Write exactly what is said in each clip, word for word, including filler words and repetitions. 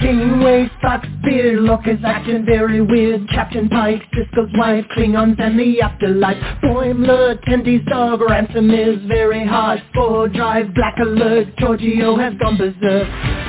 Kingway, Spock, Spear, Locus, acting very weird. Captain Pike, Sisko's wife, Klingons and the afterlife. Boimler, Tendy's dog, Ransom is very hard. Spore Drive, Black Alert, Giorgio has gone berserk.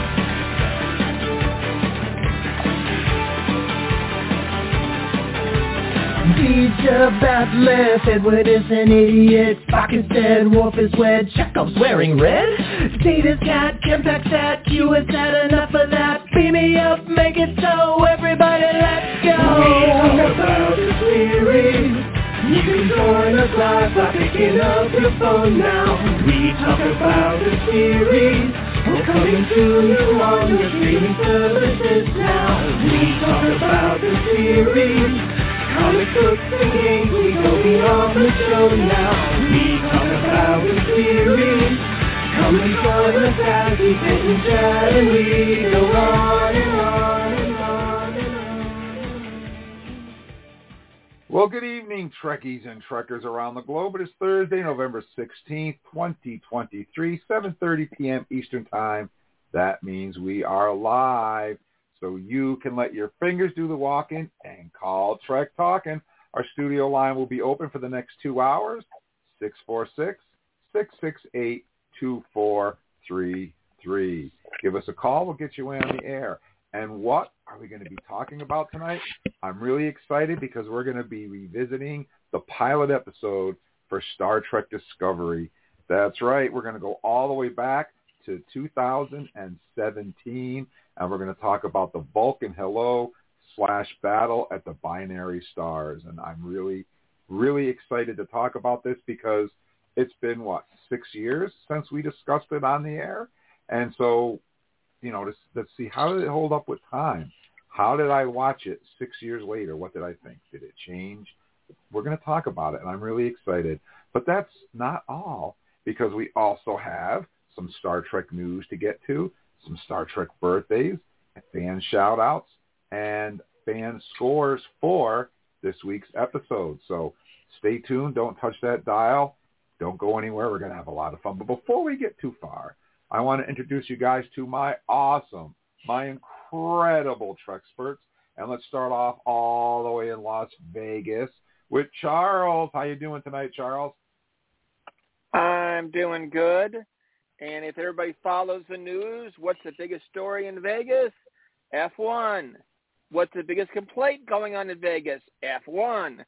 Teacher, Batleth, Edward is an idiot. Spock is dead, Worf is wed, Chekhov's wearing red. Data's cat, Kempak's at, Q has had enough of that. Beam me up, make it so, everybody let's go. We talk about the series. You can join us live by picking up your phone now. We talk about the series. We're coming to you on your streaming services now. We talk about the series. Comic books and games, we go beyond the show now. We talk about the series. Come and join us as we sit and chat and we go on and on and on and on. Well, good evening, Trekkies and Trekkers around the globe. It is Thursday, November sixteenth, twenty twenty-three, seven thirty p.m. Eastern Time. That means we are live. So you can let your fingers do the walking and call Trek Talking. Our studio line will be open for the next two hours, six four six, six six eight, two four three three. Give us a call. We'll get you in on the air. And what are we going to be talking about tonight? I'm really excited because we're going to be revisiting the pilot episode for Star Trek Discovery. That's right. We're going to go all the way back to two thousand seventeen. And we're going to talk about the Vulcan Hello slash battle at the Binary Stars. And I'm really, really excited to talk about this because it's been, what, six years since we discussed it on the air? And so, you know, let's, let's see, how did it hold up with time? How did I watch it six years later? What did I think? Did it change? We're going to talk about it, and I'm really excited. But that's not all, because we also have some Star Trek news to get to, some Star Trek birthdays, fan shout-outs, and fan scores for this week's episode. So stay tuned. Don't touch that dial. Don't go anywhere. We're going to have a lot of fun. But before we get too far, I want to introduce you guys to my awesome, my incredible Trek-experts. And let's start off all the way in Las Vegas with Charles. How you doing tonight, Charles? I'm doing good. And if everybody follows the news, what's the biggest story in Vegas? F one. What's the biggest complaint going on in Vegas? F one.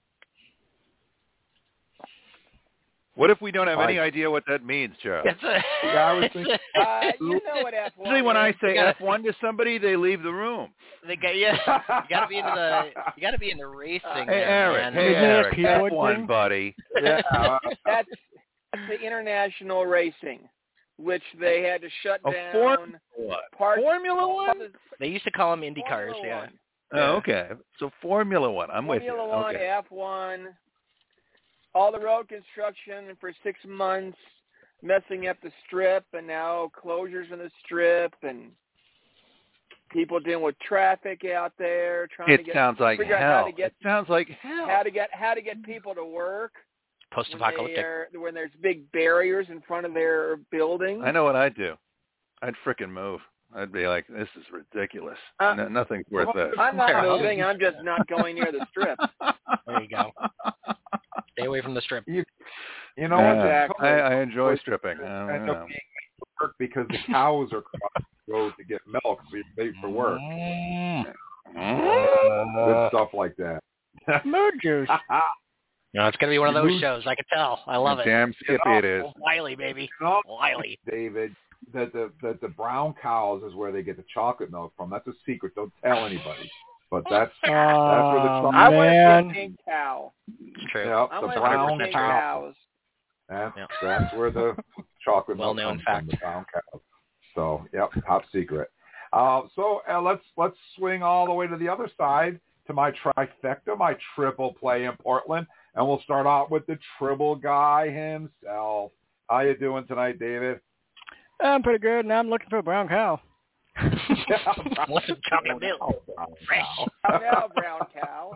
What if we don't have any idea what that means, Charles? That's a, yeah, I was thinking. Uh, you know what F one Usually when I is. say gotta, F one to somebody, they leave the room. They got, yeah, you got to be into the you got to be into racing. Hey, there, Eric. man. Hey, Eric. F one, buddy. Yeah. That's the international racing, which they had to shut A down. Formula One. Part, Formula One? They used to call them Indy cars, Formula yeah. One. Oh, okay. So Formula One. I'm with you. Formula One, Okay. F one, all the road construction for six months, messing up the strip, and now closures in the strip, and people dealing with traffic out there, trying It to get sounds like figure out how hell. to get It sounds like hell. how to get how to get people to work. When, they Post-apocalyptic. are, when there's big barriers in front of their buildings. I know what I'd do. I'd frickin' move. I'd be like, this is ridiculous. Uh, no, nothing's worth that. I'm not Fair enough. moving. I'm just not going near the strip. There you go. Stay away from the strip. You, you know Yeah, what? Exactly. I, I enjoy stripping. I End don't up know. being work because the cows are crossing the road to get milk, so you're late for work. Mm. Good stuff like that. Mood juice. You know, it's going to be one of those shows. I can tell. I love it. Damn skippy it is. Wiley, baby. You know, Wiley. David, that the that the brown cows is where they get the chocolate milk from. That's a secret. Don't tell anybody. But that's that's where the chocolate. I want to man. see a pink cow. It's true. Yeah, I the want to brown see pink cow. cows. That's, Yeah. that's where the chocolate milk Well-known comes fact. from, the brown cow. So, yep, top secret. Uh, so uh, let's let's swing all the way to the other side to my trifecta, my triple play in Portland, and we'll start out with the triple guy himself. How you doing tonight, David? I'm pretty good, and I'm looking for a brown cow. What's a chocolate milk? Fresh. Now, brown cow.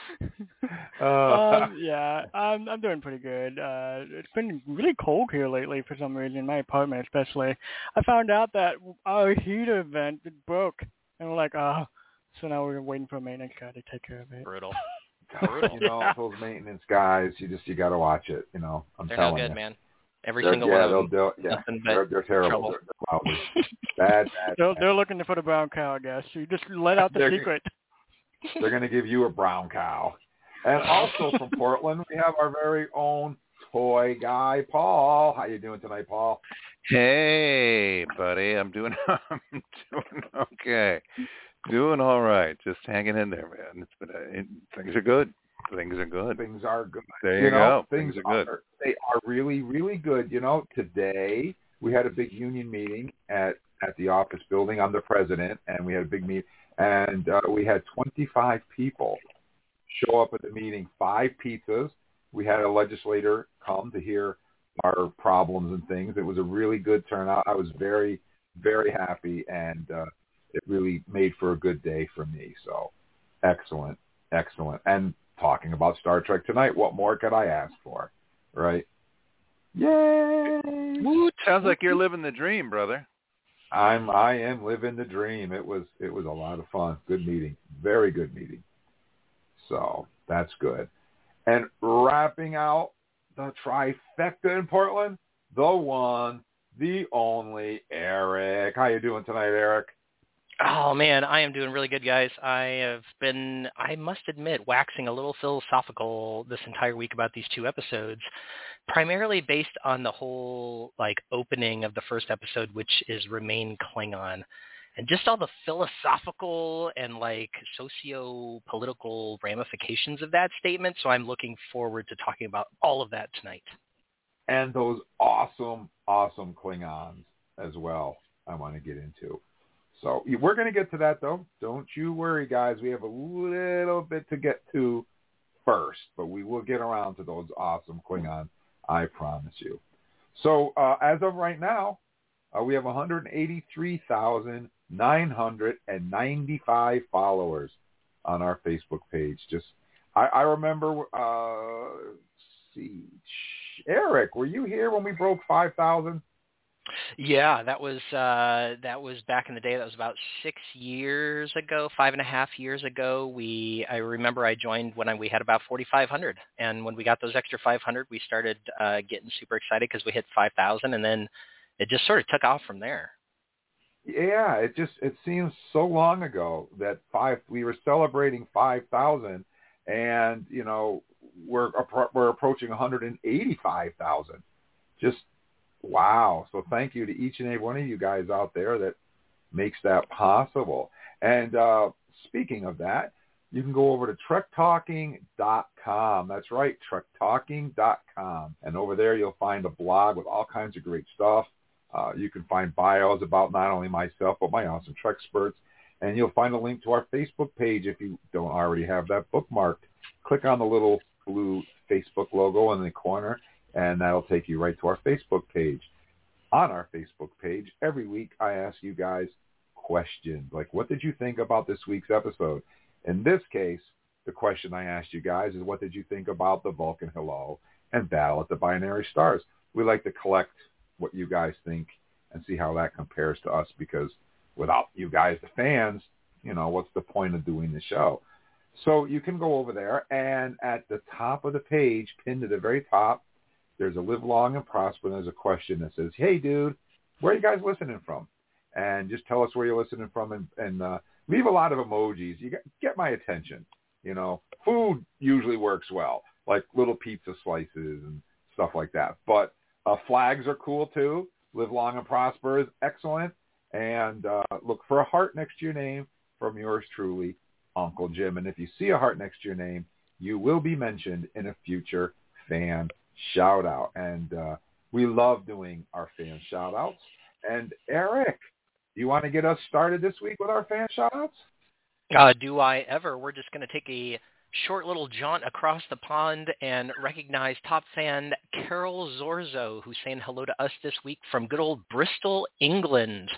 Uh, um, yeah, I'm I'm doing pretty good. Uh, it's been really cold here lately for some reason, in my apartment especially. I found out that our heater vent broke, and we're like, oh, so now we're waiting for a maintenance guy to take care of it. Brutal. you know, those maintenance guys, you just you got to watch it. You know, I'm They're telling no good, you. man. Every They're, single yeah, one of them. they'll do. Yeah, Nothing but they're, they're terrible. trouble. They're, they're lousy. bad, bad, They're, bad. they're looking for the brown cow, I guess. You just let out the They're- secret. They're going to give you a brown cow. And also from Portland, we have our very own toy guy, Paul. How you doing tonight, Paul? Hey, buddy. I'm doing I'm doing okay. Doing all right. Just hanging in there, man. It's been a, it, things are good. Things are good. Things are good. There you, you know, go. Things, things are good. Are, they are really, really good. You know, today we had a big union meeting at, at the office building. I'm the president, and we had a big meeting. And uh, we had twenty-five people show up at the meeting, five pizzas. We had a legislator come to hear our problems and things. It was a really good turnout. I was very, very happy, and uh, it really made for a good day for me. So excellent, excellent. And talking about Star Trek tonight, what more could I ask for, right? Yay! Woot. Sounds like you're living the dream, brother. I'm I am living the dream. It was it was a lot of fun. Good meeting. Very good meeting. So that's good. And wrapping out the trifecta in Portland, the one, the only Eric. How you doing tonight, Eric? Oh, man, I am doing really good, guys. I have been, I must admit, waxing a little philosophical this entire week about these two episodes, primarily based on the whole, like, opening of the first episode, which is Remain Klingon. And just all the philosophical and, like, socio-political ramifications of that statement. So I'm looking forward to talking about all of that tonight. And those awesome, awesome Klingons as well I want to get into. So we're going to get to that, though. Don't you worry, guys. We have a little bit to get to first, but we will get around to those awesome Klingons, I promise you. So uh, as of right now, uh, we have one hundred eighty-three thousand nine hundred ninety-five followers on our Facebook page. Just, I, I remember, uh, let's see, Eric, were you here when we broke five thousand? Yeah, that was uh, that was back in the day. That was about six years ago, five and a half years ago. We I remember I joined when I, we had about forty-five hundred, and when we got those extra five hundred, we started uh, getting super excited because we hit five thousand, and then it just sort of took off from there. Yeah, it just it seems so long ago that five we were celebrating five thousand, and you know we're we're approaching one hundred eighty-five thousand. Just wow. So thank you to each and every one of you guys out there that makes that possible. And uh, speaking of that, you can go over to trek talking dot com. That's right, trek talking dot com. And over there you'll find a blog with all kinds of great stuff. Uh, you can find bios about not only myself, but my awesome Trek experts. And you'll find a link to our Facebook page if you don't already have that bookmarked. Click on the little blue Facebook logo in the corner, and that'll take you right to our Facebook page. On our Facebook page, every week I ask you guys questions, like what did you think about this week's episode? In this case, the question I asked you guys is what did you think about the Vulcan Hello and Battle at the Binary Stars? We like to collect what you guys think and see how that compares to us, because without you guys, the fans, you know, what's the point of doing the show? So you can go over there, and at the top of the page, pinned to the very top, there's a live long and prosper, and there's a question that says, hey, dude, where are you guys listening from? And just tell us where you're listening from, and, and uh, leave a lot of emojis. You get, get my attention. You know, food usually works well, like little pizza slices and stuff like that. But uh, flags are cool, too. Live long and prosper is excellent. And uh, look for a heart next to your name from yours truly, Uncle Jim. And if you see a heart next to your name, you will be mentioned in a future fan shout out. And uh, we love doing our fan shout outs. And Eric, do you want to get us started this week with our fan shout outs? Uh, do I ever? We're just going to take a short little jaunt across the pond and recognize top fan Carol Zorzo, who's saying hello to us this week from good old Bristol, England.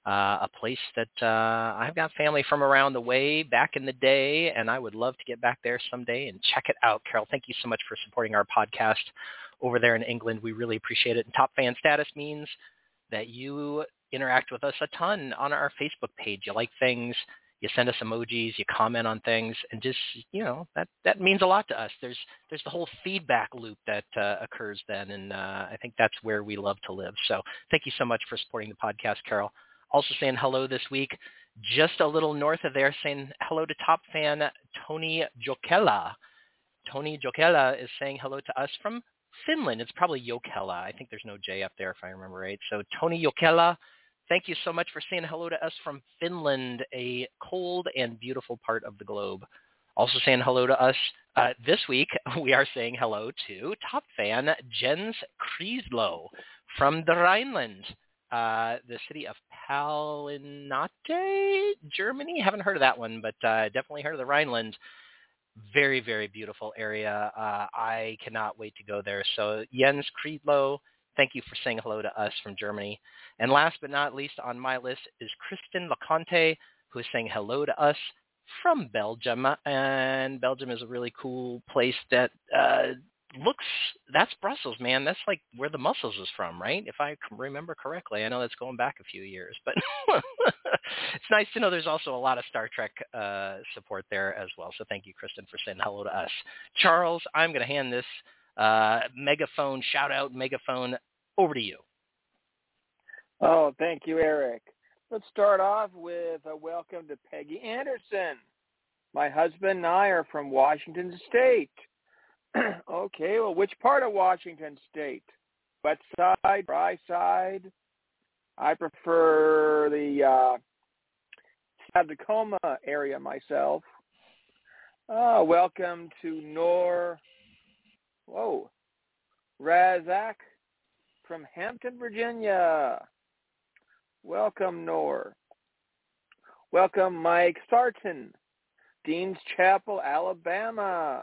uh, a place that uh, I've got family from around the way back in the day, and I would love to get back there someday and check it out. Carol, thank you so much for supporting our podcast over there in England. We really appreciate it. And top fan status means that you interact with us a ton on our Facebook page. You like things, you send us emojis, you comment on things, and just, you know, that, that means a lot to us. There's there's the whole feedback loop that uh, occurs then, and uh, I think that's where we love to live. So thank you so much for supporting the podcast, Carol. Also saying hello this week, just a little north of there, saying hello to top fan Tony Jokela. Tony Jokela is saying hello to us from Finland. It's probably Jokela. I think there's no J up there if I remember right. So Tony Jokela, thank you so much for saying hello to us from Finland, a cold and beautiful part of the globe. Also saying hello to us uh, this week, we are saying hello to top fan Jens Krieslow from the Rhineland, uh, the city of Palinate, Germany. Haven't heard of that one, but uh, definitely heard of the Rhineland. Very, very beautiful area. Uh, I cannot wait to go there. So Jens Krieslow, thank you for saying hello to us from Germany. And last but not least on my list is Kristen Laconte, who is saying hello to us from Belgium. And Belgium is a really cool place that uh, looks, that's Brussels, man. That's like where the Muscles is from, right? If I can remember correctly. I know that's going back a few years. But it's nice to know there's also a lot of Star Trek uh, support there as well. So thank you, Kristen, for saying hello to us. Charles, I'm going to hand this Uh, megaphone, shout out, megaphone, over to you. Oh, thank you, Eric. Let's start off with a welcome to Peggy Anderson. My husband and I are from Washington State. Okay, well, which part of Washington State? West side, dry side? I prefer the uh, South Tacoma area myself. Uh, welcome to Nor... Whoa, Razak from Hampton, Virginia. Welcome, Nor. Welcome, Mike Sarton, Dean's Chapel, Alabama.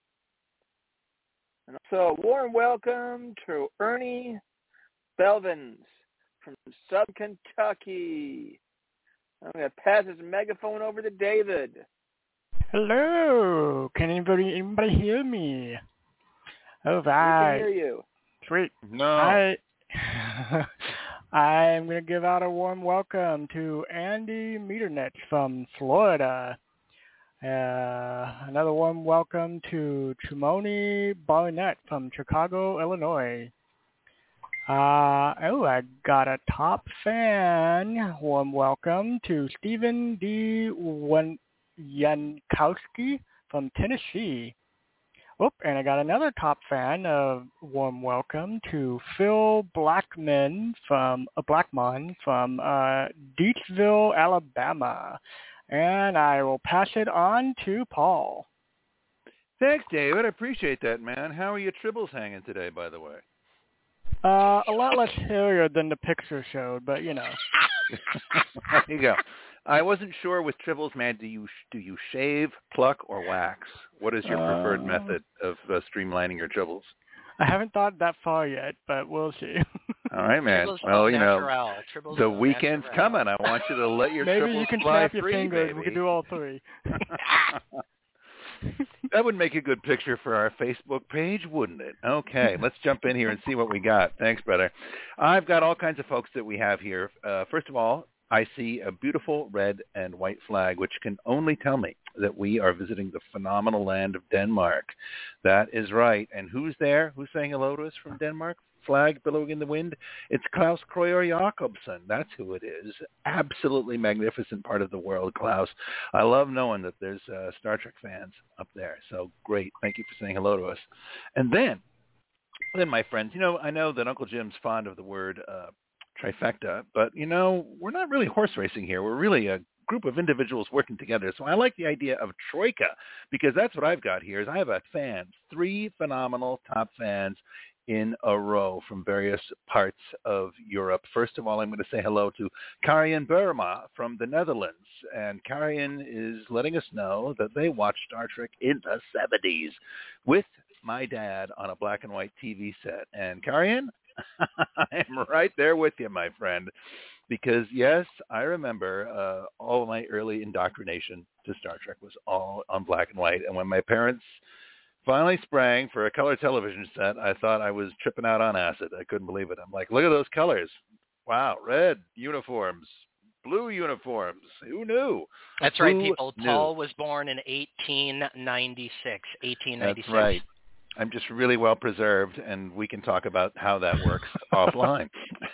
And also, a warm welcome to Ernie Belvins from Southern Kentucky. I'm going to pass this megaphone over to David. Hello. Can anybody anybody hear me? All right. We can hear you. Sweet. No. I I'm going to give out a warm welcome to Andy Meeternich from Florida. Uh, another warm welcome to Chimoni Barnett from Chicago, Illinois. Uh, oh, I got a top fan. Warm welcome to Stephen D. Yankowski from Tennessee. Oh, and I got another top fan. A warm welcome to Phil Blackman from uh, Blackmon from uh, Deatsville, Alabama. And I will pass it on to Paul. Thanks, David. I appreciate that, man. How are your tribbles hanging today, by the way? Uh, a lot less hairier than the picture showed, but you know. There you go. I wasn't sure with tribbles, man. Do you do you shave, pluck, or wax? What is your preferred uh, method of uh, streamlining your tribbles? I haven't thought that far yet, but we'll see. All right, man. Tribbles well, you know, Tribbles the weekend's natural. coming. I want you to let your Maybe tribbles you can fly snap your free, fingers. baby. We can do all three. That would make a good picture for our Facebook page, wouldn't it? Okay, let's jump in here and see what we got. Thanks, brother. I've got all kinds of folks that we have here. Uh, first of all, I see a beautiful red and white flag, which can only tell me that we are visiting the phenomenal land of Denmark. That is right. And who's there? Who's saying hello to us from Denmark? Flag billowing in the wind. It's Klaus Kreuer Jakobsen. That's who it is. Absolutely magnificent part of the world, Klaus. I love knowing that there's uh, Star Trek fans up there. So great. Thank you for saying hello to us. And then, then my friends, you know, I know that Uncle Jim's fond of the word uh, trifecta, but, you know, we're not really horse racing here. We're really a group of individuals working together. So I like the idea of troika, because that's what I've got here is I have a fans, three phenomenal top fans in a row from various parts of Europe. First of all, I'm going to say hello to Karian Burma from the Netherlands. And Karian is letting us know that they watched Star Trek in the seventies with my dad on a black and white T V set. And Karian, I'm right there with you, my friend. because, yes, I remember uh, all of my early indoctrination to Star Trek was all on black and white. And when my parents finally sprang for a color television set, I thought I was tripping out on acid. I couldn't believe it. I'm like, look at those colors. Wow, red uniforms, blue uniforms. Who knew? That's Who right, people. knew? Paul was born in eighteen ninety-six. eighteen ninety-six. That's right. I'm just really well preserved, and we can talk about how that works offline.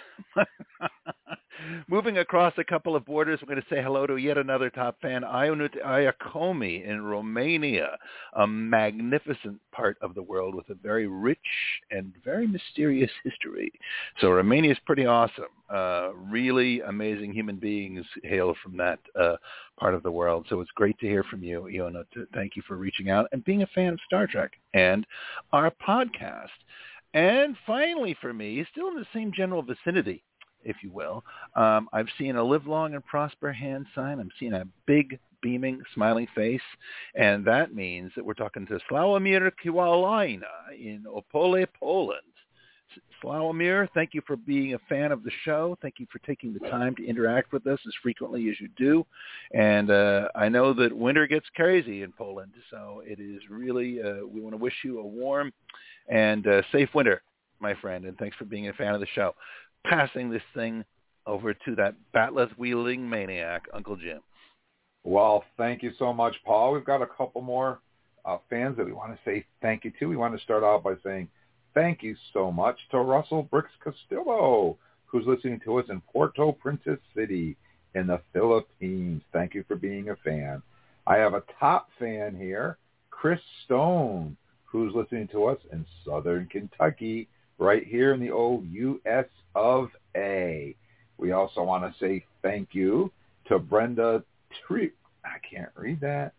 Moving across a couple of borders, we're going to say hello to yet another top fan, Ionut Iacomi in Romania, a magnificent part of the world with a very rich and very mysterious history. So Romania is pretty awesome. Uh, really amazing human beings hail from that uh, part of the world. So it's great to hear from you, Ionut. Thank you for reaching out and being a fan of Star Trek and our podcast. And finally for me, still in the same general vicinity, if you will, um, I've seen a live long and prosper hand sign. I'm seeing a big, beaming, smiling face, and that means that we're talking to Slawomir Kiwalina in Opole, Poland. Slawomir, thank you for being a fan of the show. Thank you for taking the time to interact with us as frequently as you do. And uh, I know that winter gets crazy in Poland, so it is really, uh, we want to wish you a warm and uh, safe winter, my friend, and thanks for being a fan of the show. Passing this thing over to that bat'leth-wielding maniac, Uncle Jim. Well, thank you so much, Paul. We've got a couple more uh, fans that we want to say thank you to. We want to start out by saying thank you so much to Russell Bricks Castillo, who's listening to us in Puerto Princesa City in the Philippines. Thank you for being a fan. I have a top fan here, Chris Stone, who's listening to us in Southern Kentucky, right here in the old U S of A. We also want to say thank you to Brenda Tre- I can't read that.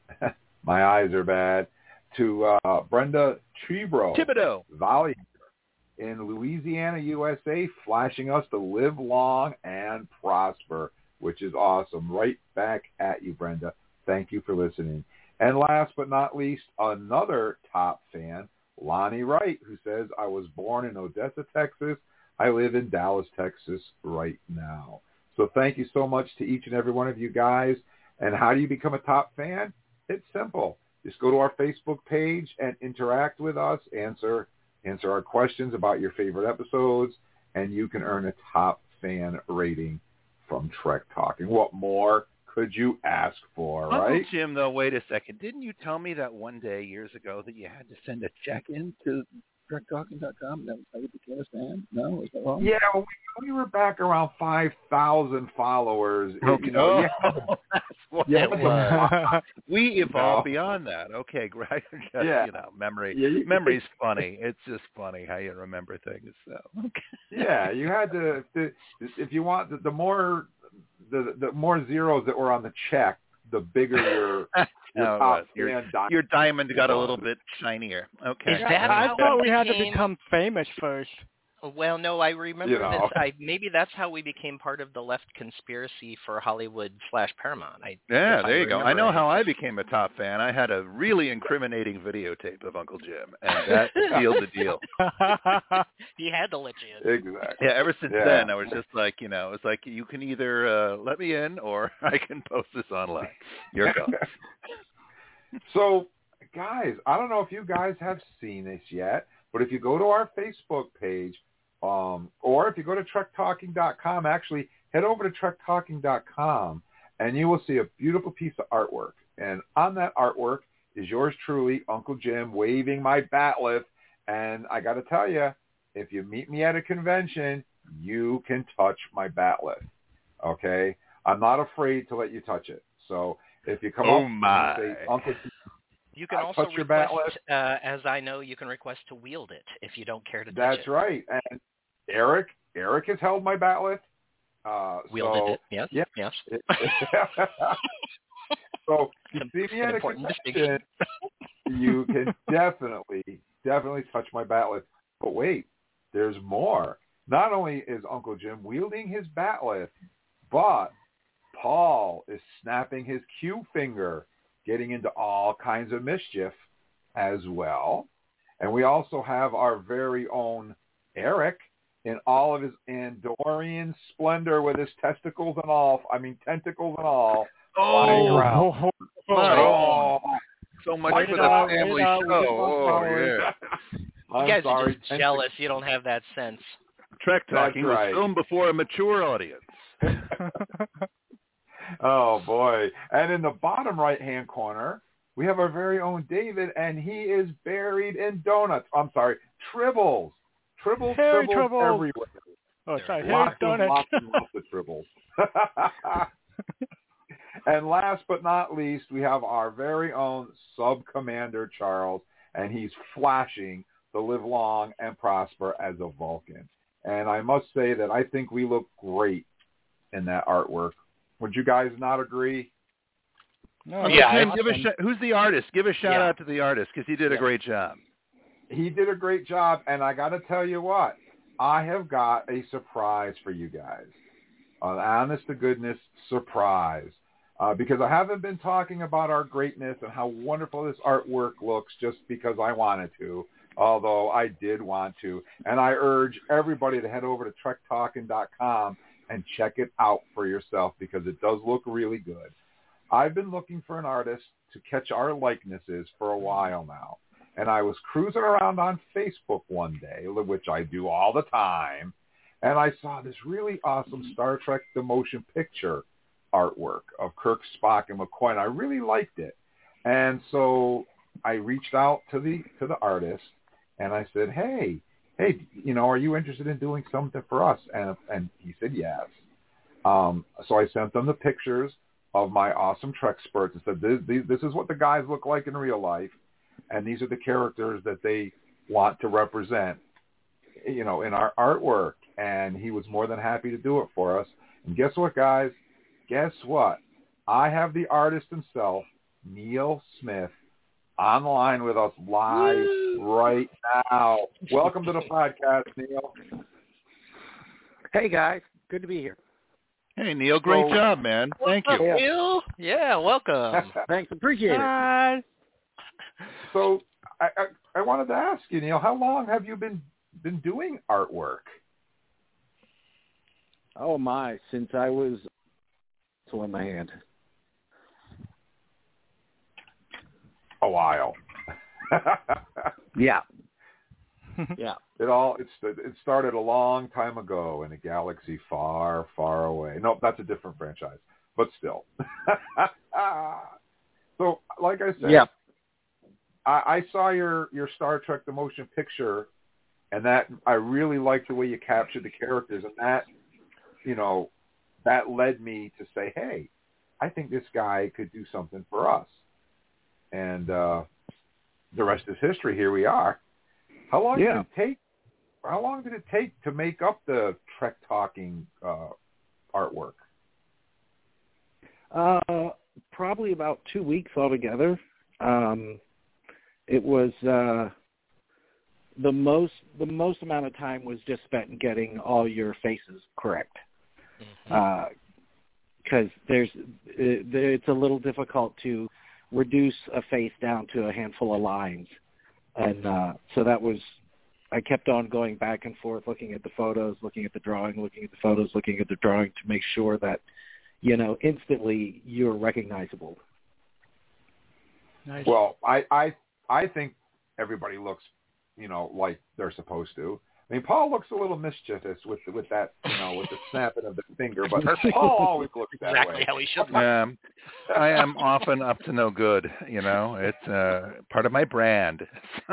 My eyes are bad. To uh, Brenda Trebro. Thibodeau. Valiant in Louisiana, U S A, flashing us to live long and prosper, which is awesome. Right back at you, Brenda. Thank you for listening. And last but not least, another top fan, Lonnie Wright, who says, I was born in Odessa, Texas. I live in Dallas, Texas right now. So thank you so much to each and every one of you guys. And how do you become a top fan? It's simple. Just go to our Facebook page and interact with us, answer answer our questions about your favorite episodes, and you can earn a top fan rating from Trek Talking. What more could you ask for, right? Uncle Jim, though, wait a second. Didn't you tell me that one day years ago that you had to send a check in to trek talking dot com? That was how you became a fan? No, is that wrong? Yeah, well, we, we were back around five thousand followers. Okay. You know, oh, yeah. that's what Yeah, it was. We evolved No. beyond that. Okay, great. Just, Yeah. You know, memory. Yeah, you- Memory's funny. It's just funny how you remember things. So. Okay. Yeah, you had to, to if you want the, the more the the more zeros that were on the check, the bigger your your Oh, top right. your, fan diamond. your diamond got a little bit shinier. Okay. Is that I how thought we we had to became- become famous first. Well, no, I remember You know. this. I, maybe that's how we became part of the left conspiracy for Hollywood slash Paramount. I, Yeah, if there I you go. I remember know right. how I became a top fan. I had a really incriminating videotape of Uncle Jim, and that sealed the deal. He had to let you in. Exactly. Yeah, ever since Yeah. then, I was just like, you know, it's like you can either uh, let me in or I can post this online. Your call. So, guys, I don't know if you guys have seen this yet, but if you go to our Facebook page, um, or if you go to trek talking dot com, actually head over to trek talking dot com, and you will see a beautiful piece of artwork. And on that artwork is yours truly, Uncle Jim, waving my bat'leth. And I got to tell you, if you meet me at a convention, you can touch my bat'leth. Okay? I'm not afraid to let you touch it. So if you come Oh, up my. and say, Uncle Jim, You can I also touch your request, uh, as I know, you can request to wield it if you don't care to touch that's it. right. And Eric, Eric has held my bat'leth. Uh, Wielded so, it, yes, yeah. yes. So if you It's see me an at a important convention, you can definitely, definitely touch my bat'leth. But wait, there's more. Not only is Uncle Jim wielding his bat'leth, but Paul is snapping his cue finger, getting into all kinds of mischief as well. And we also have our very own Eric in all of his Andorian splendor with his testicles and all. I mean, tentacles and all. flying Oh, around. oh, so much Wait for it the out, family wait it out, show. we get more Oh, followers. yeah. I'm You guys sorry, are just tentac- jealous. You don't have that sense. Trek Talking That's right. was filmed before a mature audience. Oh, boy. And in the bottom right-hand corner, we have our very own David, and he is buried in donuts. I'm sorry, tribbles. Tribbles, Harry tribbles Tribbles. everywhere. Oh, sorry, Harry Lots and Donut. lots and lots of tribbles. And last but not least, we have our very own Sub-Commander Charles, and he's flashing to live long and prosper as a Vulcan. And I must say that I think we look great in that artwork. Would you guys not agree? No, Yeah, that's Tim, give a awesome. sh- who's the artist? Give a shout Yeah. out to the artist because he did a Yeah. great job. He did a great job, and I got to tell you what, I have got a surprise for you guys, an honest-to-goodness surprise, uh, because I haven't been talking about our greatness and how wonderful this artwork looks just because I wanted to, although I did want to, and I urge everybody to head over to trek talking dot com and check it out for yourself because it does look really good. I've been looking for an artist to catch our likenesses for a while now. And I was cruising around on Facebook one day, which I do all the time, and I saw this really awesome Star Trek The Motion Picture artwork of Kirk, Spock, and McCoy, and I really liked it. And so I reached out to the to the artist, and I said, hey, hey, you know, are you interested in doing something for us? And and he said yes. Um, so I sent them the pictures of my awesome Trek spurts and said, this, this is what the guys look like in real life. And these are the characters that they want to represent, you know, in our artwork. And he was more than happy to do it for us. And guess what, guys? Guess what? I have the artist himself, Neil Smith, online with us live Woo! right now. Welcome to the podcast, Neil. Hey, guys. Good to be here. Hey, Neil, great So, job, man. Thank What's you. up, Neil? Yeah, welcome. Thanks. Appreciate it. Hi. So I, I, I wanted to ask you, Neil, how long have you been been doing artwork? Oh, my. Since I was so in my hand. A while. Yeah. Yeah. It all it's it started a long time ago in a galaxy far, far away. No, that's a different franchise, but still. So, like I said, Yeah. I, I saw your, your Star Trek The Motion Picture, and that I really liked the way you captured the characters, and that, you know, that led me to say, hey, I think this guy could do something for us. And uh, the rest is history. Here we are. How long Yeah. did it take? How long did it take to make up the Trek Talking uh, artwork? Uh, probably about two weeks altogether. Um, it was uh, the most the most amount of time was just spent getting all your faces correct. Because uh, there's it, it's a little difficult to reduce a face down to a handful of lines, and uh, so that was. I kept on going back and forth, looking at the photos, looking at the drawing, looking at the photos, looking at the drawing to make sure that, you know, instantly you're recognizable. Nice. Well, I, I I think everybody looks, you know, like they're supposed to. I mean, Paul looks a little mischievous with with that, you know, with the snapping of the finger, but Paul always looks that Exactly way. how he should look. Um, I am often up to no good, you know. It's uh, part of my brand.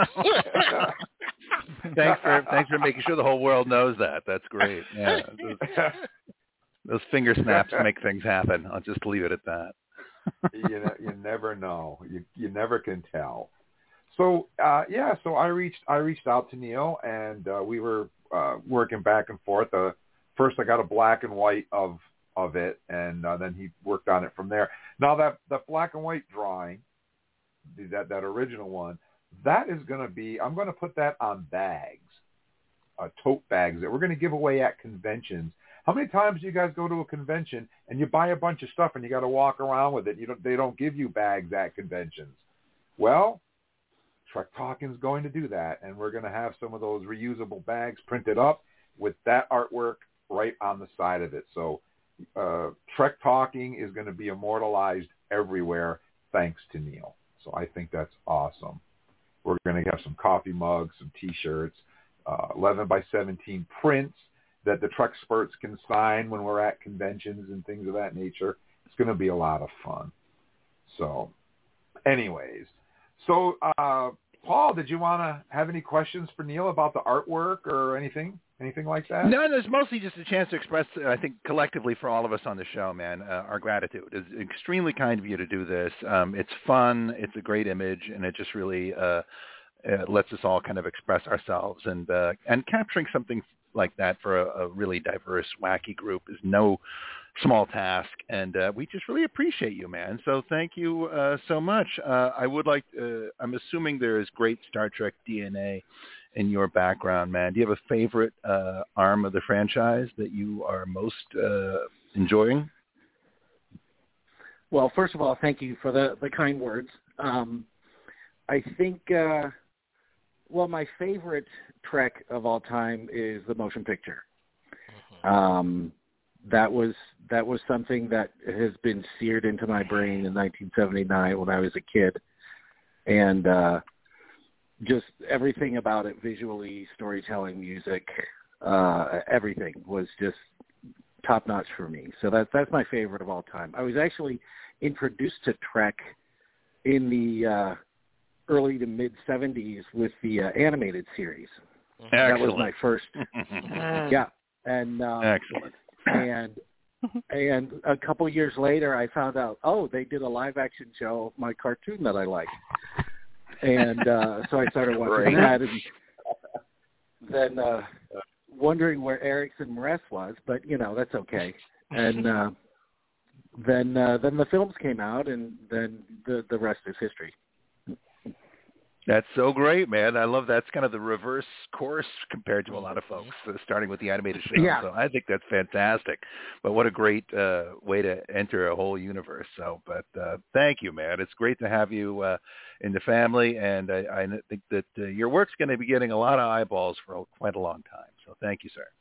thanks for thanks for making sure the whole world knows that. That's great. Yeah, those, those finger snaps make things happen. I'll just leave it at that. you know, you never know. You you never can tell. So uh, yeah, so I reached I reached out to Neil, and uh, we were uh, working back and forth. Uh, first, I got a black and white of of it, and uh, then he worked on it from there. Now that that black and white drawing, that that original one, that is going to be. I'm going to put that on bags, uh, tote bags that we're going to give away at conventions. How many times do you guys go to a convention and you buy a bunch of stuff and you got to walk around with it? You don't. They don't give you bags at conventions. Well, Trek Talking's going to do that, and we're going to have some of those reusable bags printed up, with that artwork right on the side of it. So uh, Trek Talking is going to be immortalized everywhere thanks to Neil. So I think that's awesome. We're going to have some coffee mugs, some T-shirts, uh, eleven by seventeen prints that the Trek Spurts can sign when we're at conventions and things of that nature. It's going to be a lot of fun. So anyways, so uh, Paul, did you want to have any questions for Neil about the artwork or anything? Anything like that? No, it's mostly just a chance to express, I think, collectively for all of us on the show, man, uh, our gratitude. It's extremely kind of you to do this. Um, it's fun. It's a great image, and it just really uh, uh, lets us all kind of express ourselves. And uh, and capturing something like that for a, a really diverse, wacky group is no small task. And uh, we just really appreciate you, man. So thank you uh, so much. Uh, I would like, uh, I'm assuming there is great Star Trek D N A in your background, man. Do you have a favorite uh, arm of the franchise that you are most uh, enjoying? Well, first of all, thank you for the, the kind words. Um, I think, uh, well, my favorite Trek of all time is the motion picture. Um, that was that was something that has been seared into my brain in nineteen seventy-nine when I was a kid, and uh, just everything about it, visually, storytelling, music, uh, everything was just top notch for me. So that, that's my favorite of all time. I was actually introduced to Trek in the uh, early to mid seventies with the uh, animated series. Excellent. That was my first. yeah. And, um, Excellent. And, and a couple years later, I found out, oh, they did a live action show of my cartoon that I liked. And uh, so I started watching that, and then uh, wondering where Erickson Moress was, but you know that's okay. And uh, then uh, then the films came out, and then the the rest is history. That's so great, man. I love that's kind of the reverse course compared to a lot of folks, uh, starting with the animated show. Yeah. So I think that's fantastic. But what a great uh, way to enter a whole universe. So, but uh, thank you, man. It's great to have you uh, in the family, and I, I think that uh, your work's going to be getting a lot of eyeballs for quite a long time. So thank you, sir.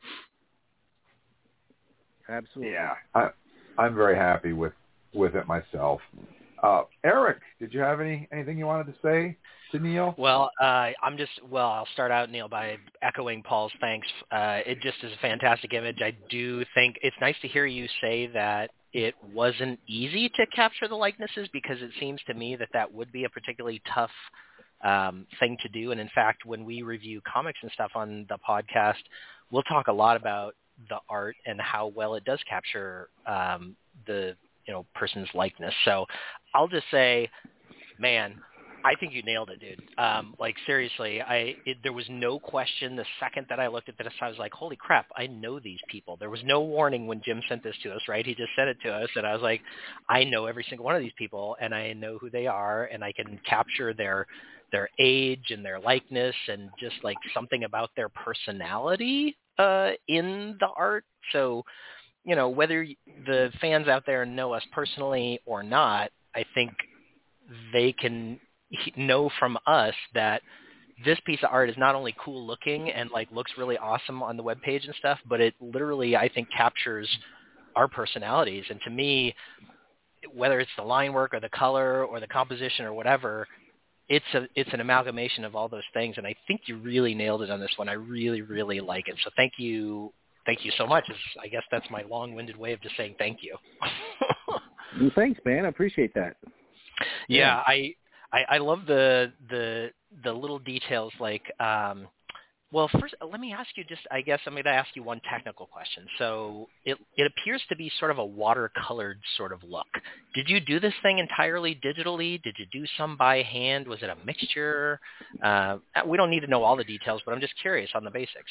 Absolutely. Yeah, I, I'm very happy with, with it myself. Uh, Eric, did you have any anything you wanted to say to Neil? Well, uh, I'm just, well, I'll start out, Neil, by echoing Paul's thanks. Uh, it just is a fantastic image. I do think it's nice to hear you say that it wasn't easy to capture the likenesses, because it seems to me that that would be a particularly tough um, thing to do. And in fact, when we review comics and stuff on the podcast, we'll talk a lot about the art and how well it does capture um, the you know, person's likeness. So I'll just say, man, I think you nailed it, dude. Um, like seriously, I it, there was no question the second that I looked at this, I was like, holy crap, I know these people. There was no warning when Jim sent this to us, right? He just sent it to us, and I was like, I know every single one of these people, and I know who they are, and I can capture their their age and their likeness and just like something about their personality uh, in the art. So, you know, whether the fans out there know us personally or not, I think they can know from us that this piece of art is not only cool looking and like looks really awesome on the webpage and stuff, but it literally, I think, captures our personalities. And to me, whether it's the line work or the color or the composition or whatever, it's a it's an amalgamation of all those things. And I think you really nailed it on this one. I really, really like it. So thank you. Thank you so much. I guess that's my long-winded way of just saying thank you. Well, thanks, man. I appreciate that. Yeah, Yeah. I, I I love the the the little details like um well first let me ask you just I guess I'm going to ask you one technical question. So it it appears to be sort of a watercolored sort of look. Did you do this thing entirely digitally? Did you do some by hand? Was it a mixture? Uh, we don't need to know all the details, but I'm just curious on the basics.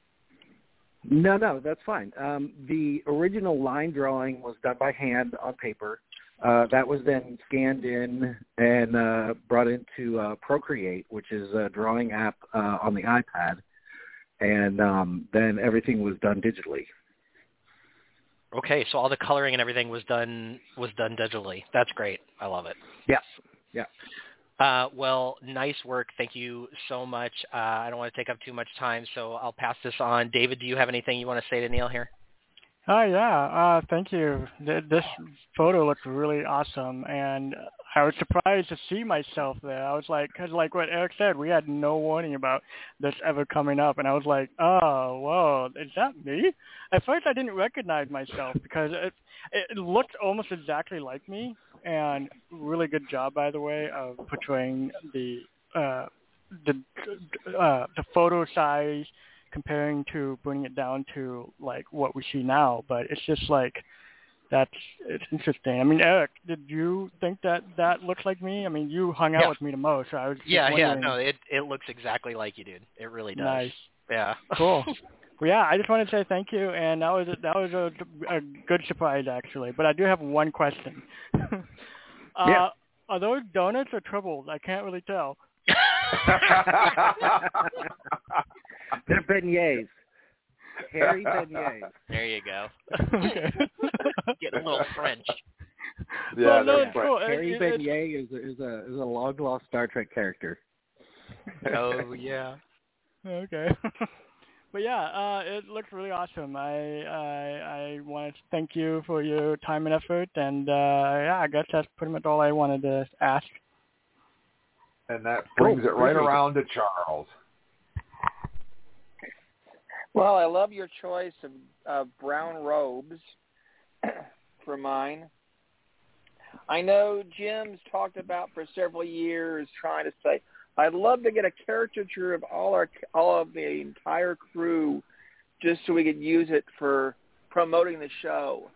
No, no, that's fine. Um, the original line drawing was done by hand on paper. Uh, that was then scanned in and uh, brought into uh, Procreate, which is a drawing app uh, on the iPad, and um, then everything was done digitally. Okay, so all the coloring and everything was done was done digitally. That's great. I love it. Yeah, yeah. Uh, well, nice work. Thank you so much. Uh, I don't want to take up too much time, so I'll pass this on. David, do you have anything you want to say to Neil here? Oh, yeah. Uh, thank you. Th- This photo looked really awesome, and I was surprised to see myself there. I was like, because like what Eric said, we had no warning about this ever coming up, and I was like, oh, whoa, is that me? At first, I didn't recognize myself because it it looked almost exactly like me, and really good job, by the way, of portraying the uh, the uh, the photo size, comparing to bringing it down to like what we see now. But it's just like, that's, it's interesting. I mean, Eric, did you think that that looks like me? I mean, you hung out Yeah. with me the most, so I was just Yeah, yeah, wondering. no, it it looks exactly like you, dude. It really does. Nice. Yeah. Cool. Well, yeah, I just want to say thank you, and that was a, that was a, a good surprise actually. But I do have one question. uh, Yeah. Are those donuts or triples? I can't really tell. They're beignets. Hairy beignets. There you go. Okay. Getting a little French. Yeah, Well, no, they're it's French. cool. Harry It- it- Beignet is a, is a is a long lost Star Trek character. Oh, yeah. Okay. But yeah, uh, it looks really awesome. I I, I want to thank you for your time and effort, and uh, yeah, I guess that's pretty much all I wanted to ask. And that brings Cool. it right Appreciate it. around to Charles. Well, I love your choice of, of brown robes for mine. I know Jim's talked about for several years trying to say, I'd love to get a caricature of all our all of the entire crew just so we could use it for promoting the show.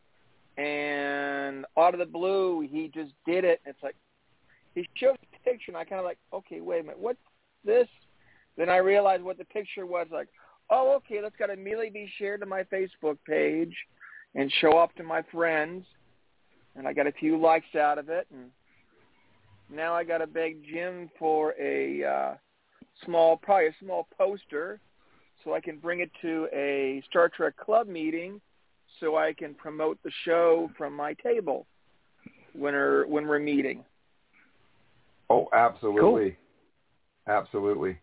And out of the blue, he just did it. It's like, he showed the picture, and I kind of like, okay, wait a minute, what's this? Then I realized what the picture was. Like, oh, okay, that's got to immediately be shared to my Facebook page and show up to my friends. And I got a few likes out of it. And now I got to beg Jim for a uh, small, probably a small poster so I can bring it to a Star Trek Club meeting so I can promote the show from my table when we're, when we're meeting. Oh, absolutely. Cool. Absolutely.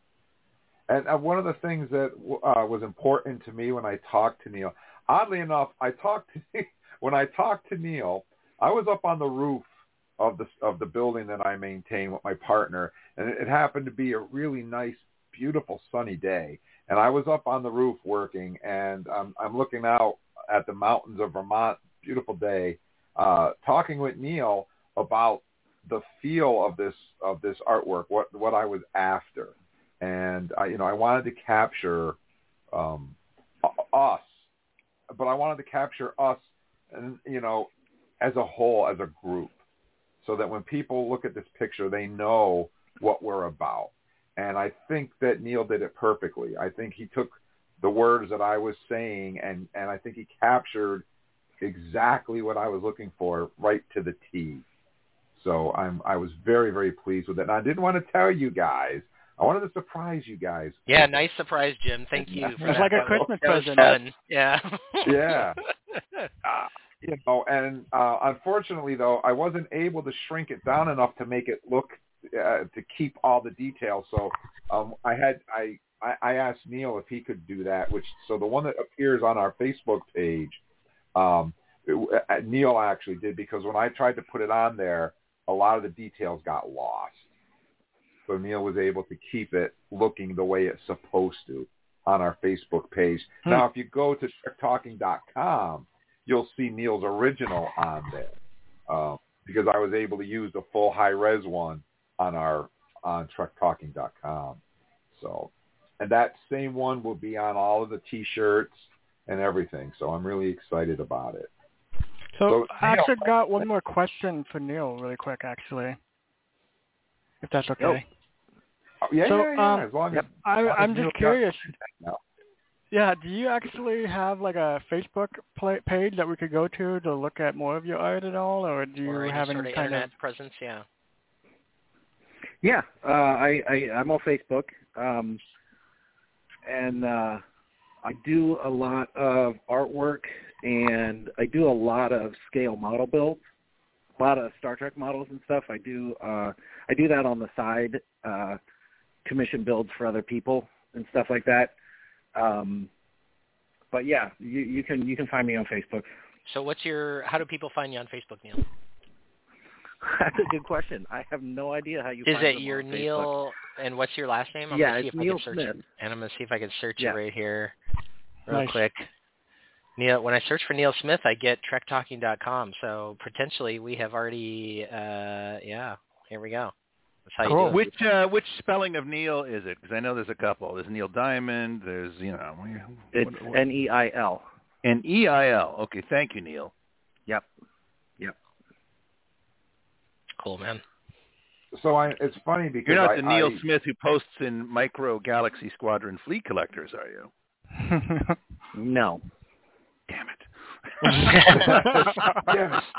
And uh, one of the things that uh, was important to me when I talked to Neil, oddly enough, I talked to when I talked to Neil, I was up on the roof of the of the building that I maintain with my partner, and it, it happened to be a really nice, beautiful, sunny day. And I was up on the roof working, and um, I'm looking out at the mountains of Vermont, beautiful day, uh, talking with Neil about the feel of this of this artwork, what what I was after. And I, you know, I wanted to capture um, us, but I wanted to capture us, and you know, as a whole, as a group, so that when people look at this picture, they know what we're about. And I think that Neil did it perfectly. I think he took the words that I was saying, and, and I think he captured exactly what I was looking for, right to the T. So I'm I was very, very pleased with it. And I didn't want to tell you guys. I wanted to surprise you guys. Yeah, nice surprise, Jim. Thank you. It For was that. like a That was- Christmas that was present. fun. Yeah. Yeah. Uh, you know, and uh, unfortunately, though, I wasn't able to shrink it down enough to make it look uh, to keep all the details. So um, I had I, I I asked Neil if he could do that. Which so the one that appears on our Facebook page, um, it, uh, Neil actually did, because when I tried to put it on there, a lot of the details got lost. So Neil was able to keep it looking the way it's supposed to on our Facebook page. Hmm. Now, if you go to trek talking dot com, you'll see Neil's original on there, uh, because I was able to use the full high-res one on our on trek talking dot com. So, and that same one will be on all of the T-shirts and everything. So I'm really excited about it. So, So I actually Neil, got one more question for Neil really quick, actually, if that's okay. Oh, yeah, so, yeah, yeah. Um, as long yep. as I, as long I'm as just Neil curious. got- Yeah, do you actually have like a Facebook play, page that we could go to to look at more of your art at all, or do you or any have sort any of kind internet of presence? Yeah. Yeah, uh, I, I I'm on Facebook, um, and uh, I do a lot of artwork, and I do a lot of scale model builds. lot of Star Trek models and stuff. I do uh, I do that on the side, uh, commission builds for other people and stuff like that. Um, but yeah, you, you can you can find me on Facebook. So what's your? How do people find you on Facebook, Neil? That's a good question. I have no idea how you. Is find it them your on Neil? Facebook. And what's your last name? I'm yeah, gonna see it's if I Neil can search Smith. it. And I'm gonna see if I can search yeah. it right here, real Nice. quick. Neil, when I search for Neil Smith, I get trek talking dot com. So potentially we have already, uh, yeah, here we go. That's how Cool. you do it. Which uh, which spelling of Neil is it? Because I know there's a couple. There's Neil Diamond. There's, you know. It's what, what, N E I L. N E I L. Okay, thank you, Neil. Yep. Yep. Cool, man. So I, it's funny because You're not I, the Neil I, Smith who posts in Micro Galaxy Squadron Fleet Collectors, are you? No. Damn it. Damn it.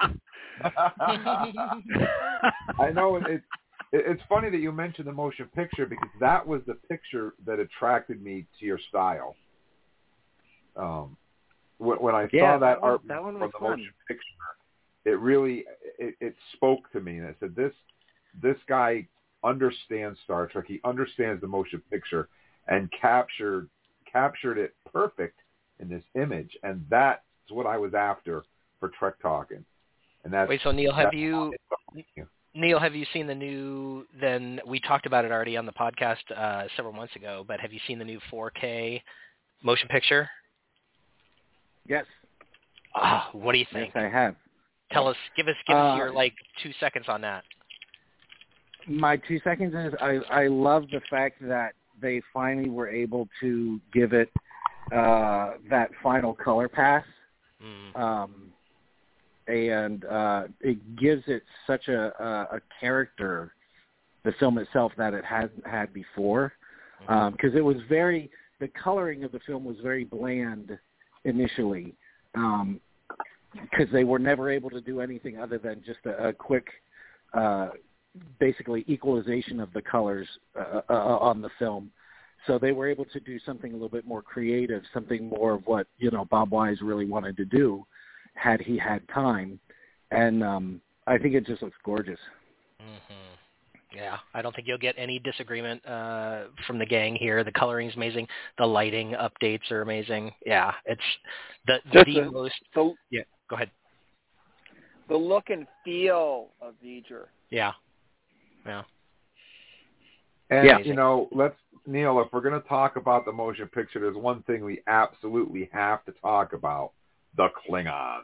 I know it, it. It's funny that you mentioned the motion picture because that was the picture that attracted me to your style. Um, when, when I Yeah, saw that, that one- art that one from was the fun. motion picture, it really it, it spoke to me, and I said, "This this guy understands Star Trek. He understands the motion picture, and captured captured it perfect in this image, and that's what I was after for Trek Talking." And that's Wait, so Neil, have that's you Neil, have you seen the new? Then we talked about it already on the podcast uh, several months ago. But have you seen the new four K motion picture? Yes. Oh, what do you Yes, think? I have. Tell us, give us, give us Uh, your like two seconds on that. My two seconds is I, I love the fact that they finally were able to give it uh, that final color pass. Mm. Um, and uh, it gives it such a, a, a character, the film itself, that it hasn't had before. Because um, it was very, the coloring of the film was very bland initially. Um, because they were never able to do anything other than just a, a quick, uh, basically equalization of the colors uh, uh, on the film. So they were able to do something a little bit more creative, something more of what, you know, Bob Wise really wanted to do had he had time. And um, I think it just looks gorgeous. Mm-hmm. Yeah, I don't think you'll get any disagreement uh, from the gang here. The coloring's amazing. The lighting updates are amazing. Yeah, it's the, the, the the, most... The, yeah, go ahead. The look and feel of V'ger. Yeah. Yeah. And, Yeah. you know, let's, Neil, if we're going to talk about the motion picture, there's one thing we absolutely have to talk about, the Klingons.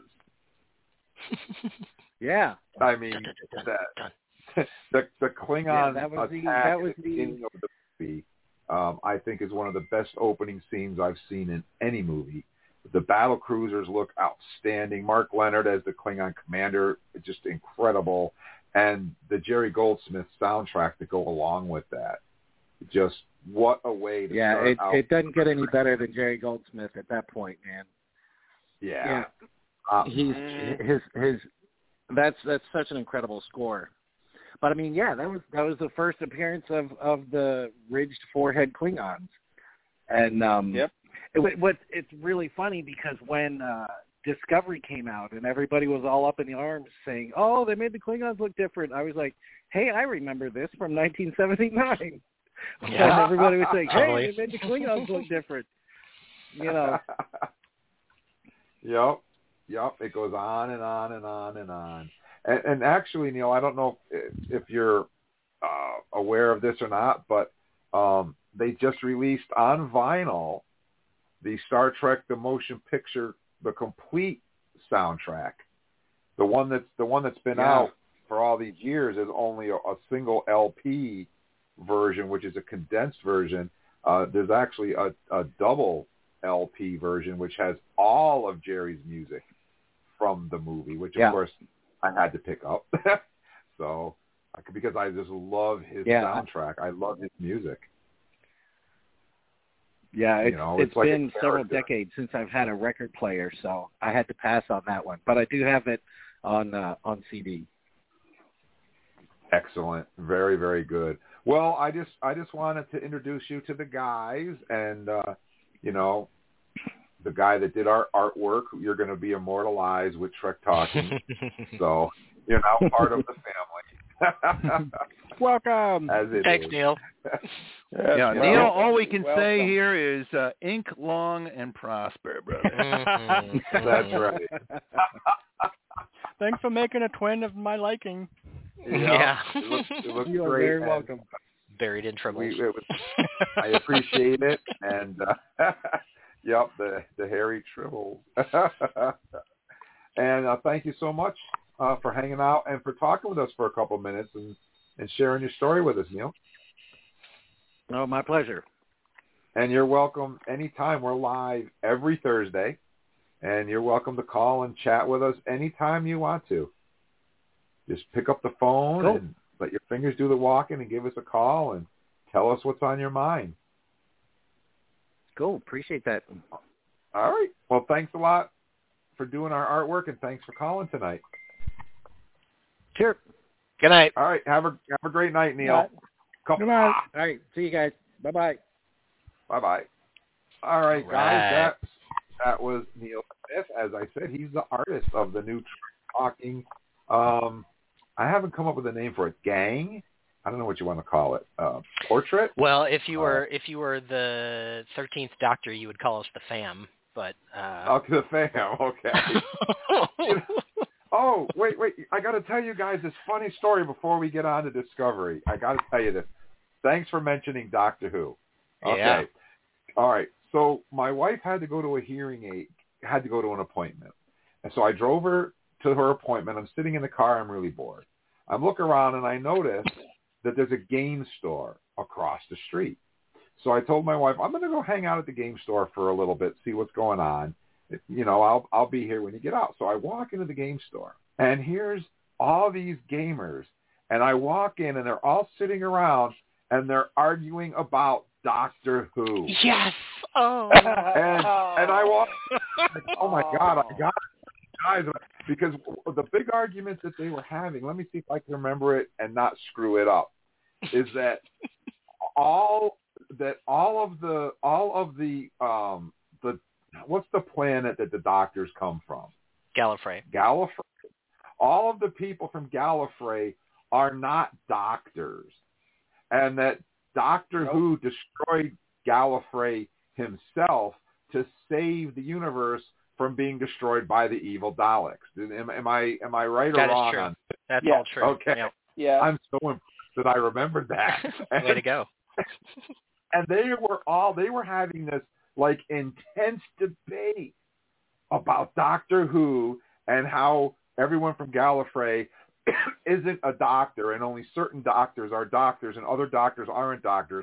Yeah. I mean, Dun, dun, dun, that, dun. the, the Klingon Yeah, that was the- attack that was at the the- beginning of the movie, um, I think is one of the best opening scenes I've seen in any movie. The battle cruisers look outstanding. Mark Leonard as the Klingon commander, just incredible. And the Jerry Goldsmith soundtrack to go along with that. Just what a way to Yeah, start it, out. it doesn't get any better than Jerry Goldsmith at that point, man. Yeah. Yeah. Uh, He's his his that's that's such an incredible score. But I mean, yeah, that was that was the first appearance of, of the ridged forehead Klingons. And um Yep. it, what it's really funny because when uh Discovery came out and everybody was all up in the arms saying, "Oh, they made the Klingons look different." I was like, "Hey, I remember this from nineteen seventy-nine." Yeah. And everybody was saying, "Hey, Totally. they made the Klingons look different." You know. Yep. Yep. It goes on and on and on and on. And, and actually, Neil, I don't know if, if you're uh, aware of this or not, but um, they just released on vinyl the Star Trek the Motion Picture, the complete soundtrack. The one that's the one that's been Yeah. out for all these years is only a, a single L P version, which is a condensed version. Uh, there's actually a, a double L P version, which has all of Jerry's music from the movie, which of Yeah. course I had to pick up. So, because I just love his Yeah. soundtrack. I love his music. Yeah, it's, You know, it's it's like a been several character. decades since I've had a record player, so I had to pass on that one. But I do have it on uh, on C D. Excellent. Very, very good. Well, I just I just wanted to introduce you to the guys and, uh, you know, the guy that did our artwork. You're going to be immortalized with Trek Talking. So You're now part of the family. Welcome. As it Thanks, is. Neil. Yeah, Yeah, Neil, well, all we can welcome. say here is uh, ink long and prosper, brother. Mhm. That's right. Thanks for making a twin of my liking. Yeah. It looks, it looks You are great. very and welcome. Buried in trouble. We, it was, I appreciate it. And, uh, yep, the, the hairy tribbles. And uh, thank you so much uh, for hanging out and for talking with us for a couple of minutes and, and sharing your story with us, Neil. No, my pleasure. And you're welcome anytime. We're live every Thursday. And you're welcome to call and chat with us anytime you want to. Just pick up the phone Cool. and let your fingers do the walking and give us a call and tell us what's on your mind. Cool. Appreciate that. All right. Well, thanks a lot for doing our artwork, and thanks for calling tonight. Sure. Good night. All right. Have a have a great night, Neil. Night. Couple- Good night. All right. See you guys. Bye-bye. Bye-bye. All right, All guys. right. That, that was Neil Smith. As I said, he's the artist of the new Talking. Um, I haven't come up with a name for it. Gang? I don't know what you want to call it. Uh, portrait? Well, if you were Uh, if you were the thirteenth Doctor, you would call us the Fam. But uh... Okay, the fam. Okay. You know, oh, wait, wait. I got to tell you guys this funny story before we get on to Discovery. I got to tell you this. Thanks for mentioning Doctor Who. Okay. Yeah. All right. So my wife had to go to a hearing aid, had to go to an appointment. And so I drove her to her appointment. I'm sitting in the car. I'm really bored. I'm looking around, and I notice that there's a game store across the street. So I told my wife, I'm going to go hang out at the game store for a little bit, see what's going on. You know, I'll I'll be here when you get out. So I walk into the game store, and here's all these gamers. And I walk in, and they're all sitting around, and they're arguing about Doctor Who. Yes. Oh. And and I walk, like, oh my God, I got it, guys, because the big argument that they were having. Let me see if I can remember it and not screw it up. Is that all that all of the all of the um the what's the planet that the doctors come from? Gallifrey. Gallifrey. All of the people from Gallifrey are not doctors, and that Doctor Nope. Who destroyed Gallifrey himself to save the universe from being destroyed by the evil Daleks. Am, am I am I right That or is wrong true. on That's Yeah. all true. Okay. Yep. Yeah. I'm so impressed that I remembered that. Way to go. And they were all they were having this like intense debate about Doctor Who and how everyone from Gallifrey isn't a doctor and only certain doctors are doctors and other doctors aren't doctors.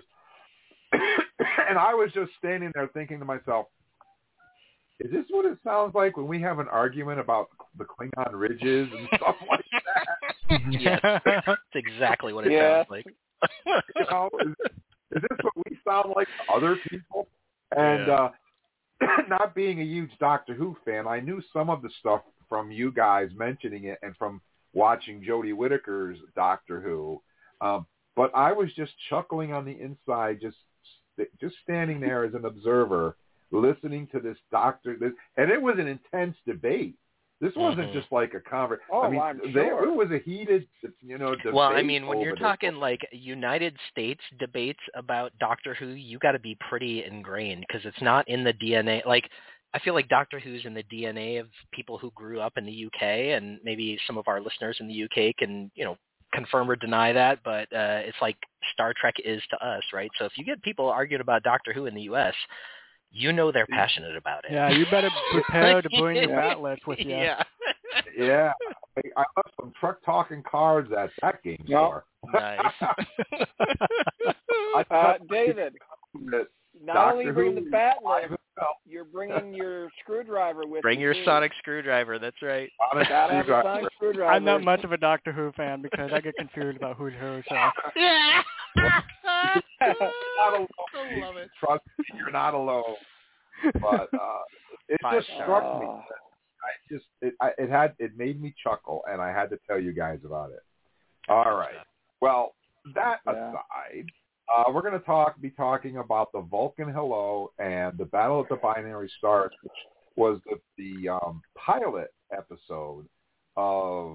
And I was just standing there thinking to myself, is this what it sounds like when we have an argument about the Klingon ridges and stuff like that? Yes. That's exactly what it Yeah. sounds like. You know, is, is this what we sound like to other people? And Yeah. uh, not being a huge Doctor Who fan, I knew some of the stuff from you guys mentioning it and from watching Jodie Whittaker's Doctor Who. Um, but I was just chuckling on the inside, just just standing there as an observer, listening to this doctor. This, and it was an intense debate. This wasn't Mm-hmm. just like a conversation. Oh, I mean, I'm they, sure. it was a heated, you know, debate. Well, I mean, when over you're this. talking like United States debates about Doctor Who, you got to be pretty ingrained because it's not in the D N A. Like, I feel like Doctor Who's in the D N A of people who grew up in the U K, and maybe some of our listeners in the U K can, you know, confirm or deny that. But uh, it's like Star Trek is to us, right? So if you get people arguing about Doctor Who in the U S, you know they're passionate about it. Yeah, you better prepare to bring your bat list with you. Yeah. Yeah, I, I left some truck talking cards at that game Yep. store. Nice. I Uh, thought David, that not Doctor only bring Who the bat live list, himself. you're bringing your screwdriver with Bring you, your too. sonic screwdriver. That's right. Honest Gotta have a screwdriver. sonic screwdriver. I'm not much of a Doctor Who fan because I get confused about who's who. So Yeah. Not alone. I love it. Trust me, you're not alone. But uh, it Five just struck me. Oh. I just it, I, it had it made me chuckle, and I had to tell you guys about it. All right. Well, that Yeah. aside, uh, we're going to talk be talking about the Vulcan Hello and the Battle at the Binary Stars, which was the the um, pilot episode of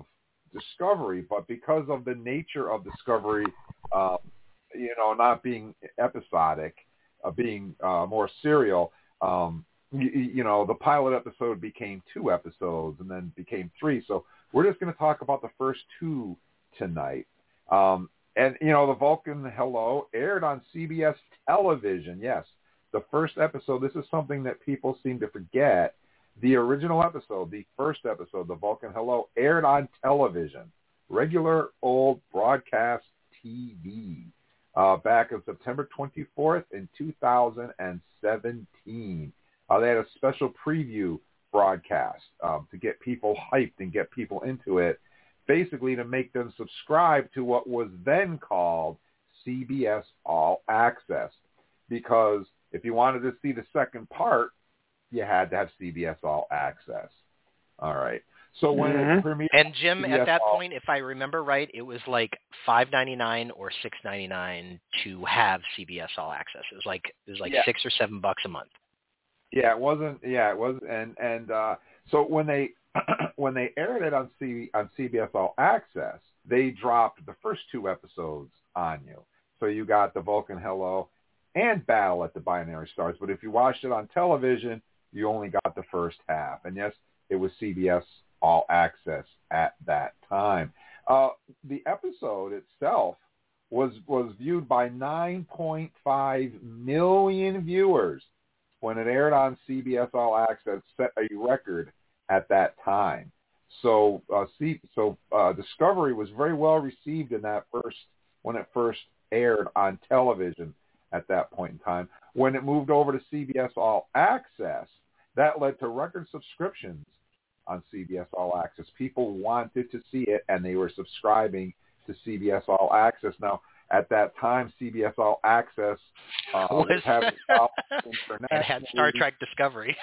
Discovery, but because of the nature of Discovery, uh, you know, not being episodic, uh, being uh, more serial, um, you, you know, the pilot episode became two episodes and then became three. So we're just going to talk about the first two tonight. Um, and, you know, the Vulcan Hello aired on C B S television. Yes, the first episode. This is something that people seem to forget. The original episode, the first episode, the Vulcan Hello, aired on television, regular old broadcast T V, uh, back on September twenty-fourth in two thousand seventeen. Uh, they had a special preview broadcast um, to get people hyped and get people into it, basically to make them subscribe to what was then called C B S All Access. Because if you wanted to see the second part, you had to have C B S All Access. All right. So when mm-hmm. it premiered, and Jim, C B S at that All, point, if I remember right, it was like five ninety-nine or six ninety-nine to have C B S All Access. It was like it was like yeah. six or seven bucks a month. Yeah, it wasn't. Yeah, it was. And and uh, so when they when they aired it on C on C B S All Access, they dropped the first two episodes on you. So you got the Vulcan Hello and Battle at the Binary Stars. But if you watched it on television, you only got the first half. And yes, it was C B S All Access at that time. Uh, the episode itself was was viewed by nine point five million viewers when it aired on C B S All Access, set a record at that time. So, uh, C, so uh, Discovery was very well received in that first when it first aired on television at that point in time. When it moved over to C B S All Access, that led to record subscriptions on C B S All Access. People wanted to see it, and they were subscribing to C B S All Access. Now, at that time, C B S All Access uh, was, was having internationally. It had Star Trek Discovery.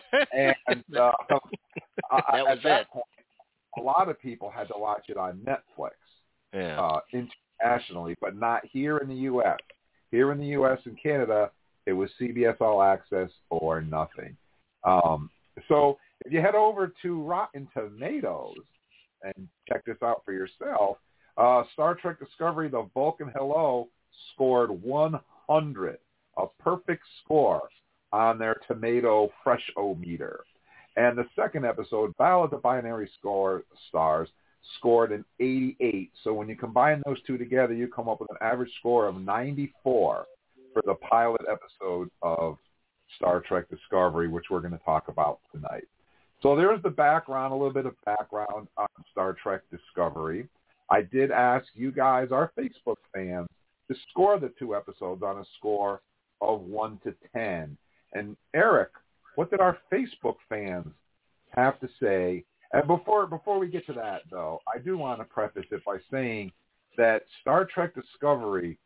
and uh, that was at that it. point, a lot of people had to watch it on Netflix yeah. uh, internationally, but not here in the U S Here in the U S and Canada, it was C B S All Access or nothing. Um, so if you head over to Rotten Tomatoes and check this out for yourself, Uh, Star Trek Discovery, the Vulcan Hello, scored one hundred, a perfect score on their tomato fresh-o-meter. And the second episode, Battle of the Binary Score Stars, scored an eighty-eight. So when you combine those two together, you come up with an average score of ninety-four for the pilot episode of Star Trek Discovery, which we're going to talk about tonight. So there's the background, a little bit of background on Star Trek Discovery. I did ask you guys, our Facebook fans, to score the two episodes on a score of one to ten. And Eric, what did our Facebook fans have to say? And before before we get to that, though, I do want to preface it by saying that Star Trek Discovery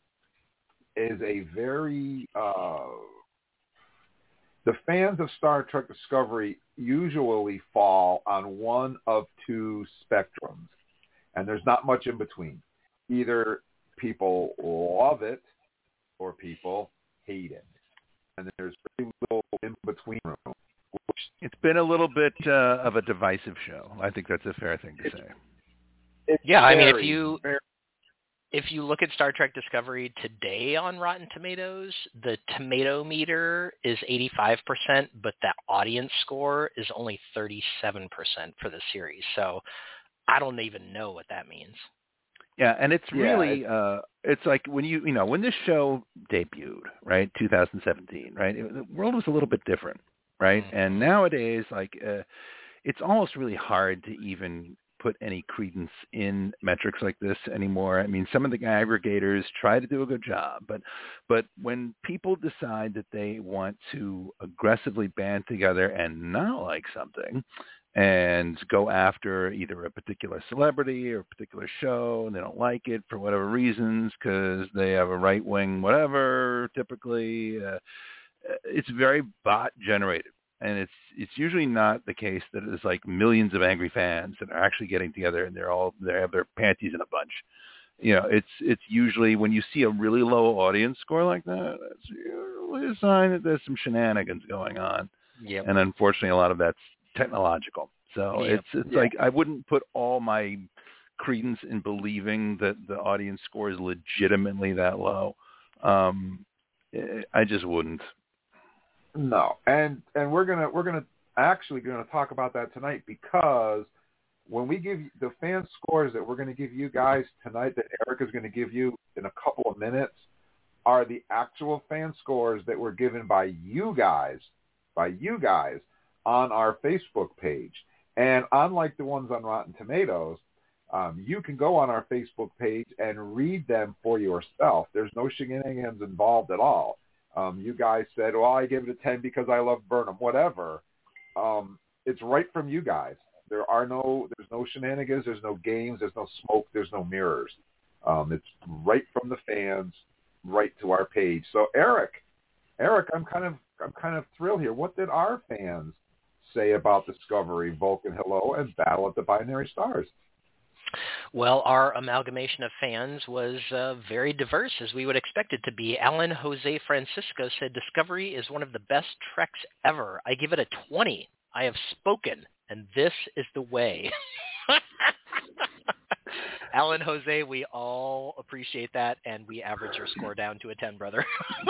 is a very uh, the fans of Star Trek Discovery usually fall on one of two spectrums. And there's not much in between. Either people love it or people hate it. And there's very little in between room. It's been a little bit uh, of a divisive show. I think that's a fair thing to it's, say. It's yeah, very, I mean, if you very, if you look at Star Trek Discovery today on Rotten Tomatoes, the tomato meter is eighty-five percent, but the audience score is only thirty-seven percent for the series. So I don't even know what that means. Yeah, and it's yeah, really, it's, uh, it's like when you, you know, when this show debuted, right, two thousand seventeen, right, it, the world was a little bit different, right? Mm-hmm. And nowadays, like, uh, it's almost really hard to even put any credence in metrics like this anymore. I mean, some of the aggregators try to do a good job, but but when people decide that they want to aggressively band together and not like something, and go after either a particular celebrity or a particular show, and they don't like it for whatever reasons because they have a right-wing whatever, typically, uh, it's very bot-generated. And it's it's usually not the case that it's like millions of angry fans that are actually getting together and they're all they have their panties in a bunch. You know, it's it's usually when you see a really low audience score like that, it's usually a sign that there's some shenanigans going on. Yep. And unfortunately, a lot of that's technological. So yep. it's it's yeah. like I wouldn't put all my credence in believing that the audience score is legitimately that low. Um, I just wouldn't. No, and and we're gonna we're gonna actually gonna talk about that tonight, because when we give you the fan scores that we're going to give you guys tonight, that Eric is going to give you in a couple of minutes, are the actual fan scores that were given by you guys, by you guys on our Facebook page. And unlike the ones on Rotten Tomatoes, um, you can go on our Facebook page and read them for yourself. There's no shenanigans involved at all. Um, you guys said, well, I gave it a ten because I love Burnham, whatever. Um, it's right from you guys. There are no, there's no shenanigans, there's no games, there's no smoke, there's no mirrors. Um, it's right from the fans, right to our page. So Eric, Eric, I'm kind of, I'm kind of thrilled here. What did our fans say about Discovery, Vulcan Hello, and Battle of the Binary Stars? Well, our amalgamation of fans was uh, very diverse, as we would expect it to be. Alan Jose Francisco said, Discovery is one of the best Treks ever. I give it a twenty. I have spoken, and this is the way. Alan Jose, we all appreciate that, and we average your score down to a ten, brother.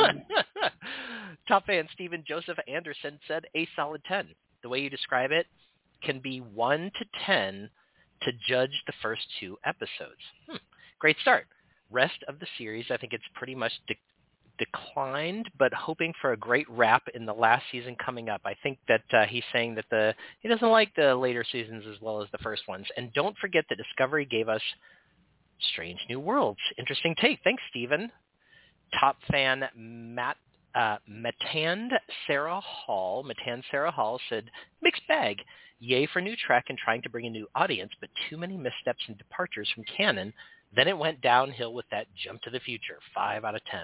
Top fan Stephen Joseph Anderson said a solid ten. The way you describe it can be one to ten to judge the first two episodes. Hmm. Great start. Rest of the series, I think it's pretty much de- declined, but hoping for a great wrap in the last season coming up. I think that uh, he's saying that the he doesn't like the later seasons as well as the first ones. And don't forget that Discovery gave us Strange New Worlds. Interesting take. Thanks, Stephen. Top fan Matt uh, Matand Sarah Hall. Matand Sarah Hall said, mixed bag. Yay for new Trek and trying to bring a new audience, but too many missteps and departures from canon. Then it went downhill with that jump to the future. Five out of ten.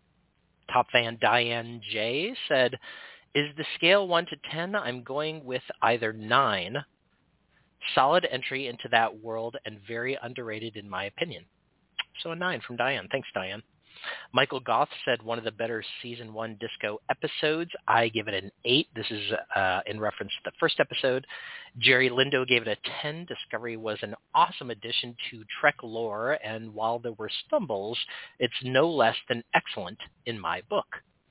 Top fan Diane J said, is the scale one to ten? I'm going with either nine. Solid entry into that world and very underrated in my opinion. So a nine from Diane. Thanks, Diane. Michael Goff said one of the better season one disco episodes. I give it an eight. This is uh, in reference to the first episode. Jerry Lindo gave it a ten. Discovery was an awesome addition to Trek lore, and while there were stumbles, it's no less than excellent in my book.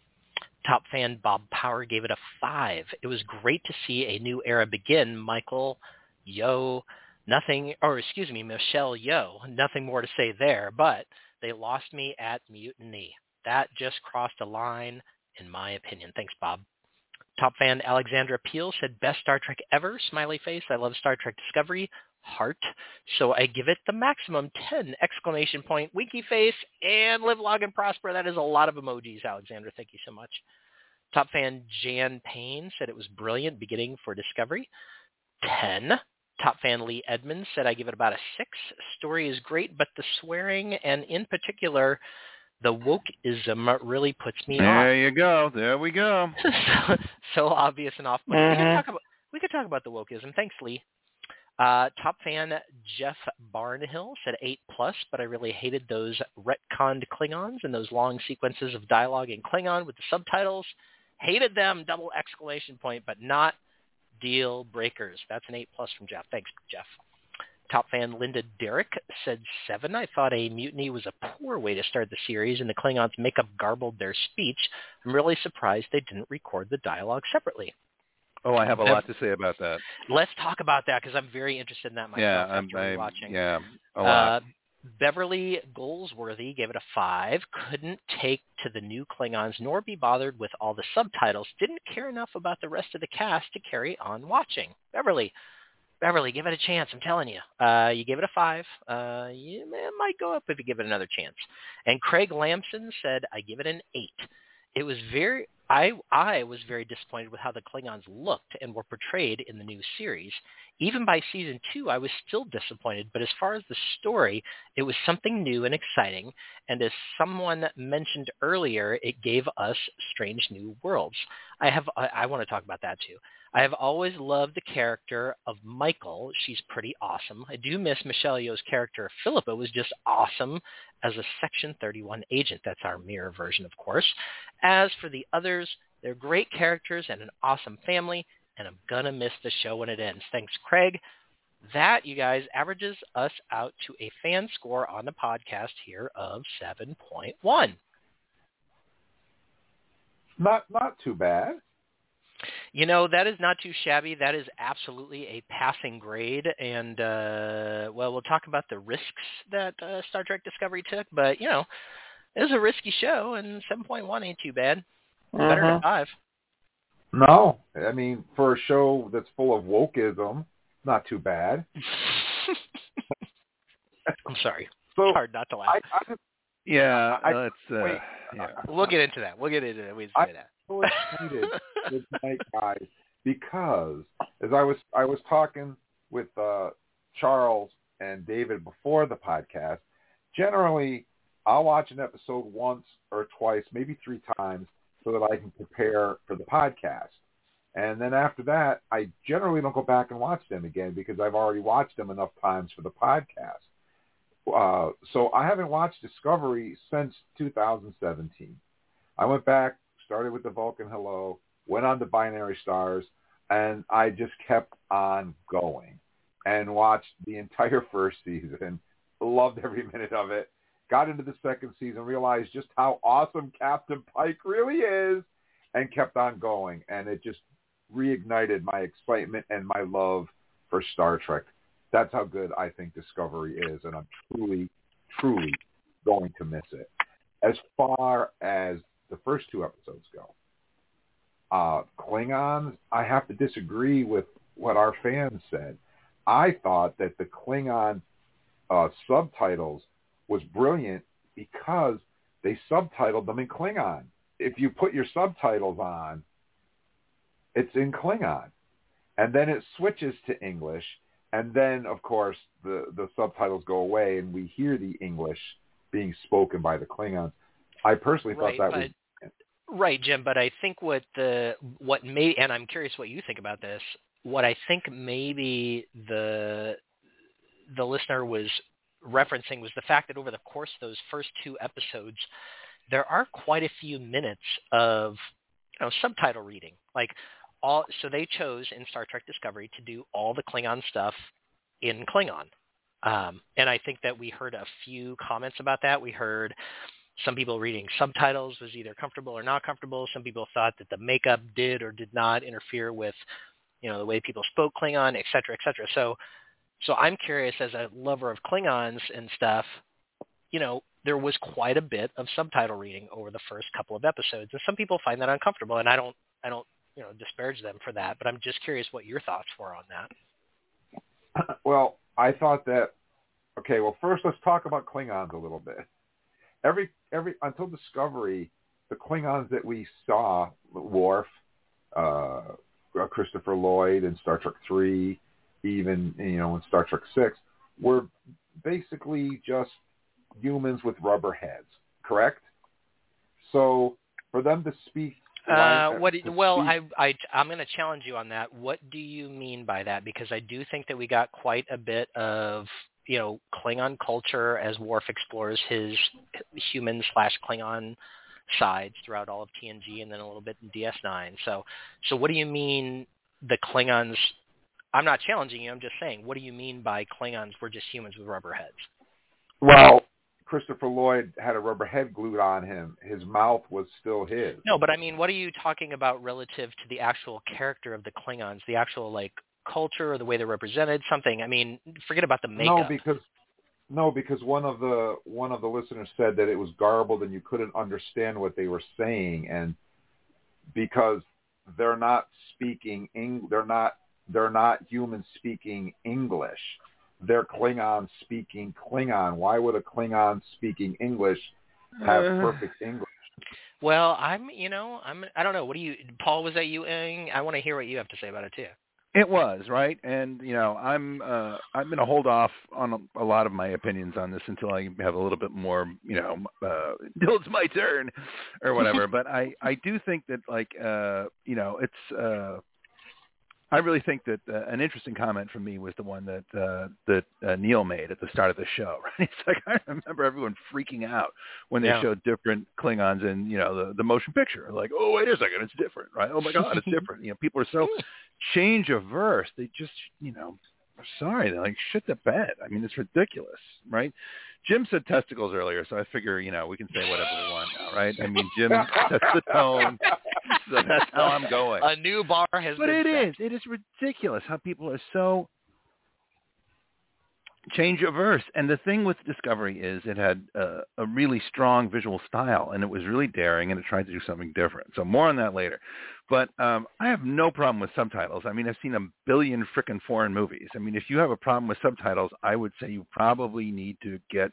Top fan Bob Power gave it a five. It was great to see a new era begin. Michael, yo, nothing, or excuse me, Michelle, yo, nothing more to say there, but they lost me at Mutiny. That just crossed a line, in my opinion. Thanks, Bob. Top fan Alexandra Peel said, best Star Trek ever, smiley face. I love Star Trek Discovery, heart. So I give it the maximum ten, exclamation point, winky face, and live, log, and prosper. That is a lot of emojis, Alexandra. Thank you so much. Top fan Jan Payne said it was brilliant beginning for Discovery. ten. Top fan Lee Edmonds said, I give it about a six. Story is great, but the swearing and in particular, the wokeism really puts me there off. There you go. There we go. so, so obvious and off. Mm-hmm. We could talk about we could talk about the wokeism. Thanks, Lee. Uh, top fan Jeff Barnhill said eight plus, but I really hated those retconned Klingons and those long sequences of dialogue in Klingon with the subtitles. Hated them, double exclamation point, but not deal breakers. That's an eight plus from Jeff. Thanks, Jeff. Top fan Linda Derrick said seven. I thought a mutiny was a poor way to start the series, and the Klingons' makeup garbled their speech. I'm really surprised they didn't record the dialogue separately. Oh, I have a lot to say about that. Let's talk about that because I'm very interested in that myself yeah, after I'm, watching. Yeah, a lot. Uh, Beverly Goldsworthy gave it a five. Couldn't take to the new Klingons nor be bothered with all the subtitles. Didn't care enough about the rest of the cast to carry on watching. Beverly, Beverly, give it a chance. I'm telling you. Uh, you gave it a five. Uh, you, it might go up if you give it another chance. And Craig Lamson said, I give it an eight. It was very... I I was very disappointed with how the Klingons looked and were portrayed in the new series. Even by season two, I was still disappointed. But as far as the story, it was something new and exciting. And as someone mentioned earlier, it gave us Strange New Worlds. I have I, I want to talk about that too. I have always loved the character of Michael. She's pretty awesome. I do miss Michelle Yeoh's character. Philippa was just awesome as a Section thirty-one agent. That's our mirror version, of course. As for the others, they're great characters and an awesome family, and I'm going to miss the show when it ends. Thanks, Craig. That, you guys, averages us out to a fan score on the podcast here of seven point one. Not not too bad. You know, that is not too shabby. That is absolutely a passing grade. And, uh, well, we'll talk about the risks that uh, Star Trek Discovery took. But, you know, it was a risky show, and seven point one ain't too bad. Better Uh-huh. than five. No. I mean, for a show that's full of wokeism, not too bad. I'm sorry. So It's hard not to laugh. I, I just, Yeah, I, let's. Uh, wait, yeah. We'll get into that. We'll get into that. We just I- say that. so excited with tonight, guys, because as I was I was talking with uh, Charles and David before the podcast, generally I'll watch an episode once or twice, maybe three times, so that I can prepare for the podcast. And then after that, I generally don't go back and watch them again because I've already watched them enough times for the podcast. Uh, so I haven't watched Discovery since two thousand seventeen. I went back, started with the Vulcan Hello, went on to Binary Stars, and I just kept on going and watched the entire first season, loved every minute of it, got into the second season, realized just how awesome Captain Pike really is, and kept on going. And it just reignited my excitement and my love for Star Trek. That's how good I think Discovery is, and I'm truly, truly going to miss it. As far as the first two episodes go, uh, Klingons, I have to disagree with what our fans said. I thought that the Klingon uh, subtitles was brilliant because they subtitled them in Klingon. If you put your subtitles on, it's in Klingon. And then it switches to English. And then, of course, the, the subtitles go away and we hear the English being spoken by the Klingons. I personally Right, thought that but, was... Right, Jim, but I think what the, what may, and I'm curious what you think about this, what I think maybe the, the listener was referencing was the fact that over the course of those first two episodes, there are quite a few minutes of, you know, subtitle reading. Like, all, so they chose in Star Trek Discovery to do all the Klingon stuff in Klingon. Um, and I think that we heard a few comments about that. We heard some people reading subtitles was either comfortable or not comfortable. Some people thought that the makeup did or did not interfere with, you know, the way people spoke Klingon, et cetera, et cetera. So, so I'm curious, as a lover of Klingons and stuff, you know, there was quite a bit of subtitle reading over the first couple of episodes, and some people find that uncomfortable, and I don't, I don't, you know, disparage them for that. But I'm just curious what your thoughts were on that. Well, I thought that, okay, well, first let's talk about Klingons a little bit. Every, every, until Discovery, the Klingons that we saw, Worf, uh, Christopher Lloyd in Star Trek three, even, you know, in Star Trek six, were basically just humans with rubber heads, correct? So for them to speak... Uh, what? to Well, speak, I, I, I'm going to challenge you on that. What do you mean by that? Because I do think that we got quite a bit of, you know, Klingon culture as Worf explores his human slash Klingon sides throughout all of T N G and then a little bit in D S nine. So, so what do you mean the Klingons? I'm not challenging you. I'm just saying, what do you mean by Klingons were just humans with rubber heads? Well, Christopher Lloyd had a rubber head glued on him. His mouth was still his. No, but I mean, what are you talking about relative to the actual character of the Klingons, the actual, like, culture or the way they're represented, something? I mean, forget about the makeup. No, because no, because one of the one of the listeners said that it was garbled and you couldn't understand what they were saying, and because they're not speaking Eng- they're not they're not humans speaking English. They're Klingon speaking Klingon. Why would a Klingon speaking English have Uh, perfect English? Well, I'm, you know, I'm, I don't know. What do you, Paul? Was that you? Ing? I want to hear what you have to say about it too. It was, right? And, you know, I'm uh, I'm going to hold off on a, a lot of my opinions on this until I have a little bit more, you know, uh, until it's my turn or whatever. But I, I do think that, like, uh, you know, it's, uh, I really think that uh, an interesting comment from me was the one that uh, that uh, Neil made at the start of the show. Right? It's like, I remember everyone freaking out when they Yeah. showed different Klingons in, you know, the, the motion picture. Like, oh, wait a second, it's different, right? Oh, my God, it's different. You know, people are so change averse. They just, you know, sorry, they're like, shit the bed. I mean, it's ridiculous, right? Jim said testicles earlier, so I figure, you know, we can say whatever we want now, right? I mean, Jim sets the tone, so that's how I'm going. A new bar has but been it set. is. It is ridiculous how people are so change averse. And the thing with Discovery is it had uh, a really strong visual style, and it was really daring, and it tried to do something different. So more on that later. But um, I have no problem with subtitles. I mean, I've seen a billion frickin' foreign movies. I mean, if you have a problem with subtitles, I would say you probably need to get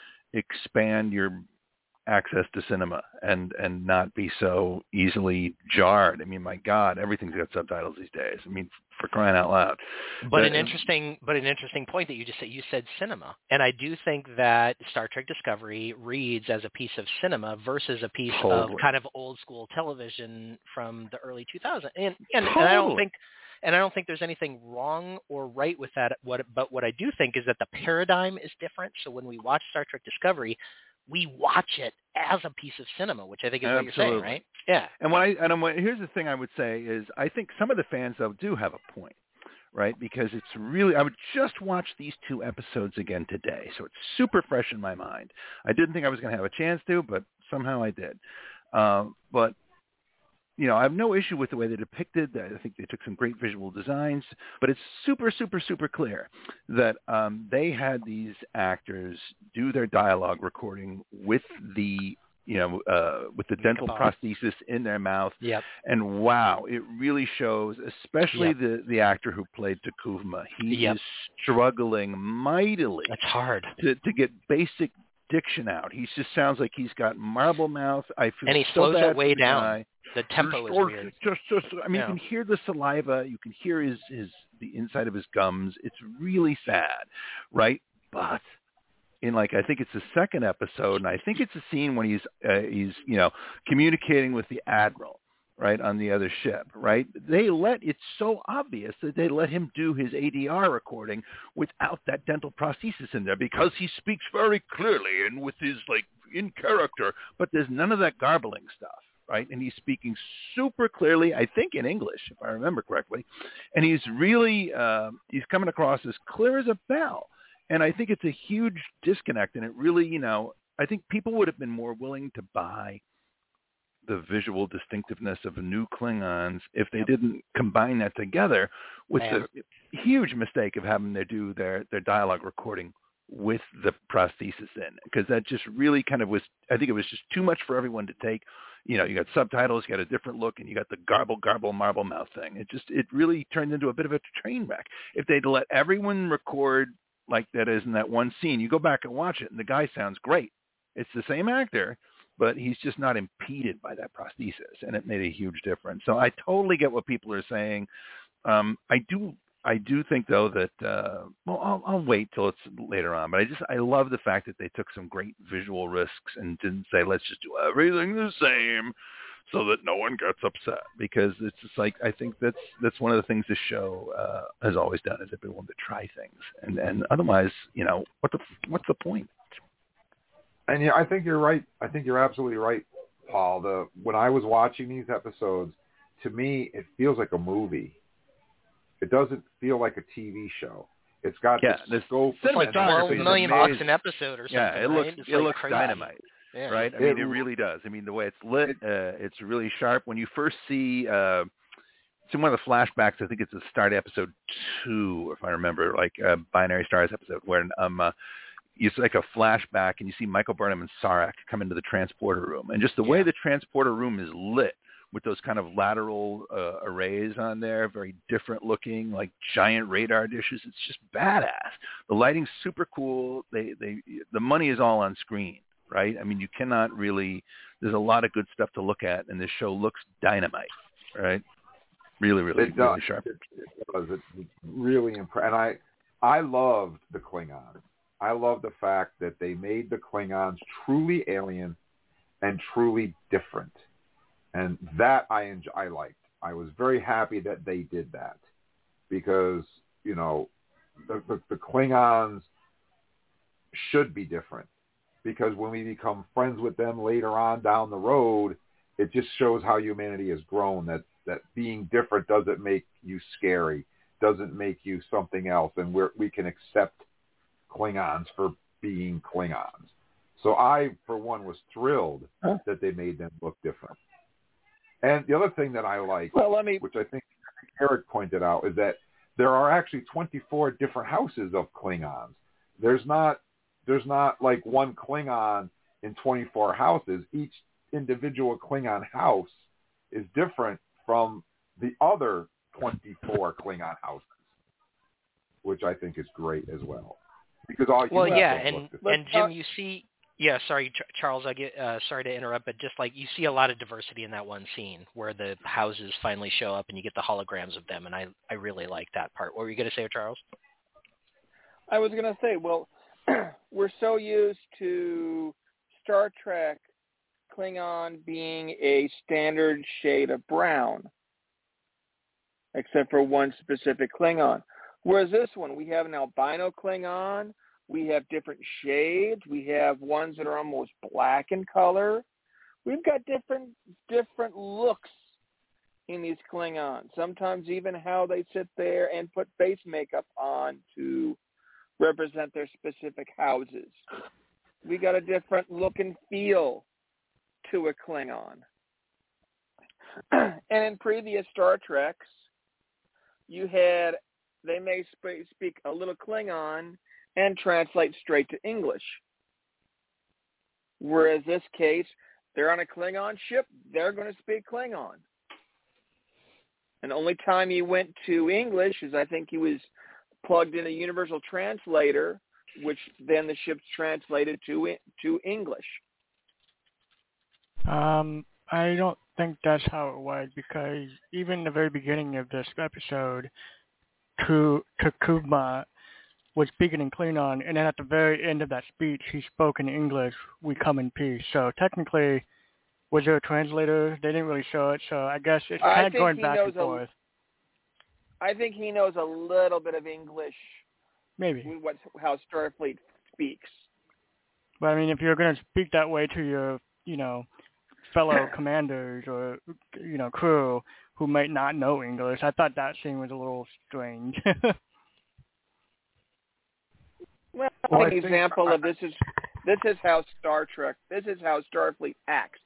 expand your access to cinema and and not be so easily jarred. I mean, my God, everything's got subtitles these days. I mean, for crying out loud. But But- an interesting, but an interesting point that you just said. You said cinema, and I do think that Star Trek Discovery reads as a piece of cinema versus a piece Totally. of kind of old school television from the early two thousands. And and, Totally. and I don't think. And I don't think there's anything wrong or right with that. What, but what I do think is that the paradigm is different. So when we watch Star Trek Discovery, we watch it as a piece of cinema, which I think is what you're saying, Absolutely. right? Yeah. And what I and I'm, here's the thing I would say is I think some of the fans though do have a point, right? Because it's really I would just watch these two episodes again today, so it's super fresh in my mind. I didn't think I was going to have a chance to, but somehow I did. Um, but you know, I have no issue with the way they depicted. I think they took some great visual designs, but it's super, super, super clear that um, they had these actors do their dialogue recording with the, you know, uh, with the dental prosthesis in their mouth. Yep. And wow, it really shows, especially Yep. the, the actor who played Takuvma. He Yep. is struggling mightily It's hard. to, to get basic diction out. He just sounds like he's got marble mouth. I feel And he so slows bad it way for the down. guy. The tempo is Or weird. Just, just, I mean, Yeah. you can hear the saliva. You can hear his, his, the inside of his gums. It's really sad, right? But in like, I think it's the second episode, and I think it's a scene when he's, uh, he's, you know, communicating with the admiral, right, on the other ship, right? They let, it's so obvious that they let him do his A D R recording without that dental prosthesis in there because he speaks very clearly and with his, like, in character, but there's none of that garbling stuff. Right, and he's speaking super clearly, I think in English, if I remember correctly, and he's really uh, he's coming across as clear as a bell. And I think it's a huge disconnect, and it really, you know, I think people would have been more willing to buy the visual distinctiveness of the new Klingons if they didn't combine that together with Man. the huge mistake of having to do their their dialogue recording with the prosthesis in, because that just really kind of was, I think it was just too much for everyone to take. You know, you got subtitles, you got a different look, and you got the garble, garble, marble mouth thing. It just, it really turned into a bit of a train wreck. If they'd let everyone record like that is in that one scene, you go back and watch it, and the guy sounds great. It's the same actor, but he's just not impeded by that prosthesis, and it made a huge difference. So I totally get what people are saying. Um, I do I do think, though, that, uh, well, I'll, I'll wait till it's later on, but I just, I love the fact that they took some great visual risks and didn't say, let's just do everything the same so that no one gets upset, because it's just like, I think that's, that's one of the things this show uh, has always done, is it been willing to try things. And, and otherwise, you know, what the, what's the point? And yeah, I think you're right. I think you're absolutely right, Paul. The, when I was watching these episodes, to me, it feels like a movie. It doesn't feel like a T V show. It's got Yeah, the the scope. It's like cinematography twelve is million amazing. bucks an episode or something. Yeah, it right? looks, It's it like looks crazy. dynamite. Yeah. Right? I It- mean, it really does. I mean, the way it's lit, uh, it's really sharp. When you first see, uh, it's in one of the flashbacks, I think it's the start of episode two, if I remember, like uh, Binary Stars episode, where um, uh, it's like a flashback, and you see Michael Burnham and Sarek come into the transporter room, and just the way Yeah. the transporter room is lit with those kind of lateral uh, arrays on there, very different looking, like giant radar dishes. It's just badass. The lighting's super cool. They, they, the money is all on screen, right? I mean, you cannot really. There's a lot of good stuff to look at, and this show looks dynamite, right? Really, really, It does. really sharp. It, it does. It's really impressive. And I, I loved the Klingons. I love the fact that they made the Klingons truly alien and truly different. And that I enjoy, I liked. I was very happy that they did that, because, you know, the, the, the Klingons should be different, because when we become friends with them later on down the road, it just shows how humanity has grown, that, that being different doesn't make you scary. doesn't make you something else, and we're, we can accept Klingons for being Klingons. So I, for one, was thrilled huh? that they made them look different. And the other thing that I like, well, let me... which I think Eric pointed out, is that there are actually twenty-four different houses of Klingons. There's not there's not like one Klingon in twenty-four houses. Each individual Klingon house is different from the other twenty-four Klingon houses, which I think is great as well. Because all well, you yeah, and and Jim, you see, yeah, sorry, Charles, I get uh, sorry to interrupt, but just like you see a lot of diversity in that one scene where the houses finally show up and you get the holograms of them, and I I really like that part. What were you going to say, Charles? I was going to say, well, we're so used to Star Trek Klingon being a standard shade of brown, except for one specific Klingon. Whereas this one, we have an albino Klingon, we have different shades, we have ones that are almost black in color. We've got different different looks in these Klingons. Sometimes even how they sit there and put face makeup on to represent their specific houses. We got a different look and feel to a Klingon. And in previous Star Treks, you had, they may sp- speak a little Klingon and translate straight to English. Whereas this case, they're on a Klingon ship, they're going to speak Klingon. And the only time he went to English is I think he was plugged in a universal translator, which then the ship's translated to to English. Um, I don't think that's how it was, because even in the very beginning of this episode, Takuma was speaking in Klingon, and then at the very end of that speech, he spoke in English, "We come in peace." So technically, was there a translator? They didn't really show it, so I guess it's kind of going back and forth. A, I think he knows a little bit of English. Maybe. What, how Starfleet speaks. But I mean, if you're going to speak that way to your, you know, fellow commanders or, you know, crew who might not know English, I thought that scene was a little strange. Well, well an example I, of this is this is how Star Trek, this is how Starfleet acts.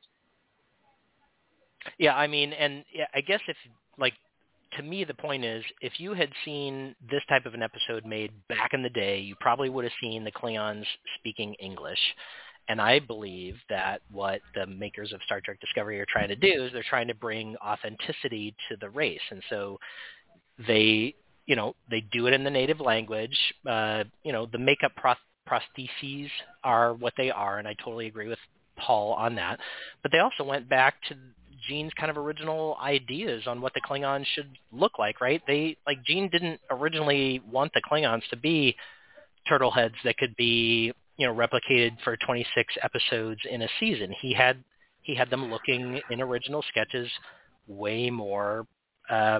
Yeah, I mean, and yeah, I guess if, like, to me, the point is, if you had seen this type of an episode made back in the day, you probably would have seen the Klingons speaking English. And I believe that what the makers of Star Trek Discovery are trying to do is they're trying to bring authenticity to the race. And so they, you know, they do it in the native language. Uh, you know, the makeup pro- prostheses are what they are, and I totally agree with Paul on that. But they also went back to Gene's kind of original ideas on what the Klingons should look like, right? They, like, Gene didn't originally want the Klingons to be turtle heads that could be, you know, replicated for twenty-six episodes in a season. He had he had them looking in original sketches way more, uh,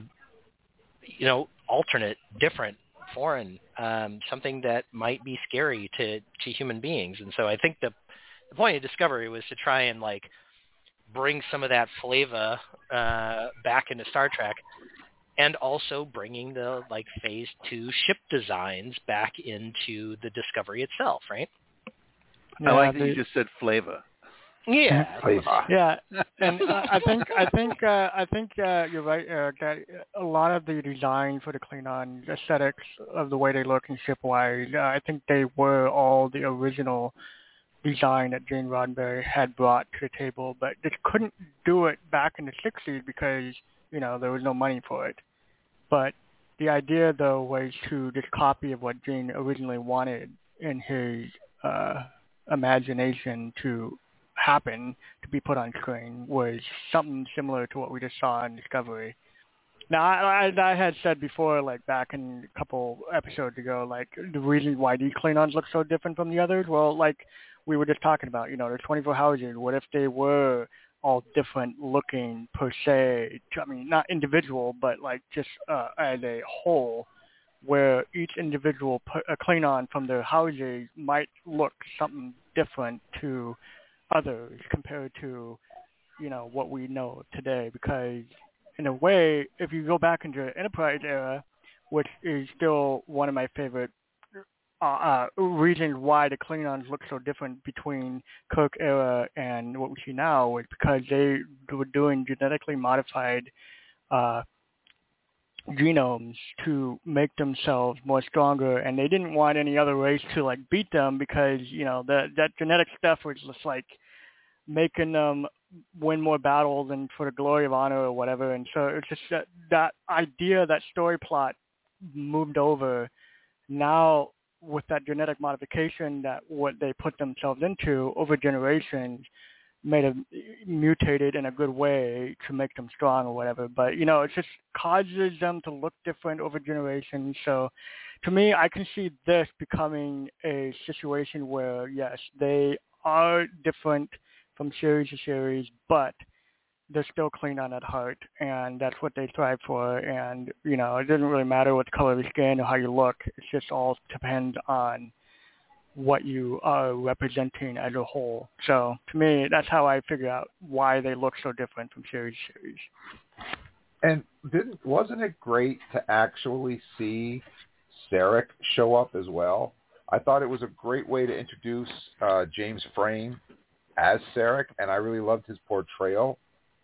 you know, alternate, different, foreign, um, something that might be scary to, to human beings. And so I think the the point of Discovery was to try and, like, bring some of that flavor uh, back into Star Trek, and also bringing the, like, Phase Two ship designs back into the Discovery itself, right? Yeah, I like that the, you just said flavor. Yeah, flavor. Yeah, and uh, I think I think uh, I think uh, you're right, Eric. That a lot of the design for the Klingon aesthetics of the way they look in ship-wise, uh, I think they were all the original design that Gene Roddenberry had brought to the table, but they couldn't do it back in the sixties because, you know, there was no money for it. But the idea, though, was to just copy of what Gene originally wanted in his uh, imagination to happen, to be put on screen, was something similar to what we just saw in Discovery. Now, I, I, I had said before, like back in a couple episodes ago, like the reason why these Klingons look so different from the others, well, like we were just talking about, you know, there's twenty-four houses. What if they were all different looking per se? I mean, not individual, but like just uh, as a whole, where each individual a Klingon from their houses might look something different to others compared to, you know, what we know today. Because in a way, if you go back into the Enterprise era, which is still one of my favorite uh, uh, reasons why the Klingons look so different between Kirk era and what we see now, is because they were doing genetically modified uh, genomes to make themselves more stronger, and they didn't want any other race to like beat them because you know that that genetic stuff was just like making them win more battles and for the glory of honor or whatever. And so it's just that, that idea, that story plot moved over now with that genetic modification, that what they put themselves into over generations made them mutated in a good way to make them strong or whatever. But, you know, it just causes them to look different over generations. So to me, I can see this becoming a situation where, yes, they are different from series to series, but they're still Klingon at heart, and that's what they strive for. And, you know, it doesn't really matter what the color of your skin or how you look. It's just all depends on what you are representing as a whole. So to me, that's how I figure out why they look so different from series to series. And didn't wasn't it great to actually see Sarek show up as well? I thought it was a great way to introduce uh, James Frame as Sarek, and I really loved his portrayal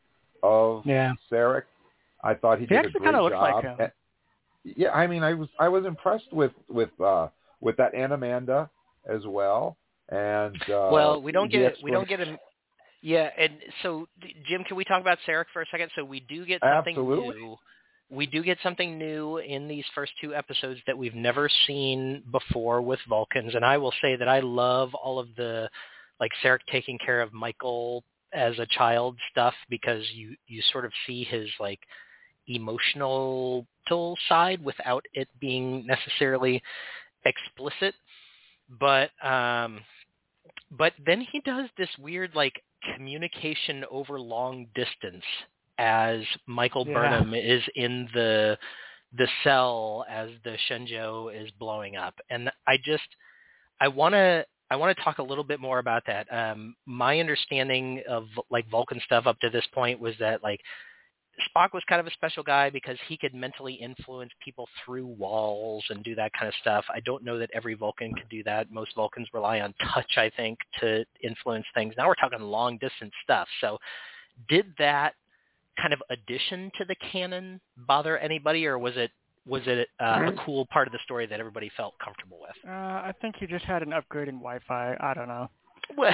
of yeah. Sarek. I thought he, he did a great looks job. Like him. And, yeah, I mean, I was I was impressed with with uh, with that Anamanda as well. And uh, well, we don't get explan- we don't get him. Yeah, and so Jim, can we talk about Sarek for a second? So we do get something Absolutely. new. We do get something new in these first two episodes that we've never seen before with Vulcans, and I will say that I love all of the like Sarek taking care of Michael as a child stuff, because you, you sort of see his like emotional side without it being necessarily explicit. But, um, but then he does this weird like communication over long distance as Michael yeah. Burnham is in the, the cell as the Shenzhou is blowing up. And I just, I want to, I want to talk a little bit more about that. Um, my understanding of like Vulcan stuff up to this point was that like Spock was kind of a special guy because he could mentally influence people through walls and do that kind of stuff. I don't know that every Vulcan could do that. Most Vulcans rely on touch, I think, to influence things. Now we're talking long distance stuff. So did that kind of addition to the canon bother anybody, or was it Was it uh, a cool part of the story that everybody felt comfortable with? Uh, I think he just had an upgrade in Wi-Fi. I don't know. Well,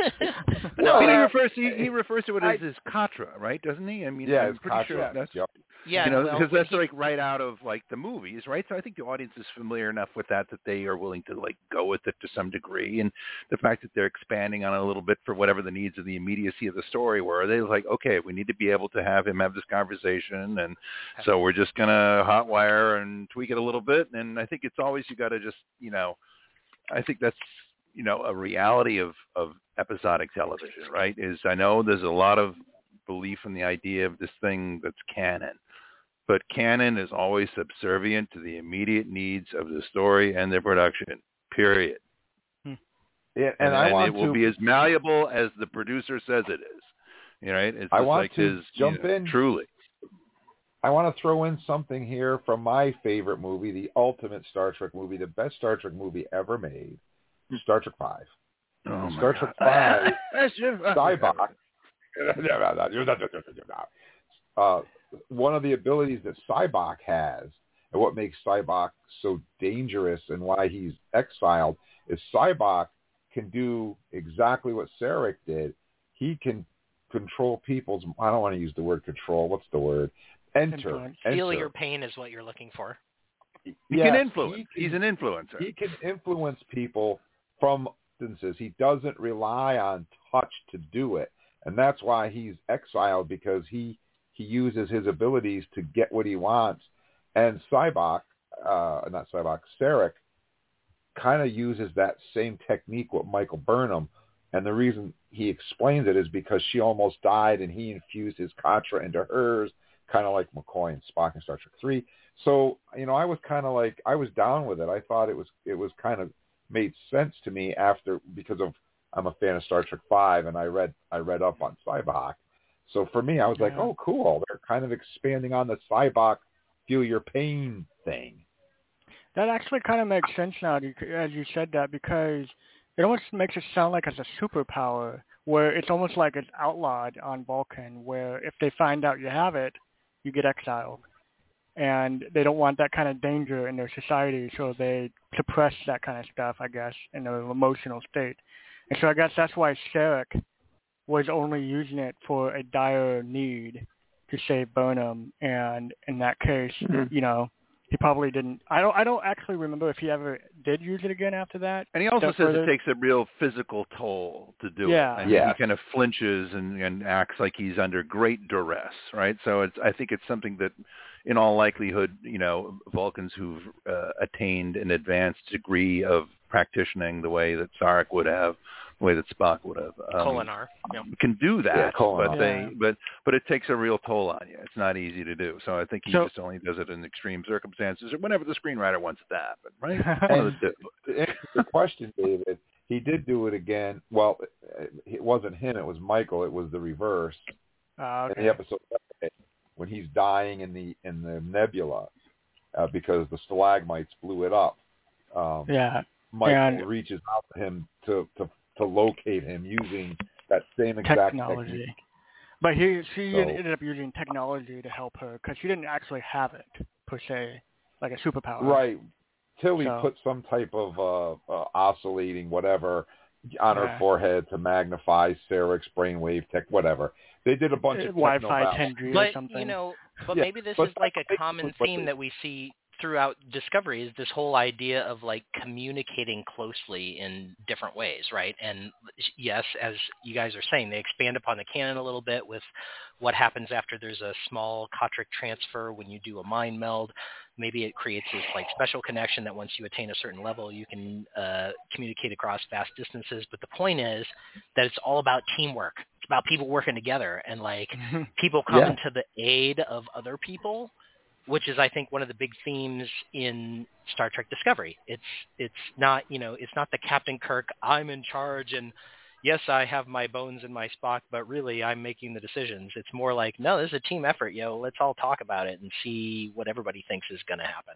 no, he refers to, he refers to it as I, his Katra, right? Doesn't he? I mean, yeah, I'm pretty Katra, sure that's yep. yeah, you know, well, because that's he, like right out of like the movies, right? So I think the audience is familiar enough with that that they are willing to like go with it to some degree, and the fact that they're expanding on it a little bit for whatever the needs of the immediacy of the story were, they're like, okay, we need to be able to have him have this conversation, and so we're just gonna hotwire and tweak it a little bit. And I think it's always you got to just, you know, I think that's, you know, a reality of, of episodic television, right? Is I know there's a lot of belief in the idea of this thing that's canon, but canon is always subservient to the immediate needs of the story and the production, period. Hmm. Yeah, and, and I and want it will to, be as malleable as the producer says it is. You know, right? It's I just want like to his, jump you know, in. Truly. I want to throw in something here from my favorite movie, the ultimate Star Trek movie, the best Star Trek movie ever made, Star Trek Five. Oh my Star Trek Five, Sybok. uh, one of the abilities that Sybok has, and what makes Sybok so dangerous and why he's exiled, is Sybok can do exactly what Sarek did. He can control people's, I don't want to use the word control, what's the word? Enter. enter. Feel your pain is what you're looking for. He yes, can influence. He can, He's an influencer. He can influence people from distances. He doesn't rely on touch to do it. And that's why he's exiled, because he, he uses his abilities to get what he wants. And Sybok, uh, not Sybok, Sarek, kind of uses that same technique with Michael Burnham. And the reason he explains it is because she almost died and he infused his Katra into hers, kind of like McCoy and Spock in Star Trek three. So, you know, I was kind of like, I was down with it. I thought it was, it was kind of made sense to me after, because of, I'm a fan of Star Trek five, and I read, I read up on Sybok. So for me, I was like, oh, cool. They're kind of expanding on the Sybok, feel your pain thing. That actually kind of makes sense now, as you said that, because it almost makes it sound like it's a superpower, where it's almost like it's outlawed on Vulcan, where if they find out you have it, you get exiled. And they don't want that kind of danger in their society, so they suppress that kind of stuff, I guess, in their emotional state. And so I guess that's why Sarek was only using it for a dire need to save Burnham, and in that case, mm-hmm. you know, he probably didn't. I don't. I don't actually remember if he ever did use it again after that. And he also says further. It takes a real physical toll to do yeah. it. And yeah. he kind of flinches and, and acts like he's under great duress, right? So it's. I think it's something that, in all likelihood, you know, Vulcans who've uh, attained an advanced degree of practicing the way that Sarek would have, the way that Spock would have, um, Kolinar, yep. can do that, yeah, but yeah. they, but but it takes a real toll on you. It's not easy to do. So I think he so, just only does it in extreme circumstances or whenever the screenwriter wants it to happen, right? One of the two. To answer the question, David, he did do it again. Well, it wasn't him; it was Michael. It was the reverse uh, okay. in the episode when he's dying in the in the nebula uh, because the stalagmites blew it up. Um, yeah. Michael and reaches out to him to, to to locate him using that same exact technology. technique. But he, she So, ended up using technology to help her because she didn't actually have it per se, like a superpower. right. Tilly so, put some type of uh, uh, oscillating whatever on yeah. her forehead to magnify Sarek's brainwave tech, whatever. They did a bunch of Wi-Fi ten G or But, something. you know, but Yeah, maybe this but is like a that's common basically what theme they- that we see throughout Discovery is this whole idea of like communicating closely in different ways, right? And yes, as you guys are saying, they expand upon the canon a little bit with what happens after there's a small Kotric transfer when you do a mind meld. Maybe it creates this like special connection that once you attain a certain level, you can uh, communicate across vast distances. But the point is that it's all about teamwork. It's about people working together and like people coming Yeah. to the aid of other people, which is, I think, one of the big themes in Star Trek Discovery. It's it's not, you know, it's not the Captain Kirk, I'm in charge, and yes, I have my bones in my Spock, but really I'm making the decisions. It's more like, no, this is a team effort, yo. Let's all talk about it and see what everybody thinks is going to happen.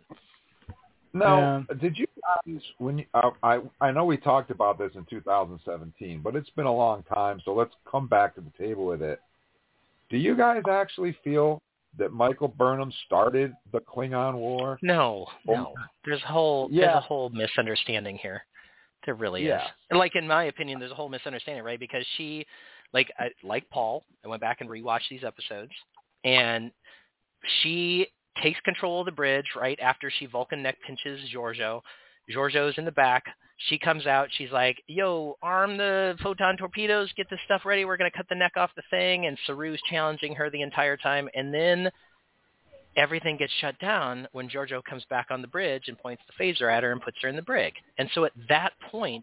Now, Yeah. did you guys, when you, uh, I I know we talked about this in two thousand seventeen, but it's been a long time, so let's come back to the table with it. Do you guys actually feel that Michael Burnham started the Klingon War? No, no. There's a whole Yeah. there's a whole misunderstanding here. There really Yeah. is. And like in my opinion, there's a whole misunderstanding, right? Because she, like I, like Paul, I went back and rewatched these episodes, and she takes control of the bridge right after she Vulcan neck pinches Giorgio. Giorgio's in the back. She comes out. She's like, yo, arm the photon torpedoes. Get this stuff ready. We're going to cut the neck off the thing. And Saru's challenging her the entire time. And then everything gets shut down when Giorgio comes back on the bridge and points the phaser at her and puts her in the brig. And so at that point,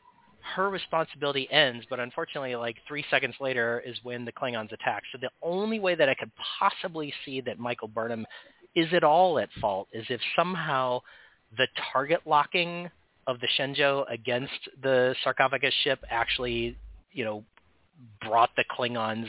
her responsibility ends. But unfortunately, like three seconds later is when the Klingons attack. So the only way that I could possibly see that Michael Burnham is at all at fault is if somehow the target locking of the Shenzhou against the sarcophagus ship actually, you know, brought the Klingons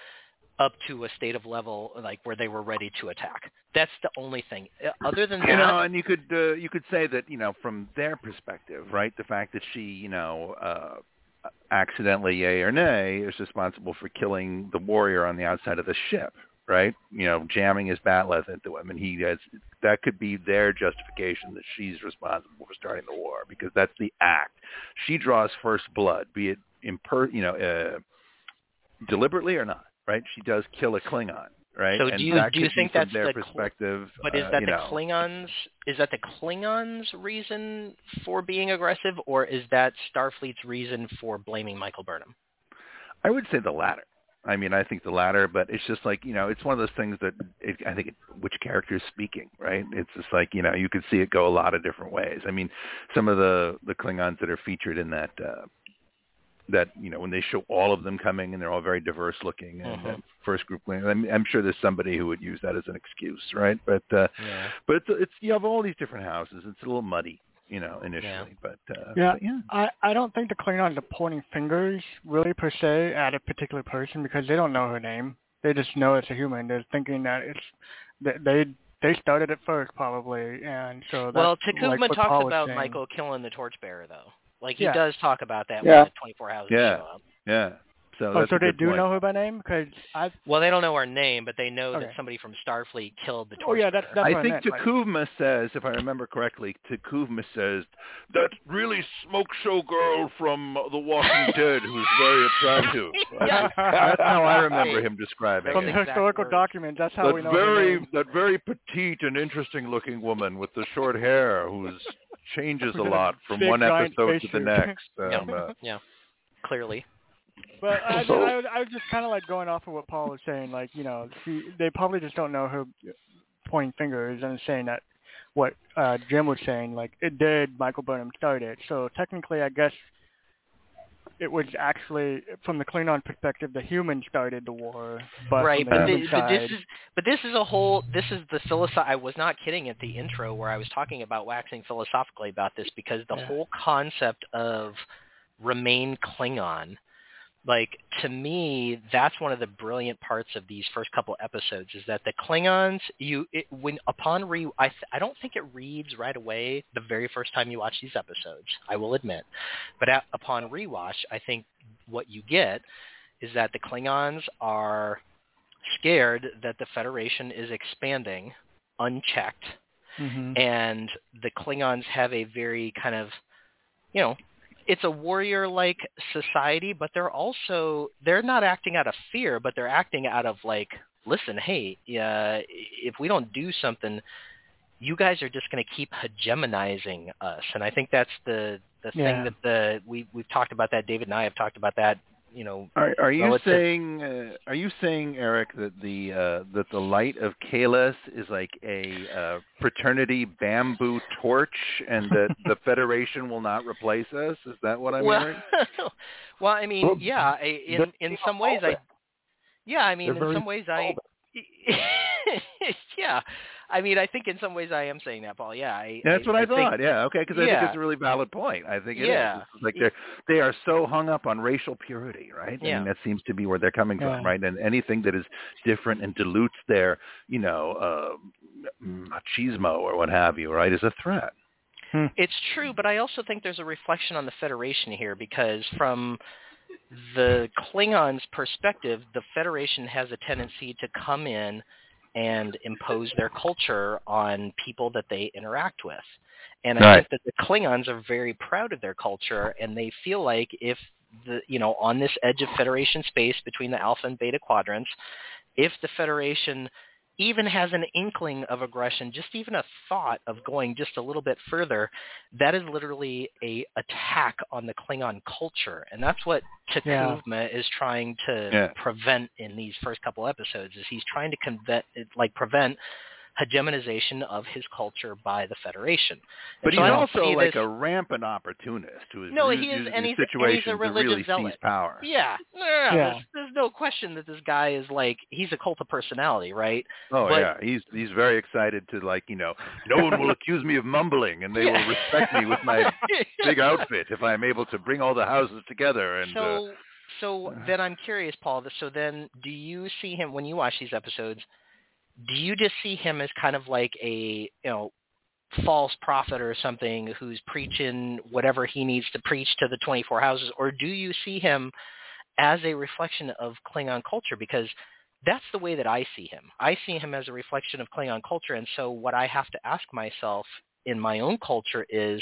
up to a state of level like where they were ready to attack. That's the only thing. Other than that, you know, and you could uh, you could say that, you know, from their perspective, right, the fact that she, you know, uh, accidentally, yay or nay, is responsible for killing the warrior on the outside of the ship, right? You know, jamming his bat'leth into him, and he has, that could be their justification that she's responsible for starting the war because that's the act. She draws first blood, be it imper, you know, uh, deliberately or not, right? She does kill a Klingon, right? So and do you that do you could think be that's from their the perspective? But is uh, that you the know, Klingons? Is that the Klingons' reason for being aggressive, or is that Starfleet's reason for blaming Michael Burnham? I would say the latter. I mean, I think the latter, but it's just like, you know, it's one of those things that it, I think it, which character is speaking, right? It's just like, you know, you could see it go a lot of different ways. I mean, some of the, the Klingons that are featured in that, uh, that, you know, when they show all of them coming and they're all very diverse looking and Mm-hmm. uh, first group, I'm, I'm sure there's somebody who would use that as an excuse, right? But, uh, Yeah. but it's, it's, you have all these different houses. It's a little muddy, you know, initially, Yeah. but, uh, Yeah, but yeah. I, I don't think the Klingons are pointing fingers really per se at a particular person because they don't know her name. They just know it's a human. They're thinking that it's they they started it first probably, and so that's well, like Takuma what talks Paul was about saying. Michael killing the torchbearer, though. Like he Yeah. does talk about that Yeah. when the twenty-four houses Yeah. show up. Yeah. So Oh, that's so a they good do point. know her by name? Because I. Well, they don't know her name, but they know Okay. that somebody from Starfleet killed the Oh yeah, torchbearer. that's that's what I I think meant. like- Takuma says, if I remember correctly, Takuma says, that really smoke show girl from The Walking Dead who's very attractive. Yeah. That's how I remember him describing From the it. exact historical words. documents, that's how That we know her very, name. that very petite and interesting looking woman with the short hair who's changes a Who's in a lot from big one giant episode to the spacesuit. next. Yeah. Um, uh, Yeah, clearly. But I, So- I, was- I was just kind of like going off of what Paul was saying. Like, you know, she, they probably just don't know her pointing fingers and saying that what uh, Jim was saying. Like, it did Michael Burnham start it. So technically, I guess it was actually, from the Klingon perspective, the human started the war. But Right, from but, the the, human but side, this is but this is a whole this is the philosoph. I was not kidding at the intro where I was talking about waxing philosophically about this because the Yeah. whole concept of remain Klingon, like to me, that's one of the brilliant parts of these first couple episodes is that the Klingons, you it, when upon re, I th- I don't think it reads right away the very first time you watch these episodes. I will admit, but at, upon rewatch, I think what you get is that the Klingons are scared that the Federation is expanding unchecked, Mhm. and the Klingons have a very kind of, you know, it's a warrior-like society, but they're also, they're not acting out of fear, but they're acting out of like, listen, hey, uh, if we don't do something, you guys are just going to keep hegemonizing us. And I think that's the, the Yeah. thing that the, we, we've talked about that, David and I have talked about that, you know. Are, are you relative- saying? Uh, are you saying, Eric, that the uh, that the light of Kahless is like a uh, fraternity bamboo torch, and that the Federation will not replace us? Is that what I'm well, hearing? well, I mean, Well, yeah, I, in in some ways, I, yeah, I mean, They're in very some ways, I, yeah, I mean, I think in some ways I am saying that, Paul. Yeah, I, That's I, what I, I thought. Think, yeah, okay, because I think yeah. it's a really valid point. I think it Yeah. is. It's like they they are so hung up on racial purity, right? I Yeah. mean, that seems to be where they're coming Yeah. from, right? And anything that is different and dilutes their, you know, uh, machismo or what have you, right, is a threat. It's true, but I also think there's a reflection on the Federation here because from the Klingons' perspective, the Federation has a tendency to come in and impose their culture on people that they interact with. And I Right. think that the Klingons are very proud of their culture, and they feel like if the, you know, on this edge of Federation space between the Alpha and Beta quadrants, if the Federation even has an inkling of aggression, just even a thought of going just a little bit further, that is literally a attack on the Klingon culture. And that's what Takuma yeah. is trying to yeah. prevent in these first couple episodes, is he's trying to convent, like prevent hegemonization of his culture by the Federation. But and he's so also like this, a rampant opportunist who is no, used he is, in and he's, situations and he's a religious to really zealot. seize power. Yeah, no, no, no. Yeah. There's, there's no question that this guy is like, he's a cult of personality, right? Oh but, yeah, he's he's very excited to, like, you know, no one will accuse me of mumbling, and they yeah. will respect me with my big outfit if I'm able to bring all the houses together. And so, uh, so then I'm curious, Paul. So then, do you see him when you watch these episodes? Do you just see him as kind of like a, you know, false prophet or something who's preaching whatever he needs to preach to the twenty-four houses, or do you see him as a reflection of Klingon culture? Because that's the way that I see him. I see him as a reflection of Klingon culture, and so what I have to ask myself in my own culture is,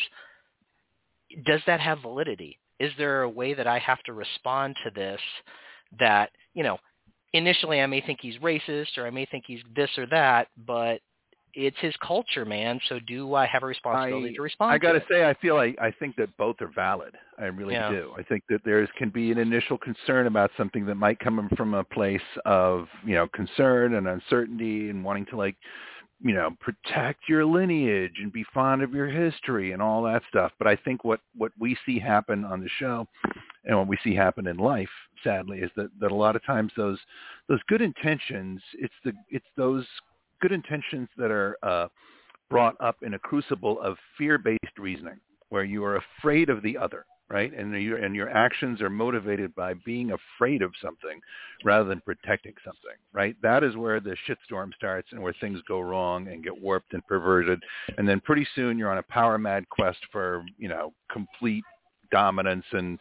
does that have validity? Is there a way that I have to respond to this that, you know, initially I may think he's racist or I may think he's this or that, but it's his culture, man. So do I have a responsibility I, to respond I gotta to it? say, I feel like I think that both are valid. I really Yeah. do. I think that there can be an initial concern about something that might come from a place of, you know, concern and uncertainty and wanting to, like, you know, protect your lineage and be fond of your history and all that stuff. But I think what, what we see happen on the show and what we see happen in life, sadly, is that, that a lot of times those those good intentions, it's the it's those good intentions that are uh, brought up in a crucible of fear-based reasoning, where you are afraid of the other, right? And you and your actions are motivated by being afraid of something rather than protecting something, right? That is where the shitstorm starts and where things go wrong and get warped and perverted. And then pretty soon you're on a power mad quest for, you know, complete dominance and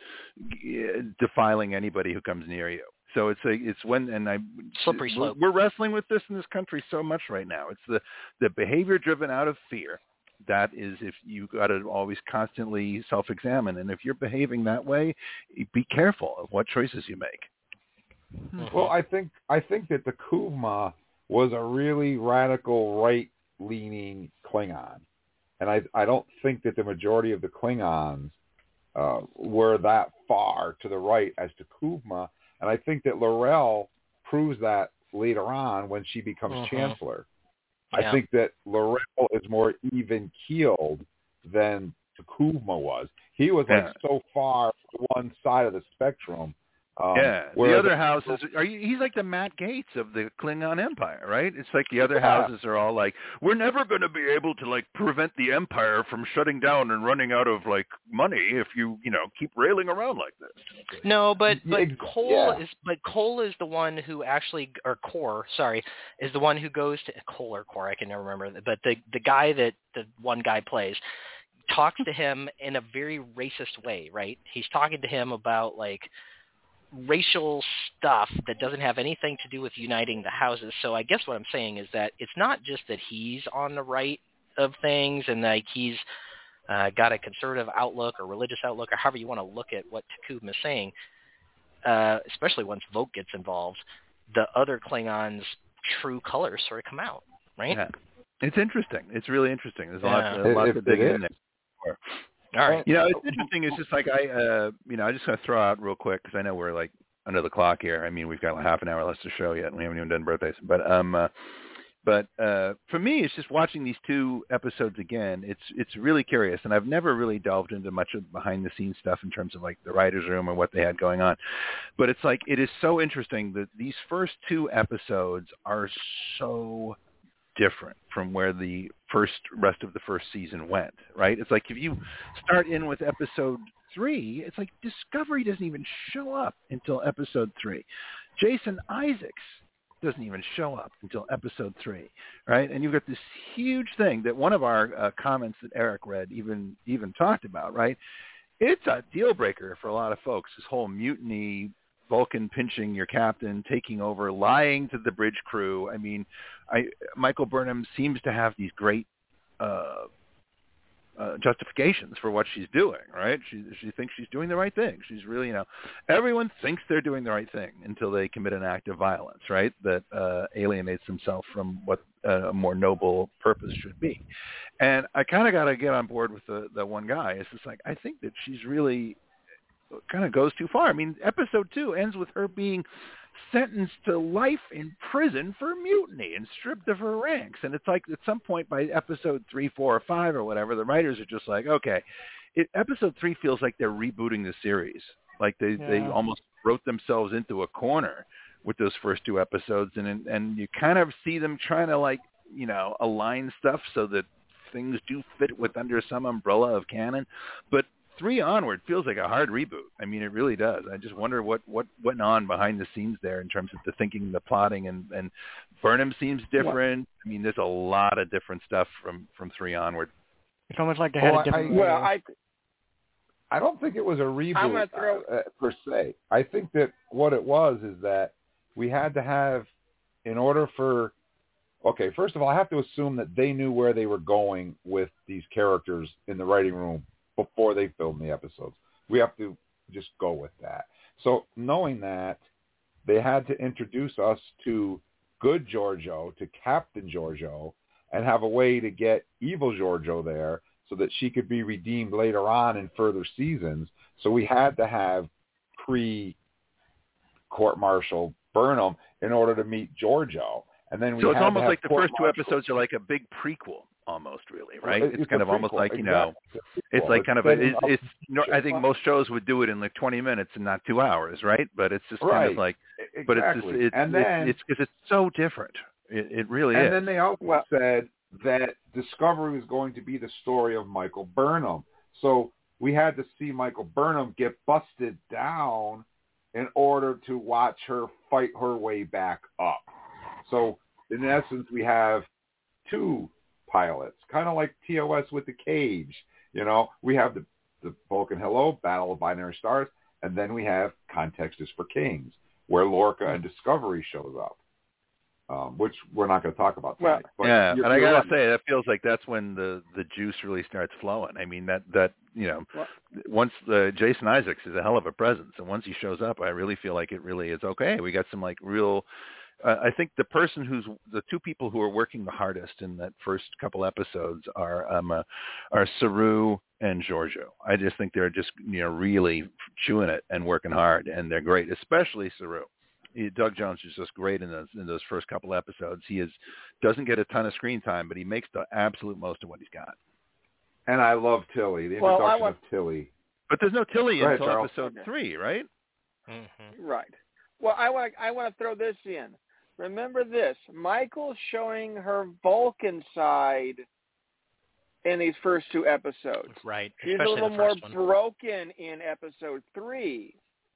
defiling anybody who comes near you. So it's a, it's when, and I, slippery slope. We're, we're wrestling with this in this country so much right now. It's the, the behavior driven out of fear. That is, if you got to always constantly self-examine. And if you're behaving that way, be careful of what choices you make. Well, I think, I think that the Kuvma was a really radical right-leaning Klingon. And I, I don't think that the majority of the Klingons uh, were that far to the right as to Kuvma. And I think that L'Rell proves that later on when she becomes mm-hmm. Chancellor. Yeah. I think that L'Rell is more even-keeled than Kuvma was. He was like yeah. so far to one side of the spectrum. Um, yeah, the other houses, are you, he's like the Matt Gaetz of the Klingon Empire, right? It's like the other yeah. houses are all like, we're never going to be able to like prevent the Empire from shutting down and running out of like money if you, you know, keep railing around like this. No, but but yeah. Cole yeah. is but Cole is the one who actually, or Core, sorry, is the one who goes to Cole or Core, I can never remember, but the the guy that the one guy plays talks to him in a very racist way, right? He's talking to him about like racial stuff that doesn't have anything to do with uniting the houses. So I guess what I'm saying is that it's not just that he's on the right of things and like he's uh, got a conservative outlook or religious outlook or however you want to look at what T'Kuvma is saying, uh, especially once Voq gets involved, the other Klingons' true colors sort of come out, right? Yeah. It's interesting. It's really interesting. There's a yeah. lot, a lot it, to dig in there. All right. You know, it's interesting. It's just like I, uh, you know, I just going to throw out real quick because I know we're like under the clock here. I mean, we've got like half an hour left to show yet, and we haven't even done birthdays. But um, uh, but uh, for me, it's just watching these two episodes again. It's it's really curious, and I've never really delved into much of behind the scenes stuff in terms of like the writers' room or what they had going on. But it's like it is so interesting that these first two episodes are so different from where the first rest of the first season went, right? It's like if you start in with episode three, it's like Discovery doesn't even show up until episode three. Jason Isaacs doesn't even show up until episode three, right? And you've got this huge thing that one of our uh, comments that Eric read even even talked about, right? It's a deal breaker for a lot of folks, this whole mutiny, Vulcan pinching your captain, taking over, lying to the bridge crew. I mean, I, Michael Burnham seems to have these great uh, uh, justifications for what she's doing, right? She she thinks she's doing the right thing. She's really, you know, everyone thinks they're doing the right thing until they commit an act of violence, right? That uh, alienates themselves from what uh, a more noble purpose should be. And I kind of got to get on board with the, the one guy. It's just like, I think that she's really kind of goes too far. I mean, episode two ends with her being sentenced to life in prison for mutiny and stripped of her ranks. And it's like at some point by episode three, four, or five or whatever, the writers are just like, okay, it, episode three feels like they're rebooting the series. Like they, yeah. they almost wrote themselves into a corner with those first two episodes. And, and you kind of see them trying to like, you know, align stuff so that things do fit with under some umbrella of canon. But three onward feels like a hard reboot. I mean, it really does. I just wonder what, what went on behind the scenes there in terms of the thinking, the plotting, and, and Burnham seems different. What? I mean, there's a lot of different stuff from, from three onward. It's almost like they had well, a different... I, well, I, I don't think it was a reboot throw... uh, per se. I think that what it was is that we had to have, in order for... Okay, first of all, I have to assume that they knew where they were going with these characters in the writing room before they filmed the episodes. We have to just go with that. So knowing that, they had to introduce us to good Georgiou, to Captain Georgiou, and have a way to get evil Georgiou there so that she could be redeemed later on in further seasons. So we had to have pre-court-martial Burnham in order to meet Georgiou. And then we so it's had almost to like the first two Marshall. episodes are like a big prequel, almost, really, right? It's, it's, it's kind of prequel. almost like, you exactly. know, it's like kind of a, it's, it's no, I think up. most shows would do it in like twenty minutes and not two hours, right? But it's just right. kind of like, exactly. but it's just, it's, and then, it's because it's, it's so different. It, it really and is. And then they also well, said that Discovery was going to be the story of Michael Burnham. So we had to see Michael Burnham get busted down in order to watch her fight her way back up. So in essence, we have two pilots, kind of like T O S with the Cage. You know, we have the, the Vulcan Hello, Battle of Binary Stars, and then we have Context is for Kings, where Lorca and Discovery shows up. Um, which we're not going to talk about tonight. Well, yeah, and I got to say, that feels like that's when the, the juice really starts flowing. I mean, that, that you know, well, once the Jason Isaacs is a hell of a presence, and once he shows up, I really feel like it really is okay. We got some, like, real uh, – I think the person who's – the two people who are working the hardest in that first couple episodes are um, uh, are Saru and Giorgio. I just think they're just, you know, really chewing it and working hard, and they're great, especially Saru. He, Doug Jones is just great in those in those first couple episodes. He is doesn't get a ton of screen time, but he makes the absolute most of what he's got. And I love Tilly, the well, introduction want... of Tilly. But there's no Tilly Go until ahead, episode okay. three, right? Mm-hmm. Right. Well, I want I want to throw this in. Remember this: Michael's showing her Vulcan side in these first two episodes. Right. She's Especially a little the more first one. broken in episode three.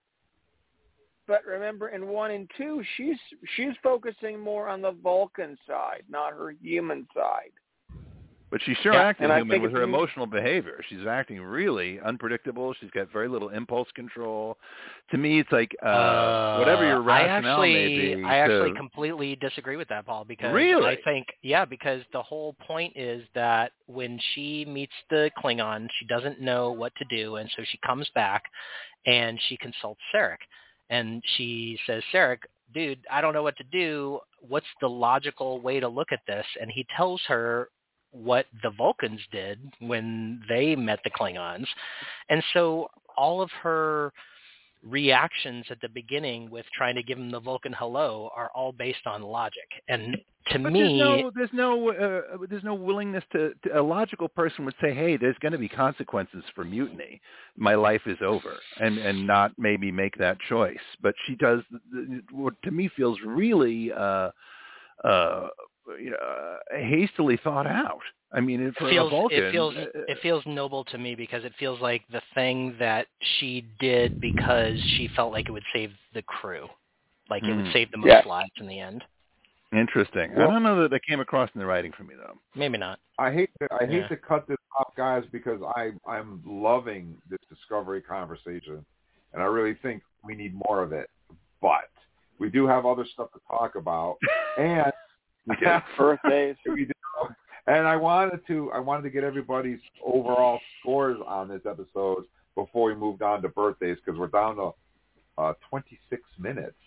But remember, in one and two, she's she's focusing more on the Vulcan side, not her human side. But she's sure yeah, acting human with her it's, emotional behavior. She's acting really unpredictable. She's got very little impulse control. To me, it's like uh, uh, whatever your rationale I actually, may be. I actually to... completely disagree with that, Paul, because really? I think, yeah, because the whole point is that when she meets the Klingon, she doesn't know what to do, and so she comes back and she consults Sarek. And she says, Sarek, dude, I don't know what to do. What's the logical way to look at this? And he tells her what the Vulcans did when they met the Klingons. And so all of her reactions at the beginning with trying to give him the Vulcan hello are all based on logic. And to but me, there's no there's no, uh, there's no willingness to, to. A logical person would say, "Hey, there's going to be consequences for mutiny. My life is over," and and not maybe make that choice. But she does what to me feels really, uh, uh, you know, hastily thought out. I mean, it feels, a Vulcan, it feels uh, it feels noble to me because it feels like the thing that she did because she felt like it would save the crew, like mm. it would save the most yes. lives in the end. Interesting. Well, I don't know that that came across in the writing for me, though. Maybe not. I hate to, I hate yeah. to cut this off, guys, because I I'm loving this Discovery conversation, and I really think we need more of it. But we do have other stuff to talk about, and we do. birthdays. we do. And I wanted to I wanted to get everybody's overall scores on this episode before we moved on to birthdays, because we're down to uh, twenty-six minutes.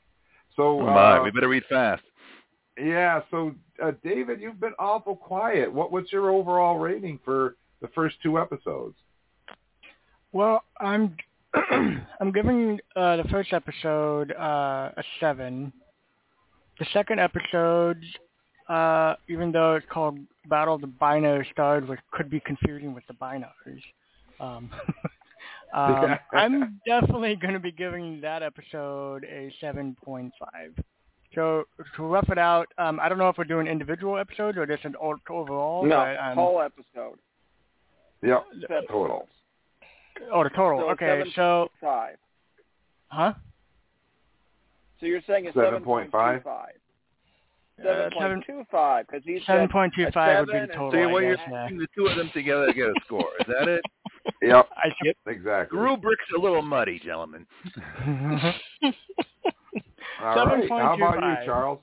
so oh my, uh, we better read fast. Yeah, so uh, David, you've been awful quiet. What what's your overall rating for the first two episodes? Well, I'm I'm giving uh, the first episode uh, a seven. The second episode, uh, even though it's called Battle of the Binary Stars, which could be confusing with the binaries, um, um, I'm definitely going to be giving that episode a seven point five. So to rough it out, um, I don't know if we're doing individual episodes or just an overall. No, but, um, whole episode. Yep, Seven. total. Oh, the total. So okay, so five. Huh? So you're saying it's seven point five? seven point two five, because he said seven point two five would be the total. So I what you're guess, yeah. putting the two of them together to get a score. Is that it? Yep, I yep. exactly. The rubric's a little muddy, gentlemen. All right. How about you, Charles?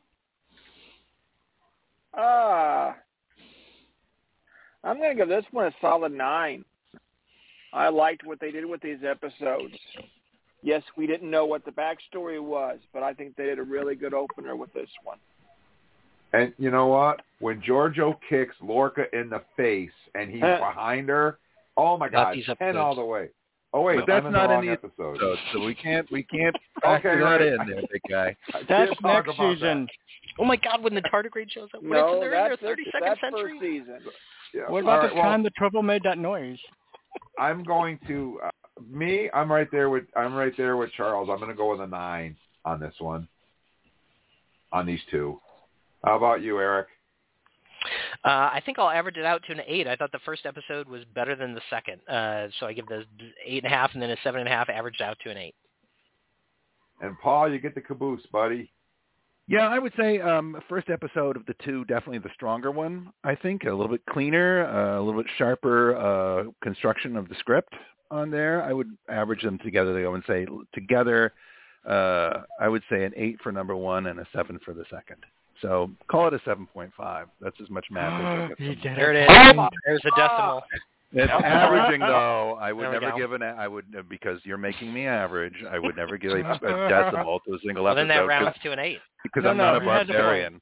Uh, I'm going to give this one a solid nine. I liked what they did with these episodes. Yes, we didn't know what the backstory was, but I think they did a really good opener with this one. And you know what? When Giorgio kicks Lorca in the face and he's Huh. behind her, oh my God, ten all the way. Oh wait, but that's I'm in not the wrong in the episode. episode, so we can't we can't factor Okay, that right. in there, big guy. That's Can't talk next about season. that. Oh my God, when the tardigrade shows up, when No, it's they're in their that's, thirty-second that's century. first season. Yeah. What about All the right, well, time the trouble made that noise? I'm going to uh, me. I'm right there with I'm right there with Charles. I'm going to go with a nine on this one. On these two. How about you, Eric? Uh, I think I'll average it out to an eight. I thought the first episode was better than the second, uh, so I give the eight and a half and then a seven and a half, averaged out to an eight. And Paul, you get the caboose, buddy. Yeah, I would say um, first episode of the two, definitely the stronger one, I think. A little bit cleaner, uh, a little bit sharper uh, construction of the script on there. I would average them together, though, and say together, uh, I would say an eight for number one and a seven for the second. So call it a seven point five. That's as much math as I get. There it is. There's a decimal. It's averaging, though. I would There we never go. give an. I would because you're making me average. I would never give a, a decimal to a single Well, episode. then that rounds to an eight. Because No, I'm no, not a he has a barbarian.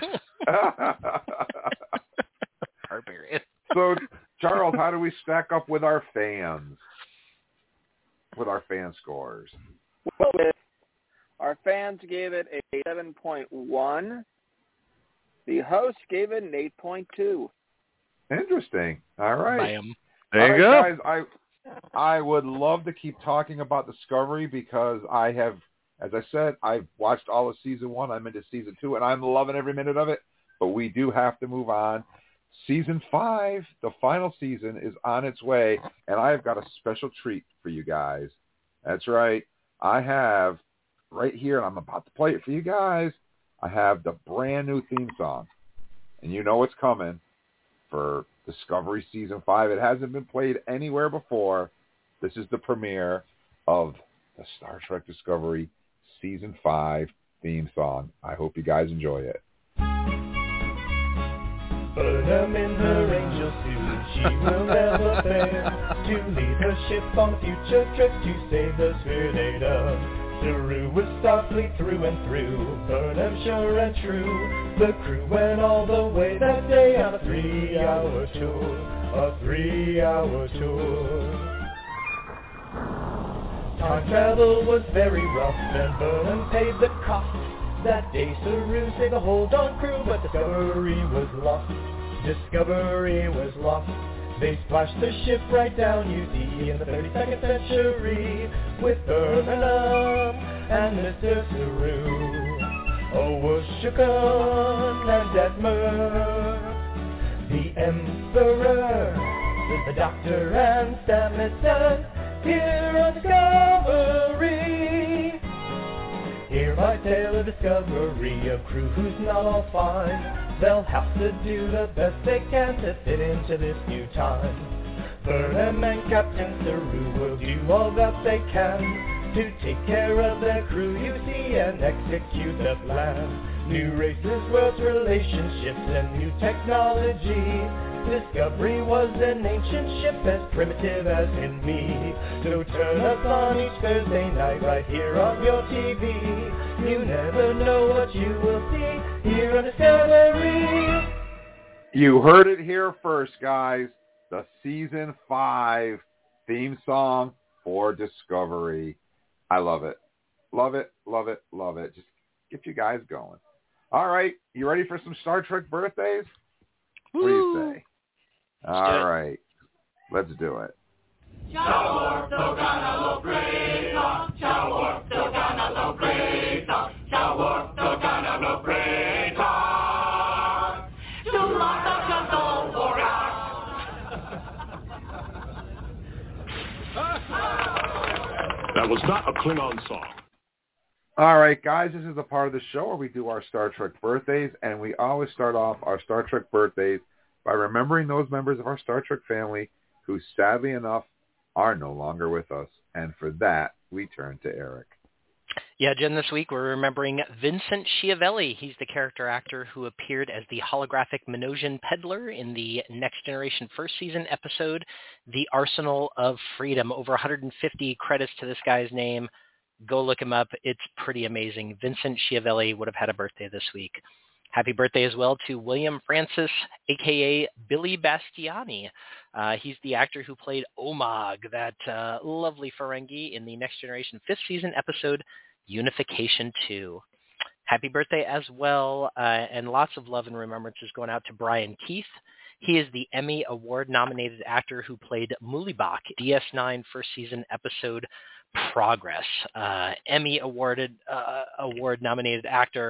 Barbarian. So, Charles, how do we stack up with our fans? With our fan scores? Well, our fans gave it a seven point one. The host gave it an eight point two. Interesting. All right. Bam. There All you right, go. guys, I I would love to keep talking about Discovery because I have, as I said, I've watched all of season one. I'm into season two, and I'm loving every minute of it. But we do have to move on. Season five, the final season, is on its way, and I have got a special treat for you guys. That's right. I have right here, and I'm about to play it for you guys. I have the brand new theme song, and you know what's coming for Discovery Season five. It hasn't been played anywhere before. This is the premiere of the Star Trek Discovery Season five theme song. I hope you guys enjoy it. Burnham in her angel suit, she will never fail to lead her ship on future trips to save the sphere data. Saru was Starfleet through and through, Burnham sure and true. The crew went all the way that day on a three-hour tour, a three-hour tour. Time travel was very rough, and Burnham paid the cost. That day Saru saved the whole darn crew, but Discovery was lost. Discovery was lost. They splashed the ship right down, you see, in the thirty-second century, with Burnham and Mister Saru. Oh, Woshukun and Detmer, the Emperor, the Doctor and Stamets, here on Discovery. Hear my tale of discovery, of crew who's not all fine. They'll have to do the best they can to fit into this new time. Burnham and Captain Saru will do all that they can to take care of their crew, you see, and execute the plan. New races, worlds, relationships, and new technology. Discovery was an ancient ship as primitive as in me. So turn us on each Thursday night right here on your T V. You never know what you will see here on Discovery. You heard it here first, guys. The Season five theme song for Discovery. I love it. Love it, love it, love it. Just get you guys going. All right. You ready for some Star Trek birthdays? What do you say? All right. Let's do it. That was not a Klingon song. All right, guys, this is the part of the show where we do our Star Trek birthdays, and we always start off our Star Trek birthdays by remembering those members of our Star Trek family who, sadly enough, are no longer with us. And for that, we turn to Eric. Yeah, Jen, this week we're remembering Vincent Schiavelli. He's the character actor who appeared as the holographic Minosian peddler in the Next Generation first season episode, The Arsenal of Freedom. Over one hundred fifty credits to this guy's name. Go look him up. It's pretty amazing. Vincent Schiavelli would have had a birthday this week. Happy birthday as well to William Francis, a k a. Billy Bastiani. Uh, he's the actor who played Omag, that uh, lovely Ferengi, in the Next Generation fifth season episode, Unification two. Happy birthday as well, uh, and lots of love and remembrances going out to Brian Keith. He is the Emmy Award-nominated actor who played Mulibak, D S nine first season episode Progress. Uh, Emmy awarded uh, award-nominated actor.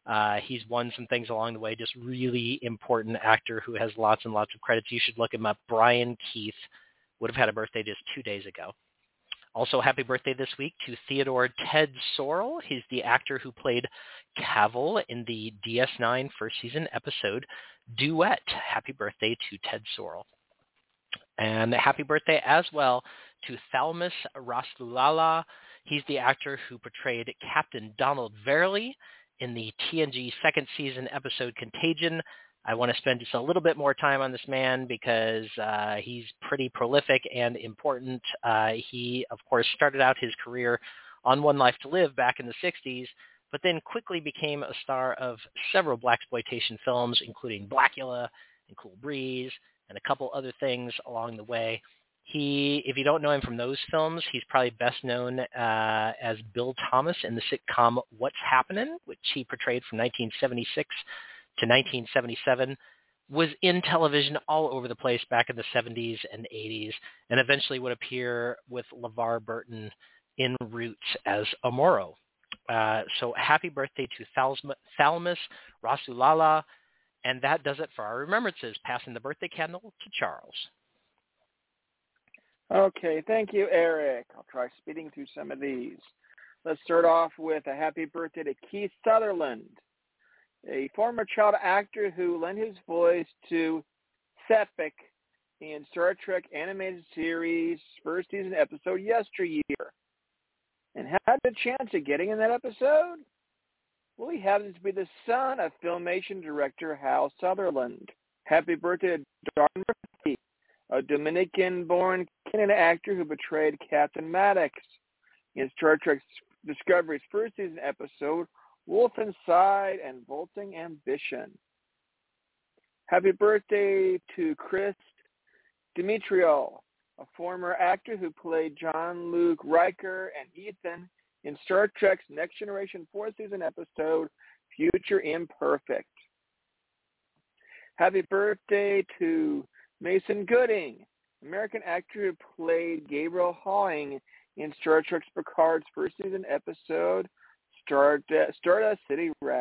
Uh, he's won some things along the way, just really important actor who has lots and lots of credits. You should look him up. Brian Keith would have had a birthday just two days ago. Also, happy birthday this week to Theodore Ted Sorrell. He's the actor who played Cavill in the D S nine first season episode Duet. Happy birthday to Ted Sorrell. And happy birthday as well to Thalmus Rasulala. He's the actor who portrayed Captain Donald Verley in the T N G second season episode Contagion. I want to spend just a little bit more time on this man because uh, he's pretty prolific and important. Uh, he, of course, started out his career on One Life to Live back in the sixties, but then quickly became a star of several blaxploitation films, including Blackula and Cool Breeze, and a couple other things along the way. He, if you don't know him from those films, he's probably best known uh, as Bill Thomas in the sitcom What's Happenin', which he portrayed from nineteen seventy-six to nineteen seventy-seven, was in television all over the place back in the seventies and eighties, and eventually would appear with LeVar Burton in Roots as Amoro. Uh, so happy birthday to Thalmus, Thalmus Rasulala, and that does it for our remembrances. Passing the birthday candle to Charles. Okay, thank you, Eric. I'll try speeding through some of these. Let's start off with a happy birthday to Keith Sutherland, a former child actor who lent his voice to Sepik in Star Trek animated series first season episode Yesteryear. And had the chance of getting in that episode? Well, he happens to be the son of Filmation director Hal Sutherland. Happy birthday to Don Murphy, a Dominican-born Canadian actor who portrayed Captain Maddox in Star Trek Discovery's first season episode Wolf Inside and Vaulting Ambition. Happy birthday to Chris Demetrio, a former actor who played Jean-Luc Riker and Ethan in Star Trek's Next Generation fourth season episode Future Imperfect. Happy birthday to Mason Gooding, American actor who played Gabriel Hawing in Star Trek's Picard's first season episode Stardust, Stardust City Rag.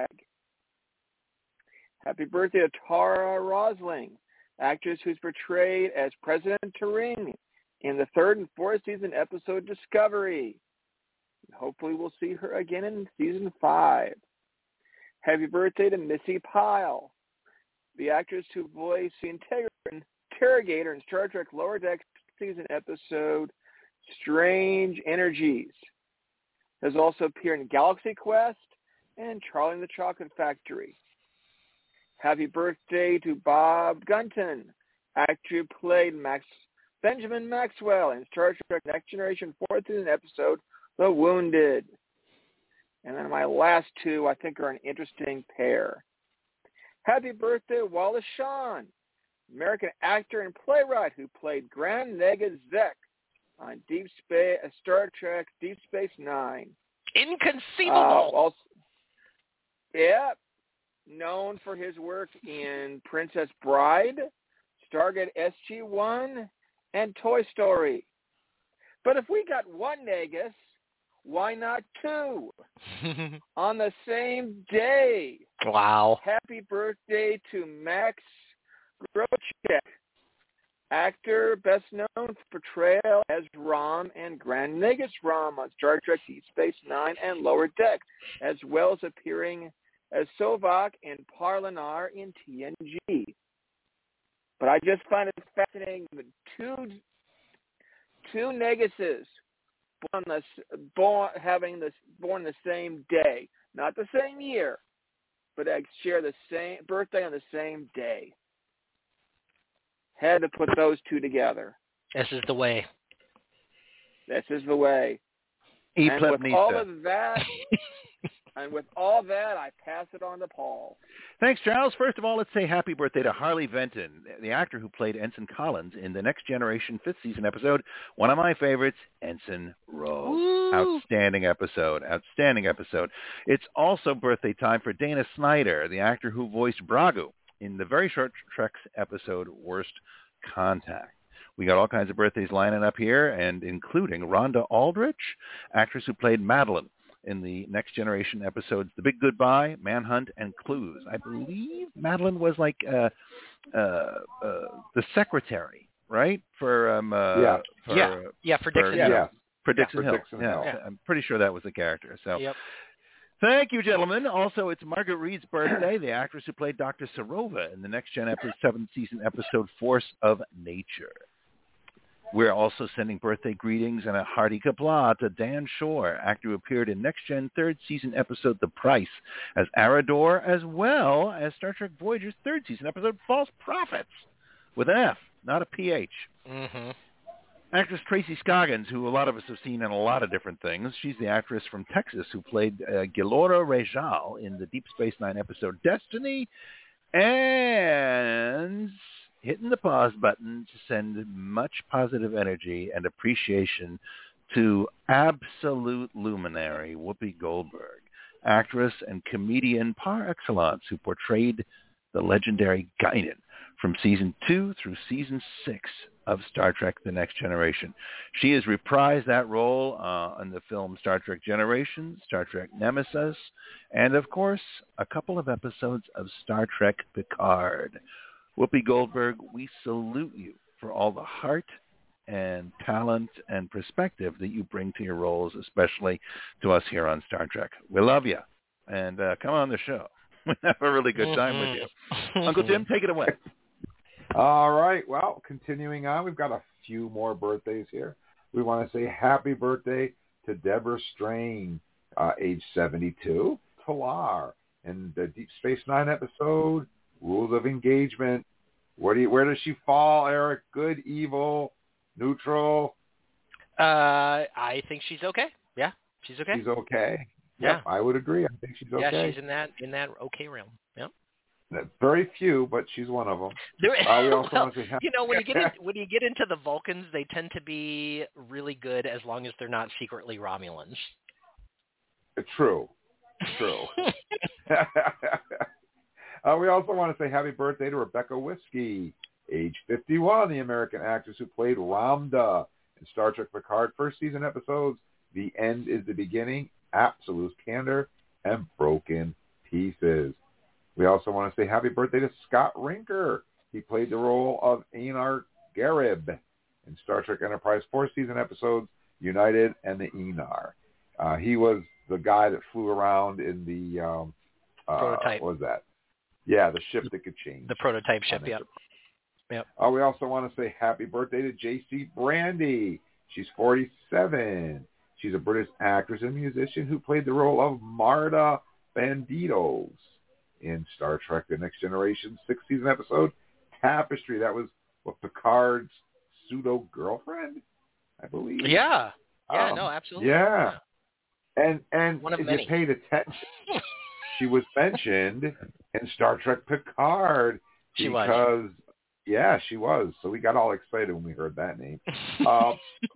Happy birthday to Tara Rosling, actress who's portrayed as President Turing in the third and fourth season episode Discovery. Hopefully we'll see her again in season five. Happy birthday to Missy Pyle, the actress who voiced the interrogator in Star Trek Lower Decks season episode Strange Energies. Has also appeared in Galaxy Quest and Charlie and the Chocolate Factory. Happy birthday to Bob Gunton, actor who played Max Benjamin Maxwell in Star Trek Next Generation fourth season episode The Wounded. And then my last two I think are an interesting pair. Happy birthday Wallace Shawn, American actor and playwright who played Grand Nagus Zek on Deep Space, Star Trek Deep Space Nine. Inconceivable. Uh, also, yeah, known for his work in Princess Bride, Stargate S G one, and Toy Story. But if we got one Nagus, why not two? On the same day. Wow. Happy birthday to Max Grochek, actor best known for portrayal as Rom and Grand Nagus Rom on Star Trek Deep Space Nine and Lower Deck, as well as appearing as Sovok and Parlinar in T N G. But I just find it fascinating that two two Naguses born the born having this born the same day, not the same year, but share the same birthday on the same day. Had to put those two together. This is the way. This is the way. E and with all of that, and with all that, I pass it on to Paul. Thanks, Charles. First of all, let's say happy birthday to Harley Benton, the actor who played Ensign Collins in the Next Generation fifth season episode, one of my favorites, Ensign Rowe. Woo! Outstanding episode. Outstanding episode. It's also birthday time for Dana Snyder, the actor who voiced Bragu in the very short Treks episode Worst Contact. We got all kinds of birthdays lining up here, and including Rhonda Aldrich, actress who played Madeline in the Next Generation episodes The Big Goodbye, Manhunt, and Clues. I believe Madeline was like uh, uh, uh, the secretary, right? For um, uh, yeah, yeah, for, yeah, for for Dixon you Hill. know, for Yeah, Dixon for Hill. Dixon yeah, Hill. Yeah. I'm pretty sure that was the character. So. Yep. Thank you, gentlemen. Also, it's Margaret Reed's birthday, the actress who played Doctor Serova in the Next Gen episode, seventh season episode Force of Nature. We're also sending birthday greetings and a hearty kapla to Dan Shore, actor who appeared in Next Gen third season episode The Price as Arador, as well as Star Trek Voyager's third season episode False Prophets, with an F, not a P H. Mm-hmm. Actress Tracy Scoggins, who a lot of us have seen in a lot of different things. She's the actress from Texas who played uh, Gilora Rejal in the Deep Space Nine episode Destiny, and hitting the pause button to send much positive energy and appreciation to absolute luminary Whoopi Goldberg, actress and comedian par excellence who portrayed the legendary Guinan from season two through season six of Star Trek The Next Generation. She has reprised that role uh, in the film Star Trek Generations, Star Trek Nemesis, and, of course, a couple of episodes of Star Trek Picard. Whoopi Goldberg, we salute you for all the heart and talent and perspective that you bring to your roles, especially to us here on Star Trek. We love you, and uh, come on the show. We have a really good time with you. Uncle Jim, take it away. All right. Well, continuing on, we've got a few more birthdays here. We want to say happy birthday to Deborah Strain, uh, age seventy-two. Talar in the Deep Space Nine episode, Rules of Engagement. What do you, where does she fall, Eric? Good, evil, neutral? Uh, I think she's okay. Yeah, she's okay. She's okay. Yeah, yep, I would agree. I think she's okay. Yeah, she's in that in that okay realm. Yep. Very few, but she's one of them. There, uh, we also well, want to say, you know, when you get in, when you get into the Vulcans, they tend to be really good as long as they're not secretly Romulans. True, true. uh, we also want to say happy birthday to Rebecca Whiskey, age fifty-one, the American actress who played Ramda in Star Trek Picard first season episodes The End is the Beginning, Absolute Candor, and Broken Pieces. We also want to say happy birthday to Scott Rinker. He played the role of Einar Garib in Star Trek Enterprise fourth season episodes United and the Enar. Uh, he was the guy that flew around in the um, uh, prototype. What was that? Yeah, the ship that could change. The prototype ship. Yeah. Yep. Uh, we also want to say happy birthday to J C Brandy. She's forty-seven. She's a British actress and musician who played the role of Marta Bandidos in Star Trek The Next Generation sixth season episode Tapestry. That was what Picard's pseudo-girlfriend, I believe. Yeah. Yeah, um, no, absolutely. Yeah. And and One of if many. you paid attention, she was mentioned in Star Trek Picard She because, was. yeah, she was. So we got all excited when we heard that name. uh,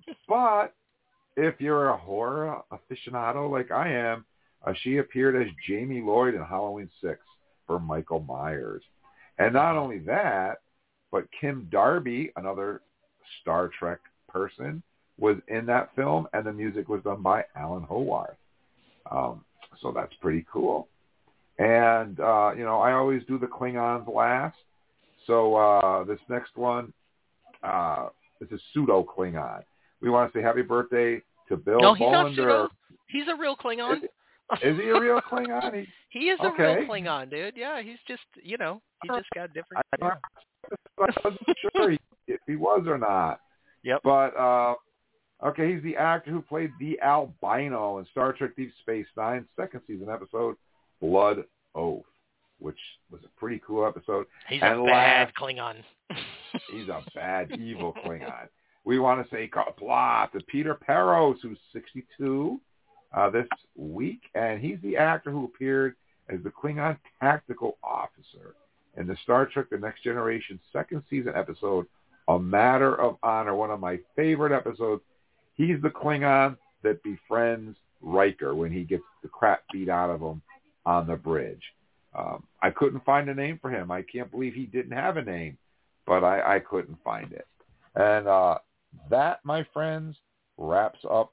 but if you're a horror aficionado like I am, uh, she appeared as Jamie Lloyd in Halloween six for Michael Myers. And not only that, but Kim Darby, another Star Trek person, was in that film, and the music was done by Alan Howarth. Um, so that's pretty cool. And, uh, you know, I always do the Klingons last. So uh, this next one uh, is a pseudo-Klingon. We want to say happy birthday to Bill No, he's Bolander. not pseudo. He's a real Klingon. Is, is he a real Klingon? He, he is a okay. real Klingon, dude. Yeah, he's just, you know, he just got different. I, Yeah. I wasn't sure if he was or not. Yep. But, uh, okay, he's the actor who played the albino in Star Trek Deep Space Nine, second season episode, Blood Oath, which was a pretty cool episode. He's and a bad last, Klingon. He's a bad, evil Klingon. We want to say kapla to Peter Peros, who's sixty-two uh, this week, and he's the actor who appeared as the Klingon tactical officer in the Star Trek The Next Generation second season episode, A Matter of Honor, one of my favorite episodes. He's the Klingon that befriends Riker when he gets the crap beat out of him on the bridge. Um, I couldn't find a name for him. I can't believe he didn't have a name, but I, I couldn't find it. And uh, that, my friends, wraps up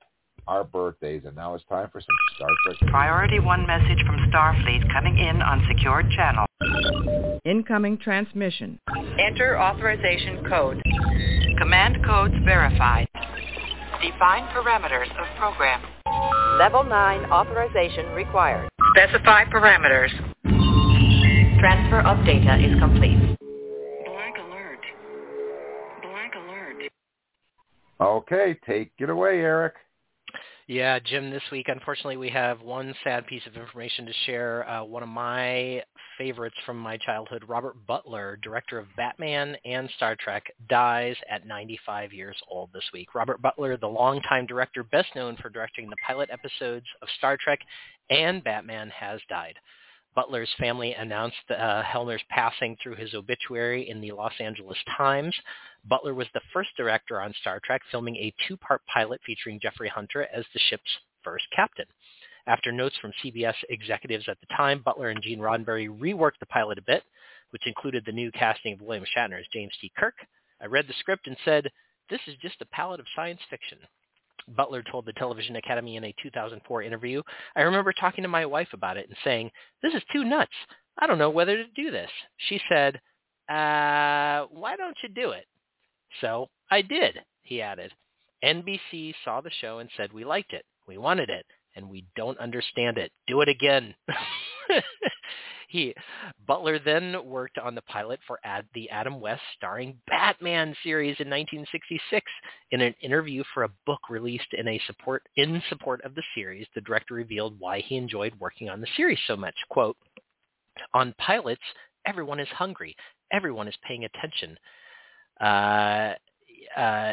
our birthdays. And now it's time for some Star Trek. Priority one message from Starfleet coming in on secured channel. Incoming transmission. Enter authorization code. Command codes verified. Define parameters of program. Level nine authorization required. Specify parameters. Transfer of data is complete. Blank alert. Blank alert. Okay, take it away, Eric. Yeah, Jim, this week, unfortunately, we have one sad piece of information to share. Uh, one of my favorites from my childhood, Robert Butler, director of Batman and Star Trek, dies at ninety-five years old this week. Robert Butler, the longtime director, best known for directing the pilot episodes of Star Trek and Batman, has died. Butler's family announced uh, Hellner's passing through his obituary in the Los Angeles Times. Butler was the first director on Star Trek, filming a two-part pilot featuring Jeffrey Hunter as the ship's first captain. After notes from C B S executives at the time, Butler and Gene Roddenberry reworked the pilot a bit, which included the new casting of William Shatner as James T. Kirk. I read the script and said, "This is just a palette of science fiction." Butler told the Television Academy in a two thousand four interview, "I remember talking to my wife about it and saying, 'This is too nuts. I don't know whether to do this.' She said, uh, why don't you do it?' So I did," he added. N B C saw the show and said, "We liked it. We wanted it. And we don't understand it. Do it again." He Butler then worked on the pilot for Ad, the Adam West starring Batman series in nineteen sixty-six. In an interview for a book released in a support in support of the series, the director revealed why he enjoyed working on the series so much. Quote, "On pilots, everyone is hungry. Everyone is paying attention. Uh, uh,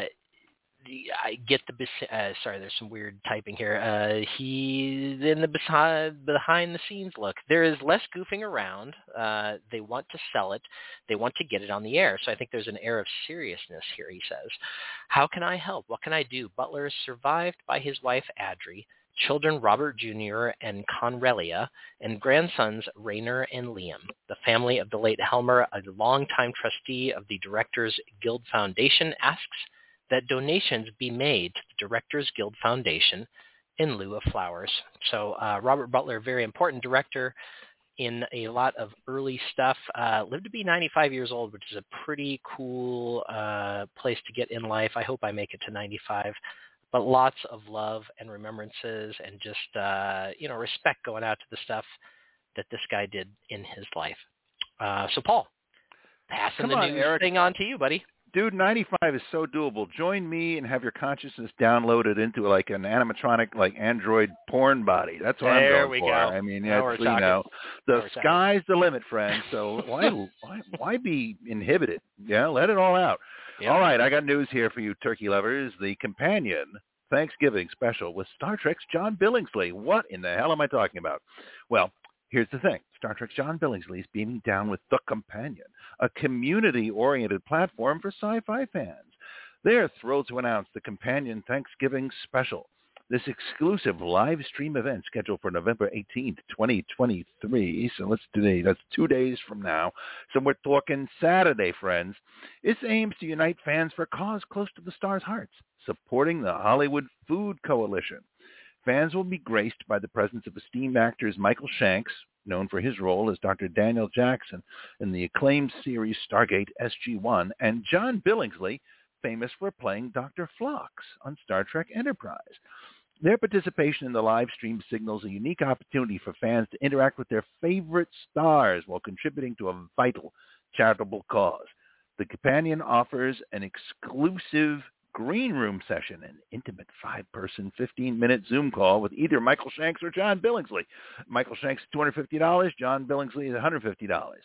I get the uh, sorry. There's some weird typing here. Uh, he's in the behind behind the scenes look. There is less goofing around. Uh, they want to sell it. They want to get it on the air. So I think there's an air of seriousness here." He says, "How can I help? What can I do?" Butler is survived by his wife Adri, children Robert Junior and Conrelia, and grandsons Rainer and Liam. The family of the late Helmer, a longtime trustee of the Directors Guild Foundation, asks that donations be made to the Directors Guild Foundation in lieu of flowers. So uh, Robert Butler, very important director in a lot of early stuff, uh, lived to be ninety-five years old, which is a pretty cool uh, place to get in life. I hope I make it to ninety-five. But lots of love and remembrances and just, uh, you know, respect going out to the stuff that this guy did in his life. Uh, so, Paul, passing Come the on, news Eric. thing on to you, buddy. Dude, ninety-five is so doable. Join me and have your consciousness downloaded into like an animatronic, like android porn body. That's what There I'm we going for. go. I mean, Now it's, we're you know, Now the we're sky's the limit, friend. So why, why, why be inhibited? Yeah, let it all out. Yeah. All right, I got news here for you, turkey lovers. The companion Thanksgiving special with Star Trek's John Billingsley. What in the hell am I talking about? Well, here's the thing. Star Trek's John Billingsley is beaming down with The Companion, a community-oriented platform for sci-fi fans. They're thrilled to announce the Companion Thanksgiving Special. This exclusive live stream event scheduled for November eighteenth, twenty twenty-three. So let's today. That's two days from now. So we're talking Saturday, friends. This aims to unite fans for a cause close to the stars' hearts, supporting the Hollywood Food Coalition. Fans will be graced by the presence of esteemed actors Michael Shanks, known for his role as Doctor Daniel Jackson in the acclaimed series Stargate S G one, and John Billingsley, famous for playing Doctor Phlox on Star Trek Enterprise. Their participation in the live stream signals a unique opportunity for fans to interact with their favorite stars while contributing to a vital charitable cause. The Companion offers an exclusive green room session, an intimate five-person, fifteen-minute Zoom call with either Michael Shanks or John Billingsley. Michael Shanks is two hundred fifty dollars, John Billingsley is one hundred fifty dollars.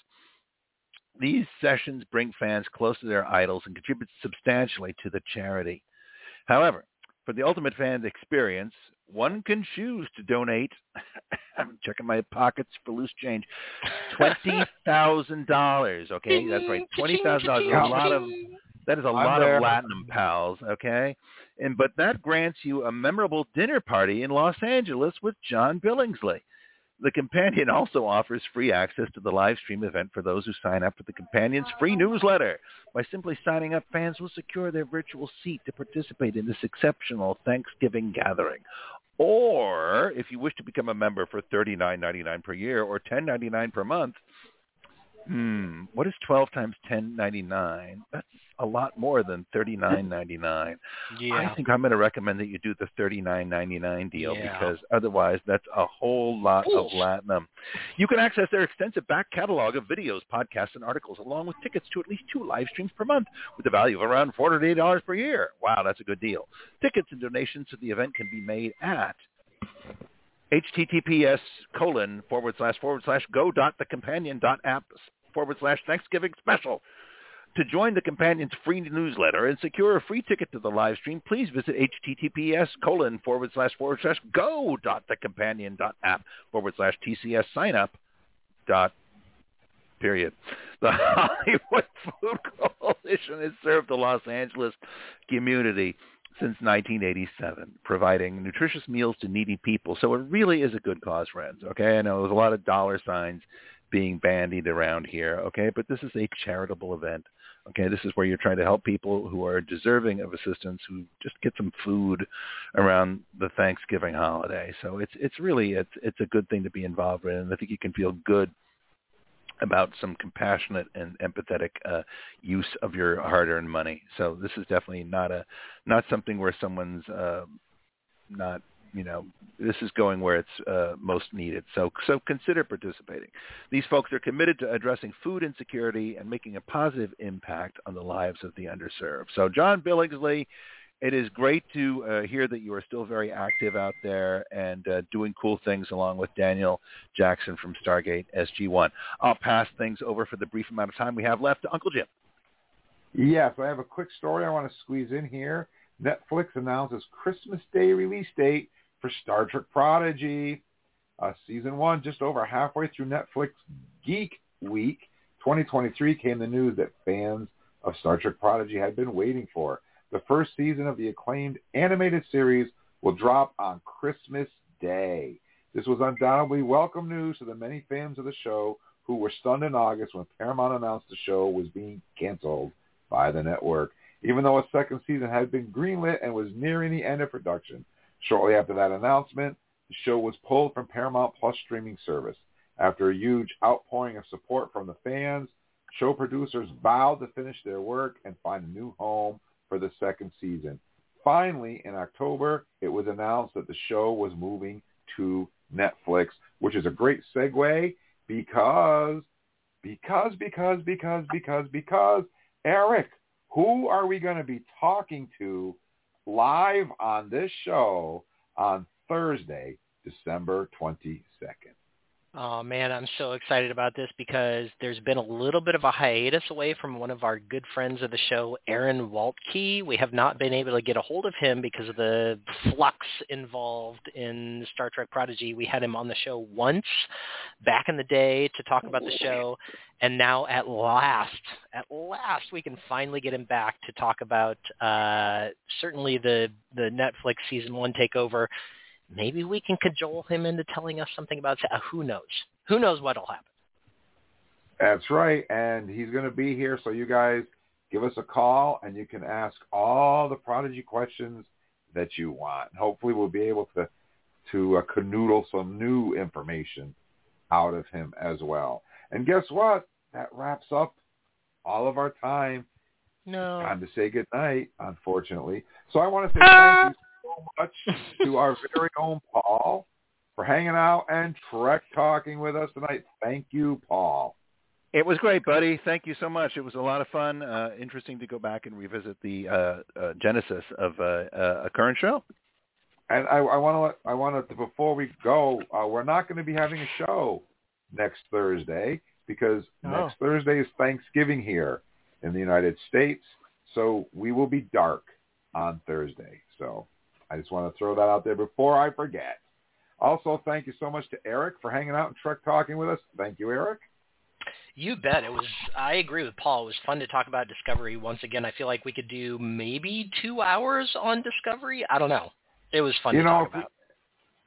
These sessions bring fans close to their idols and contribute substantially to the charity. However, for the ultimate fan experience, one can choose to donate, I'm checking my pockets for loose change, twenty thousand dollars, okay? That's right, twenty thousand dollars. That's a lot of... That is a I'm lot there. of Latinum pals, okay? And but that grants you a memorable dinner party in Los Angeles with John Billingsley. The Companion also offers free access to the live stream event for those who sign up for the Companion's free newsletter. By simply signing up, fans will secure their virtual seat to participate in this exceptional Thanksgiving gathering. Or, if you wish to become a member for thirty-nine ninety-nine per year or ten ninety-nine per month, hmm, what is twelve times ten ninety-nine? That's a lot more than thirty-nine ninety-nine. Yeah. I think I'm going to recommend that you do the thirty-nine ninety-nine deal Yeah. because otherwise that's a whole lot Ooh. of latinum. You can access their extensive back catalog of videos, podcasts, and articles along with tickets to at least two live streams per month with a value of around four hundred eighty dollars per year. Wow, that's a good deal. Tickets and donations to the event can be made at https colon forward slash forward slash go dot thecompanion dot app forward slash Thanksgiving special. To join the Companion's free newsletter and secure a free ticket to the live stream, please visit https colon forward slash forward slash go dot thecompanion dot app forward slash TCS sign up dot period. The Hollywood Food Coalition has served the Los Angeles community since nineteen eighty-seven, providing nutritious meals to needy people. So it really is a good cause, friends. Okay, I know there's a lot of dollar signs being bandied around here, okay, but this is a charitable event. Okay, this is where you're trying to help people who are deserving of assistance, who just get some food around the Thanksgiving holiday. So it's it's really it's it's a good thing to be involved in, and I think you can feel good about some compassionate and empathetic uh, use of your hard-earned money. So this is definitely not a not something where someone's uh, not. You know, this is going where it's uh, most needed. So so consider participating. These folks are committed to addressing food insecurity and making a positive impact on the lives of the underserved. So John Billingsley, it is great to uh, hear that you are still very active out there and uh, doing cool things along with Daniel Jackson from Stargate S G one. I'll pass things over for the brief amount of time we have left to Uncle Jim. Yes, I have a quick story I want to squeeze in here. Netflix announces Christmas Day release date for Star Trek Prodigy. Uh, season one, just over halfway through Netflix Geek Week twenty twenty-three, came the news that fans of Star Trek Prodigy had been waiting for. The first season of the acclaimed animated series will drop on Christmas Day. This was undoubtedly welcome news to the many fans of the show who were stunned in August when Paramount announced the show was being canceled by the network, even though a second season had been greenlit and was nearing the end of production. Shortly after that announcement, the show was pulled from Paramount Plus streaming service. After a huge outpouring of support from the fans, show producers vowed to finish their work and find a new home for the second season. Finally, in October, it was announced that the show was moving to Netflix, which is a great segue because, because, because, because, because, because, Eric, who are we going to be talking to live on this show on Thursday, December twenty-second? Oh, man, I'm so excited about this because there's been a little bit of a hiatus away from one of our good friends of the show, Aaron Waltke. We have not been able to get a hold of him because of the flux involved in Star Trek Prodigy. We had him on the show once back in the day to talk about the show, and now at last, at last, we can finally get him back to talk about uh, certainly the, the Netflix season one takeover. Maybe we can cajole him into telling us something about uh, who knows? Who knows what will happen? That's right, and he's going to be here, so you guys give us a call, and you can ask all the Prodigy questions that you want. Hopefully we'll be able to, to uh, canoodle some new information out of him as well. And guess what? That wraps up all of our time. No. It's time to say goodnight, unfortunately. So I want to say thank you so much to our very own Paul for hanging out and Trek talking with us tonight. Thank you, Paul. It was great, buddy. Thank you so much. It was a lot of fun. Uh, interesting to go back and revisit the uh, uh, genesis of uh, uh, a current show. And I, I want to, I want to, before we go, uh, we're not going to be having a show next Thursday because Oh. next Thursday is Thanksgiving here in the United States, so we will be dark on Thursday. So I just want to throw that out there before I forget. Also, thank you so much to Eric for hanging out and Trek talking with us. Thank you, Eric. You bet. It was. I agree with Paul. It was fun to talk about Discovery once again. I feel like we could do maybe two hours on Discovery. I don't know. It was fun You to know, talk if we, about.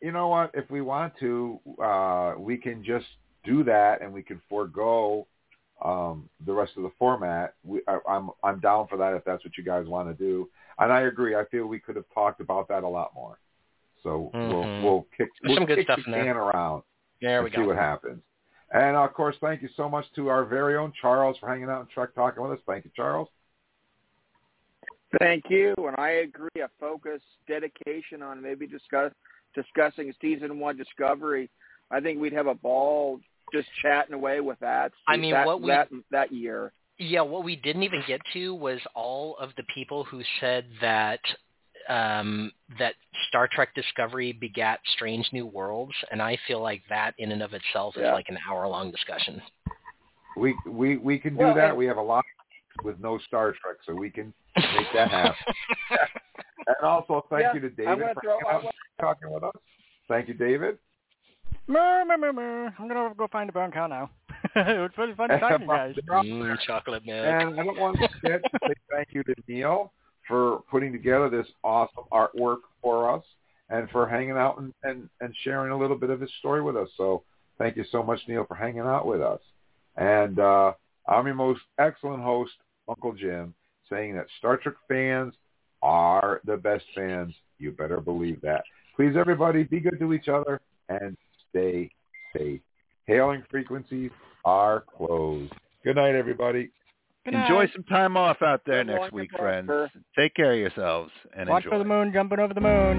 you know what? If we want to, uh, we can just do that, and we can forego um, the rest of the format. We, I, I'm I'm down for that if that's what you guys want to do. And I agree. I feel we could have talked about that a lot more. So mm-hmm. we'll we'll kick we'll some good kick stuff the in can there. around there and we see go. what happens. And of course, thank you so much to our very own Charles for hanging out and Trek Talking with us. Thank you, Charles. Thank you, and I agree. A focus, dedication on maybe discuss discussing season one Discovery. I think we'd have a ball just chatting away with that. I mean, that, what we that that year. Yeah, what we didn't even get to was all of the people who said that um, that Star Trek Discovery begat Strange New Worlds, and I feel like that in and of itself yeah. is like an hour-long discussion. We we we can do well, that. And, we have a lot with no Star Trek, so we can make that happen. And also, thank yeah, you to David for throw, hanging out talking with us. Thank you, David. Moo, moo, moo, moo. I'm going to go find a brown cow now. It was really fun talking to you guys. Mm, chocolate milk. And I don't want to forget to say thank you to Neil for putting together this awesome artwork for us and for hanging out and, and, and sharing a little bit of his story with us. So thank you so much, Neil, for hanging out with us. And uh, I'm your most excellent host, Uncle Jim, saying that Star Trek fans are the best fans. You better believe that. Please, everybody, be good to each other and stay safe. Hailing frequencies are closed. Good night, everybody. Good Enjoy night. some time off out there Good next morning, week, Prosper. friends. Take care of yourselves and Watch enjoy. for the moon jumping over the moon.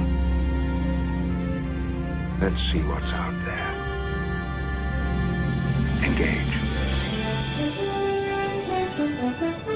Let's see what's out there. Engage.